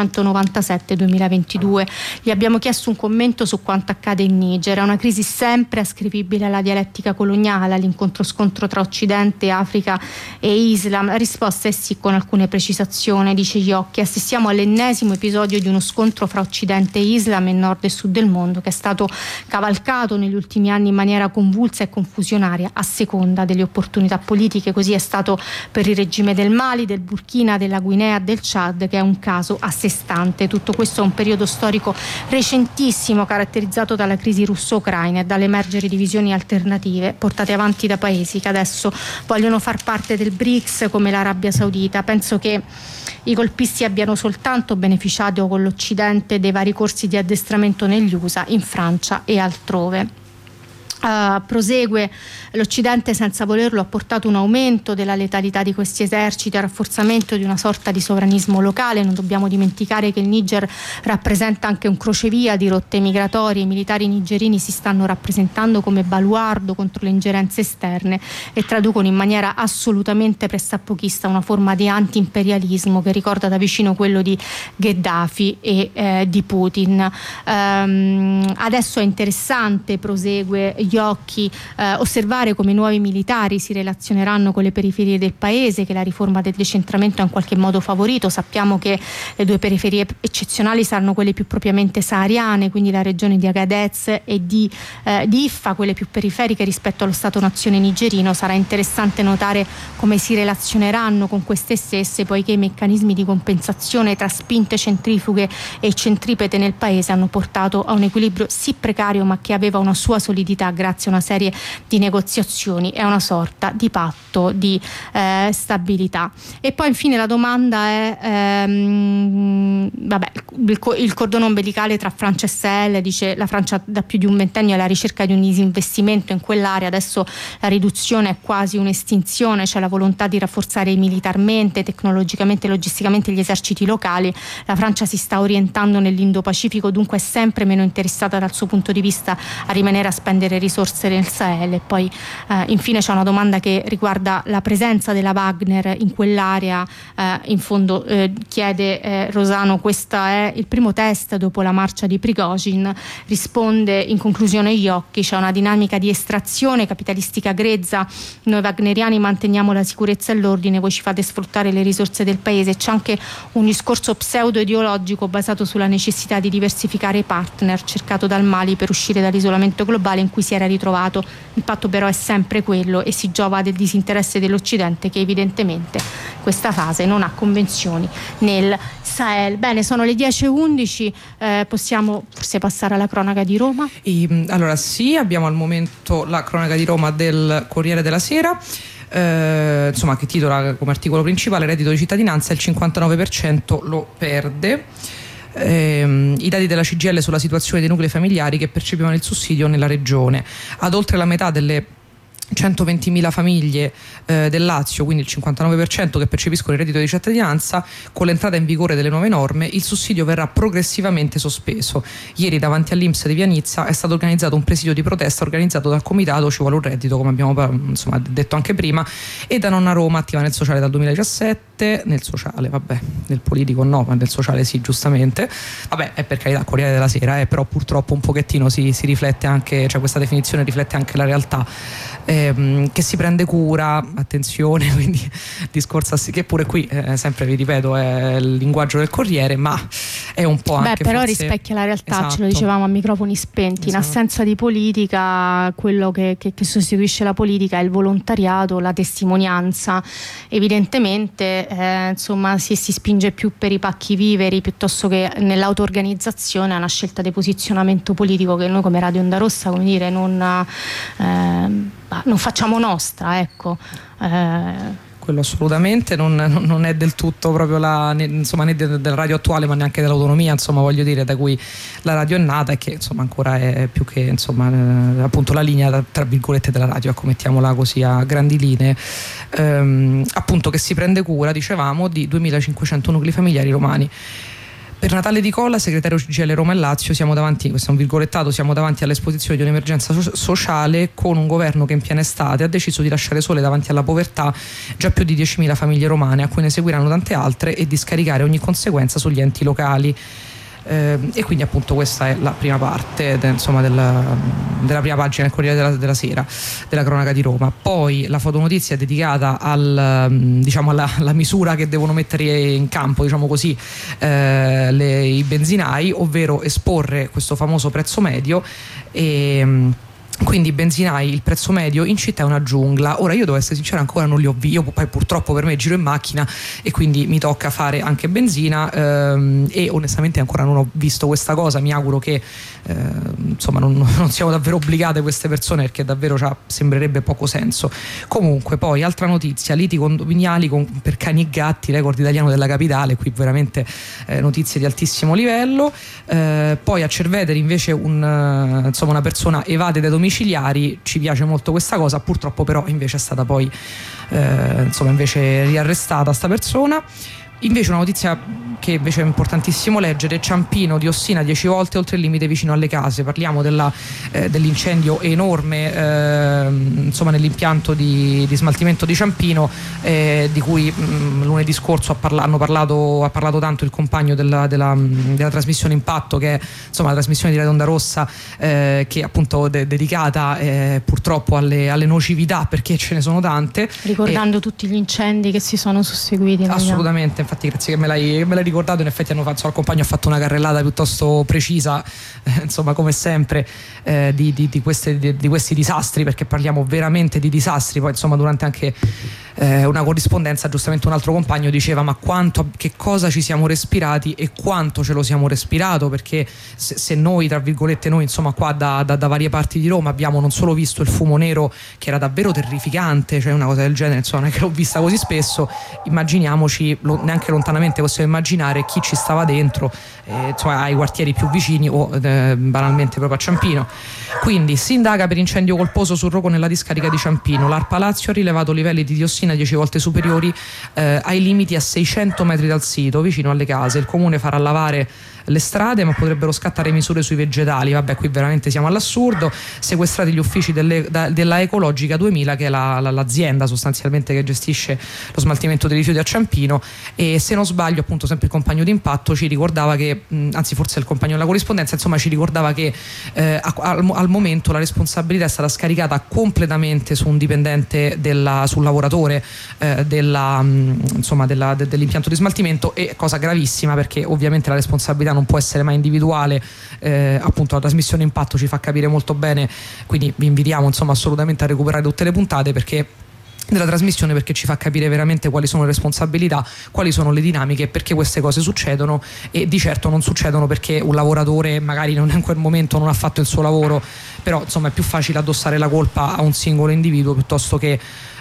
1897-2022. Gli abbiamo chiesto un commento su quanto accade in Niger. È una crisi sempre ascrivibile alla dialettica coloniale, all'incontro-scontro tra Occidente, Africa e Islam? La risposta è sì, con alcune precisazioni, dice Iocchi. Assistiamo all'ennesimo episodio di uno scontro fra Occidente e Islam e Nord e Sud del mondo, che è stato cavalcato negli ultimi anni in maniera convulsa e confusionaria a seconda delle opportunità politiche. Così è stato per il regime del Mali, del Burkina, della Guinea, del Chad, che è un caso a sé stante. Tutto questo è un periodo storico recentissimo caratterizzato dalla crisi russo-ucraina e dall'emergere di visioni alternative portate avanti da paesi che adesso vogliono far parte del BRICS, come l'Arabia Saudita. Penso che i golpisti abbiano soltanto beneficiato con l'Occidente dei vari corsi di addestramento negli USA, in Francia e altrove. Prosegue: l'Occidente, senza volerlo, ha portato un aumento della letalità di questi eserciti, al rafforzamento di una sorta di sovranismo locale. Non dobbiamo dimenticare che il Niger rappresenta anche un crocevia di rotte migratorie. I militari nigerini si stanno rappresentando come baluardo contro le ingerenze esterne e traducono in maniera assolutamente pressappochista una forma di anti-imperialismo che ricorda da vicino quello di Gheddafi e di Putin. Adesso è interessante, prosegue Iocchi, osservare come i nuovi militari si relazioneranno con le periferie del paese, che la riforma del decentramento ha in qualche modo favorito. Sappiamo che le due periferie eccezionali saranno quelle più propriamente sahariane, quindi la regione di Agadez e di Iffa, quelle più periferiche rispetto allo Stato-nazione nigerino. Sarà interessante notare come si relazioneranno con queste stesse, poiché i meccanismi di compensazione tra spinte centrifughe e centripete nel paese hanno portato a un equilibrio sì precario, ma che aveva una sua solidità grazie a una serie di negoziazioni e a una sorta di patto di stabilità. E poi infine la domanda è il cordone ombelicale tra Francia e Sahel. Dice: la Francia da più di un ventennio è alla ricerca di un disinvestimento in quell'area, adesso la riduzione è quasi un'estinzione, c'è la volontà di rafforzare militarmente, tecnologicamente e logisticamente gli eserciti locali. La Francia si sta orientando nell'Indo-Pacifico, dunque è sempre meno interessata dal suo punto di vista a rimanere a spendere risorse risorse nel Sahel. E poi infine c'è una domanda che riguarda la presenza della Wagner in quell'area. In fondo chiede Rosano: questo è il primo test dopo la marcia di Prigozhin? Risponde in conclusione Iocchi: c'è una dinamica di estrazione capitalistica grezza, noi wagneriani manteniamo la sicurezza e l'ordine, voi ci fate sfruttare le risorse del paese. C'è anche un discorso pseudo ideologico basato sulla necessità di diversificare i partner cercato dal Mali per uscire dall'isolamento globale in cui si era ritrovato. Il patto però è sempre quello e si giova del disinteresse dell'Occidente, che evidentemente in questa fase non ha convenzioni nel Sahel. Bene, sono le 10:11, possiamo forse passare alla cronaca di Roma? Allora sì, abbiamo al momento la cronaca di Roma del Corriere della Sera. Insomma, che titola come articolo principale: reddito di cittadinanza il 59% lo perde. I dati della CGIL sulla situazione dei nuclei familiari che percepivano il sussidio nella regione: ad oltre la metà delle 120.000 famiglie del Lazio, quindi il 59% che percepiscono il reddito di cittadinanza, con l'entrata in vigore delle nuove norme il sussidio verrà progressivamente sospeso. Ieri davanti all'INPS di Pianizza è stato organizzato un presidio di protesta organizzato dal comitato Ci vuole un reddito, come abbiamo detto anche prima, e da Nonna Roma, attiva nel sociale dal 2017, nel sociale nel politico no, ma nel sociale sì, giustamente, è per carità Corriere della Sera, però purtroppo un pochettino si riflette anche, cioè questa definizione riflette anche la realtà. Che si prende cura, attenzione, quindi discorso che pure qui sempre vi ripeto è il linguaggio del Corriere, ma è un po' anche però forse... rispecchia la realtà, esatto. Ce lo dicevamo a microfoni spenti, in assenza di politica quello che sostituisce la politica è il volontariato, la testimonianza. Evidentemente si spinge più per i pacchi viveri piuttosto che nell'auto-organizzazione. È una scelta di posizionamento politico che noi come Radio Onda Rossa, come dire, non facciamo nostra, ecco. Quello assolutamente non è del tutto proprio né della radio attuale, ma neanche dell'autonomia, voglio dire, da cui la radio è nata, e che ancora è più che appunto la linea tra virgolette della radio, ecco, mettiamola così a grandi linee, appunto, che si prende cura, dicevamo, di 2.500 nuclei familiari romani. Per Natale Di Colla, segretario CGIL Roma e Lazio, siamo davanti, questo è un virgolettato, siamo davanti all'esposizione di un'emergenza sociale con un governo che in piena estate ha deciso di lasciare sole davanti alla povertà già più di 10.000 famiglie romane, a cui ne seguiranno tante altre, e di scaricare ogni conseguenza sugli enti locali. E quindi appunto questa è la prima parte della prima pagina del Corriere della Sera, della cronaca di Roma. Poi la fotonotizia è dedicata alla misura che devono mettere in campo, i benzinai, ovvero esporre questo famoso prezzo medio. E quindi benzinai, il prezzo medio in città è una giungla. Ora io devo essere sincera, ancora non li ho visti, io poi purtroppo per me giro in macchina e quindi mi tocca fare anche benzina, e onestamente ancora non ho visto questa cosa. Mi auguro che non siamo davvero obbligate queste persone, perché davvero sembrerebbe poco senso. Comunque poi altra notizia: liti condominiali per cani e gatti, record italiano della capitale, qui veramente notizie di altissimo livello. Poi a Cerveteri invece una persona evade dai domiciliari, ci piace molto questa cosa, purtroppo però invece è stata poi invece riarrestata sta persona. Invece una notizia che invece è importantissimo leggere: Ciampino diossina 10 volte oltre il limite vicino alle case. Parliamo dell'incendio enorme nell'impianto di smaltimento di Ciampino, di cui lunedì scorso ha parlato tanto il compagno della trasmissione Impatto, che è la trasmissione di Radio Onda Rossa, che appunto dedicata purtroppo alle nocività, perché ce ne sono tante, ricordando tutti gli incendi che si sono susseguiti. Assolutamente, infatti grazie che me l'hai ricordato. In effetti il compagno ha fatto una carrellata piuttosto precisa, come sempre, di questi disastri, perché parliamo veramente di disastri. Poi durante anche una corrispondenza, giustamente un altro compagno diceva: ma che cosa ci siamo respirati e quanto ce lo siamo respirato, perché se noi, tra virgolette noi, qua da varie parti di Roma abbiamo non solo visto il fumo nero, che era davvero terrificante, cioè una cosa del genere non è che l'ho vista così spesso, immaginiamoci, neanche lontanamente possiamo immaginare immaginare chi ci stava dentro, cioè ai quartieri più vicini o banalmente proprio a Ciampino. Quindi si indaga per incendio colposo sul rogo nella discarica di Ciampino. l'ARPA Lazio ha rilevato livelli di diossina 10 volte superiori ai limiti a 600 metri dal sito, vicino alle case. Il comune farà lavare le strade, ma potrebbero scattare misure sui vegetali. Vabbè, qui veramente siamo all'assurdo. Sequestrati gli uffici della Ecologica 2000, che è l'azienda sostanzialmente che gestisce lo smaltimento dei rifiuti a Ciampino. E se non sbaglio, appunto, sempre il compagno d'impatto ci ricordava che, anzi forse il compagno della corrispondenza, insomma, ci ricordava che al momento la responsabilità è stata scaricata completamente su un dipendente sul lavoratore dell'impianto di smaltimento, e cosa gravissima, perché ovviamente la responsabilità non può essere mai individuale. Appunto la trasmissione Impatto ci fa capire molto bene, quindi vi invitiamo insomma assolutamente a recuperare tutte le puntate della trasmissione, perché ci fa capire veramente quali sono le responsabilità, quali sono le dinamiche, perché queste cose succedono. E di certo non succedono perché un lavoratore magari in quel momento non ha fatto il suo lavoro, però insomma è più facile addossare la colpa a un singolo individuo piuttosto che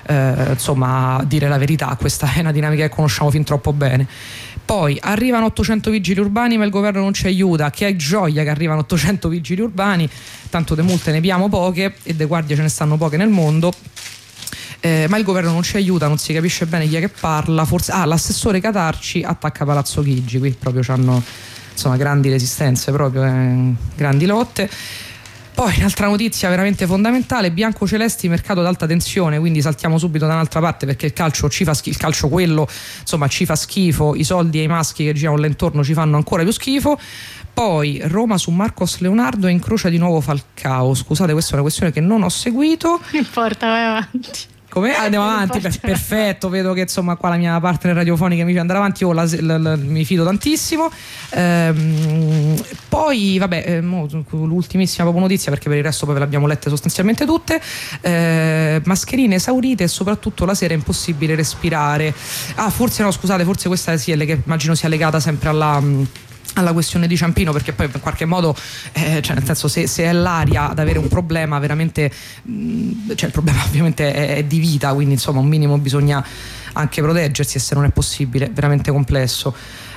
dire la verità. Questa è una dinamica che conosciamo fin troppo bene. Poi arrivano 800 vigili urbani, ma il governo non ci aiuta. Che gioia che arrivano 800 vigili urbani, tanto de multe ne piamo poche e de guardie ce ne stanno poche nel mondo. Ma il governo non ci aiuta, non si capisce bene chi è che parla. Forse l'assessore Catarci attacca Palazzo Chigi. Qui proprio c'hanno grandi resistenze, proprio grandi lotte. Poi un'altra notizia veramente fondamentale: biancocelesti, mercato ad alta tensione. Quindi saltiamo subito da un'altra parte, perché il calcio ci fa schifo, il calcio quello ci fa schifo, i soldi ai maschi che girano là intorno ci fanno ancora più schifo. Poi Roma su Marcos Leonardo e incrocia di nuovo Falcao. Scusate, questa è una questione che non ho seguito. Non importa, vai avanti. Come? Andiamo avanti, perfetto, vedo che qua la mia partner radiofonica mi fa andare avanti, io mi fido tantissimo. Poi vabbè, l'ultimissima proprio notizia, perché per il resto poi ve l'abbiamo lette sostanzialmente tutte. Mascherine esaurite e soprattutto la sera è impossibile respirare. Forse questa sì, è che immagino sia legata sempre alla questione di Ciampino, perché poi in qualche modo nel senso, se è l'aria ad avere un problema veramente, il problema ovviamente è di vita, quindi insomma un minimo bisogna anche proteggersi, e se non è possibile veramente complesso.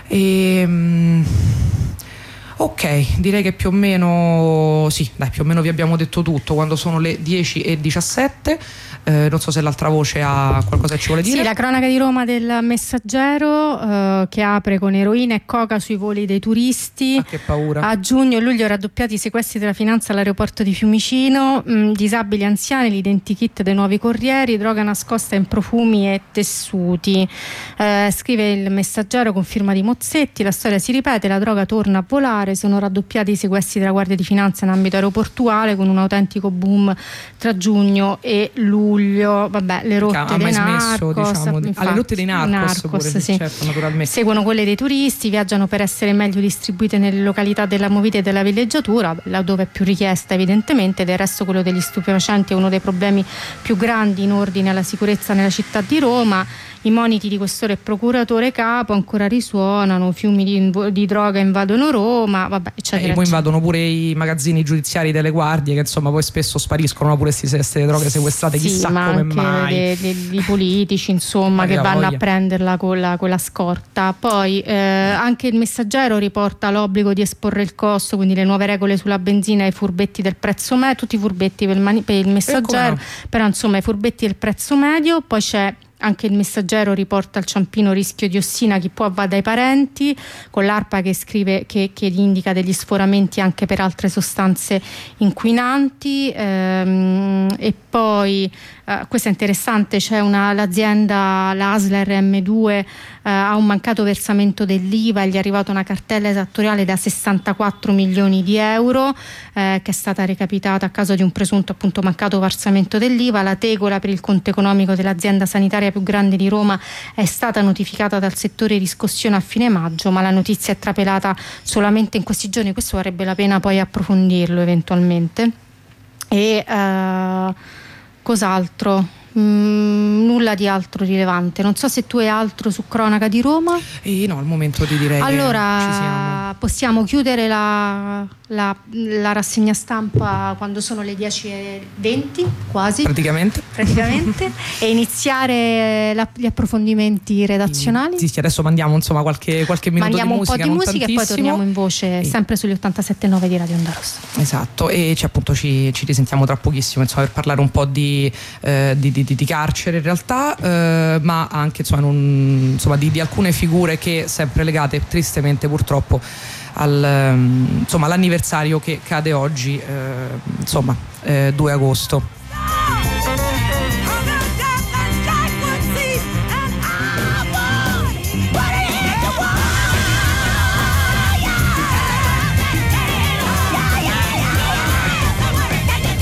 Ok, direi che più o meno vi abbiamo detto tutto, quando sono le 10:17. Non so se l'altra voce ha qualcosa che ci vuole dire. Sì, la cronaca di Roma del Messaggero, che apre con eroina e coca sui voli dei turisti. Che paura. A giugno e luglio raddoppiati i sequestri della finanza all'aeroporto di Fiumicino, disabili anziani, l'identikit dei nuovi corrieri, droga nascosta in profumi e tessuti. Scrive il Messaggero con firma di Mozzetti: la storia si ripete, la droga torna a volare, sono raddoppiati i sequestri della Guardia di Finanza in ambito aeroportuale, con un autentico boom tra giugno e luglio. Vabbè, le rotte dei narcos, alle rotte dei narcos pure, sì. Certo, naturalmente. Seguono quelle dei turisti, viaggiano per essere meglio distribuite nelle località della movida e della villeggiatura, laddove è più richiesta evidentemente. Del resto quello degli stupefacenti è uno dei problemi più grandi in ordine alla sicurezza nella città di Roma. I moniti di questore e procuratore capo ancora risuonano, fiumi di droga invadono Roma, vabbè, eccetera. E poi invadono pure i magazzini giudiziari delle guardie, che insomma poi spesso spariscono pure queste droghe sequestrate, sì, chissà ma come anche mai. I politici insomma che vanno a prenderla con la scorta. Poi anche il Messaggero riporta l'obbligo di esporre il costo, quindi le nuove regole sulla benzina ai furbetti del prezzo medio, tutti i furbetti per il Messaggero, però insomma i furbetti del prezzo medio. Poi c'è anche il Messaggero, riporta al Ciampino rischio diossina, chi può va dai parenti, con l'ARPA che scrive che indica degli sforamenti anche per altre sostanze inquinanti. E poi questo è interessante, c'è l'azienda, la Asler M2 ha un mancato versamento dell'IVA e gli è arrivata una cartella esattoriale da 64 milioni di euro che è stata recapitata a causa di un presunto appunto mancato versamento dell'IVA. La tegola per il conto economico dell'azienda sanitaria più grande di Roma è stata notificata dal settore riscossione a fine maggio, ma la notizia è trapelata solamente in questi giorni. Questo varrebbe la pena poi approfondirlo eventualmente. E cos'altro? Nulla di altro rilevante. Non so se tu hai altro su cronaca di Roma. No, al momento ti direi allora che ci siamo. Possiamo chiudere la la rassegna stampa quando sono le 10:20 quasi praticamente e iniziare gli approfondimenti redazionali. Sì, adesso mandiamo insomma qualche minuto mandiamo di musica, un po' di musica e poi torniamo in voce sempre sugli 87.9 di Radio Onda Rossa. Esatto, e appunto ci risentiamo tra pochissimo insomma per parlare un po' di carcere in realtà, ma anche insomma di alcune figure che sempre legate tristemente purtroppo all'anniversario che cade oggi, 2 agosto.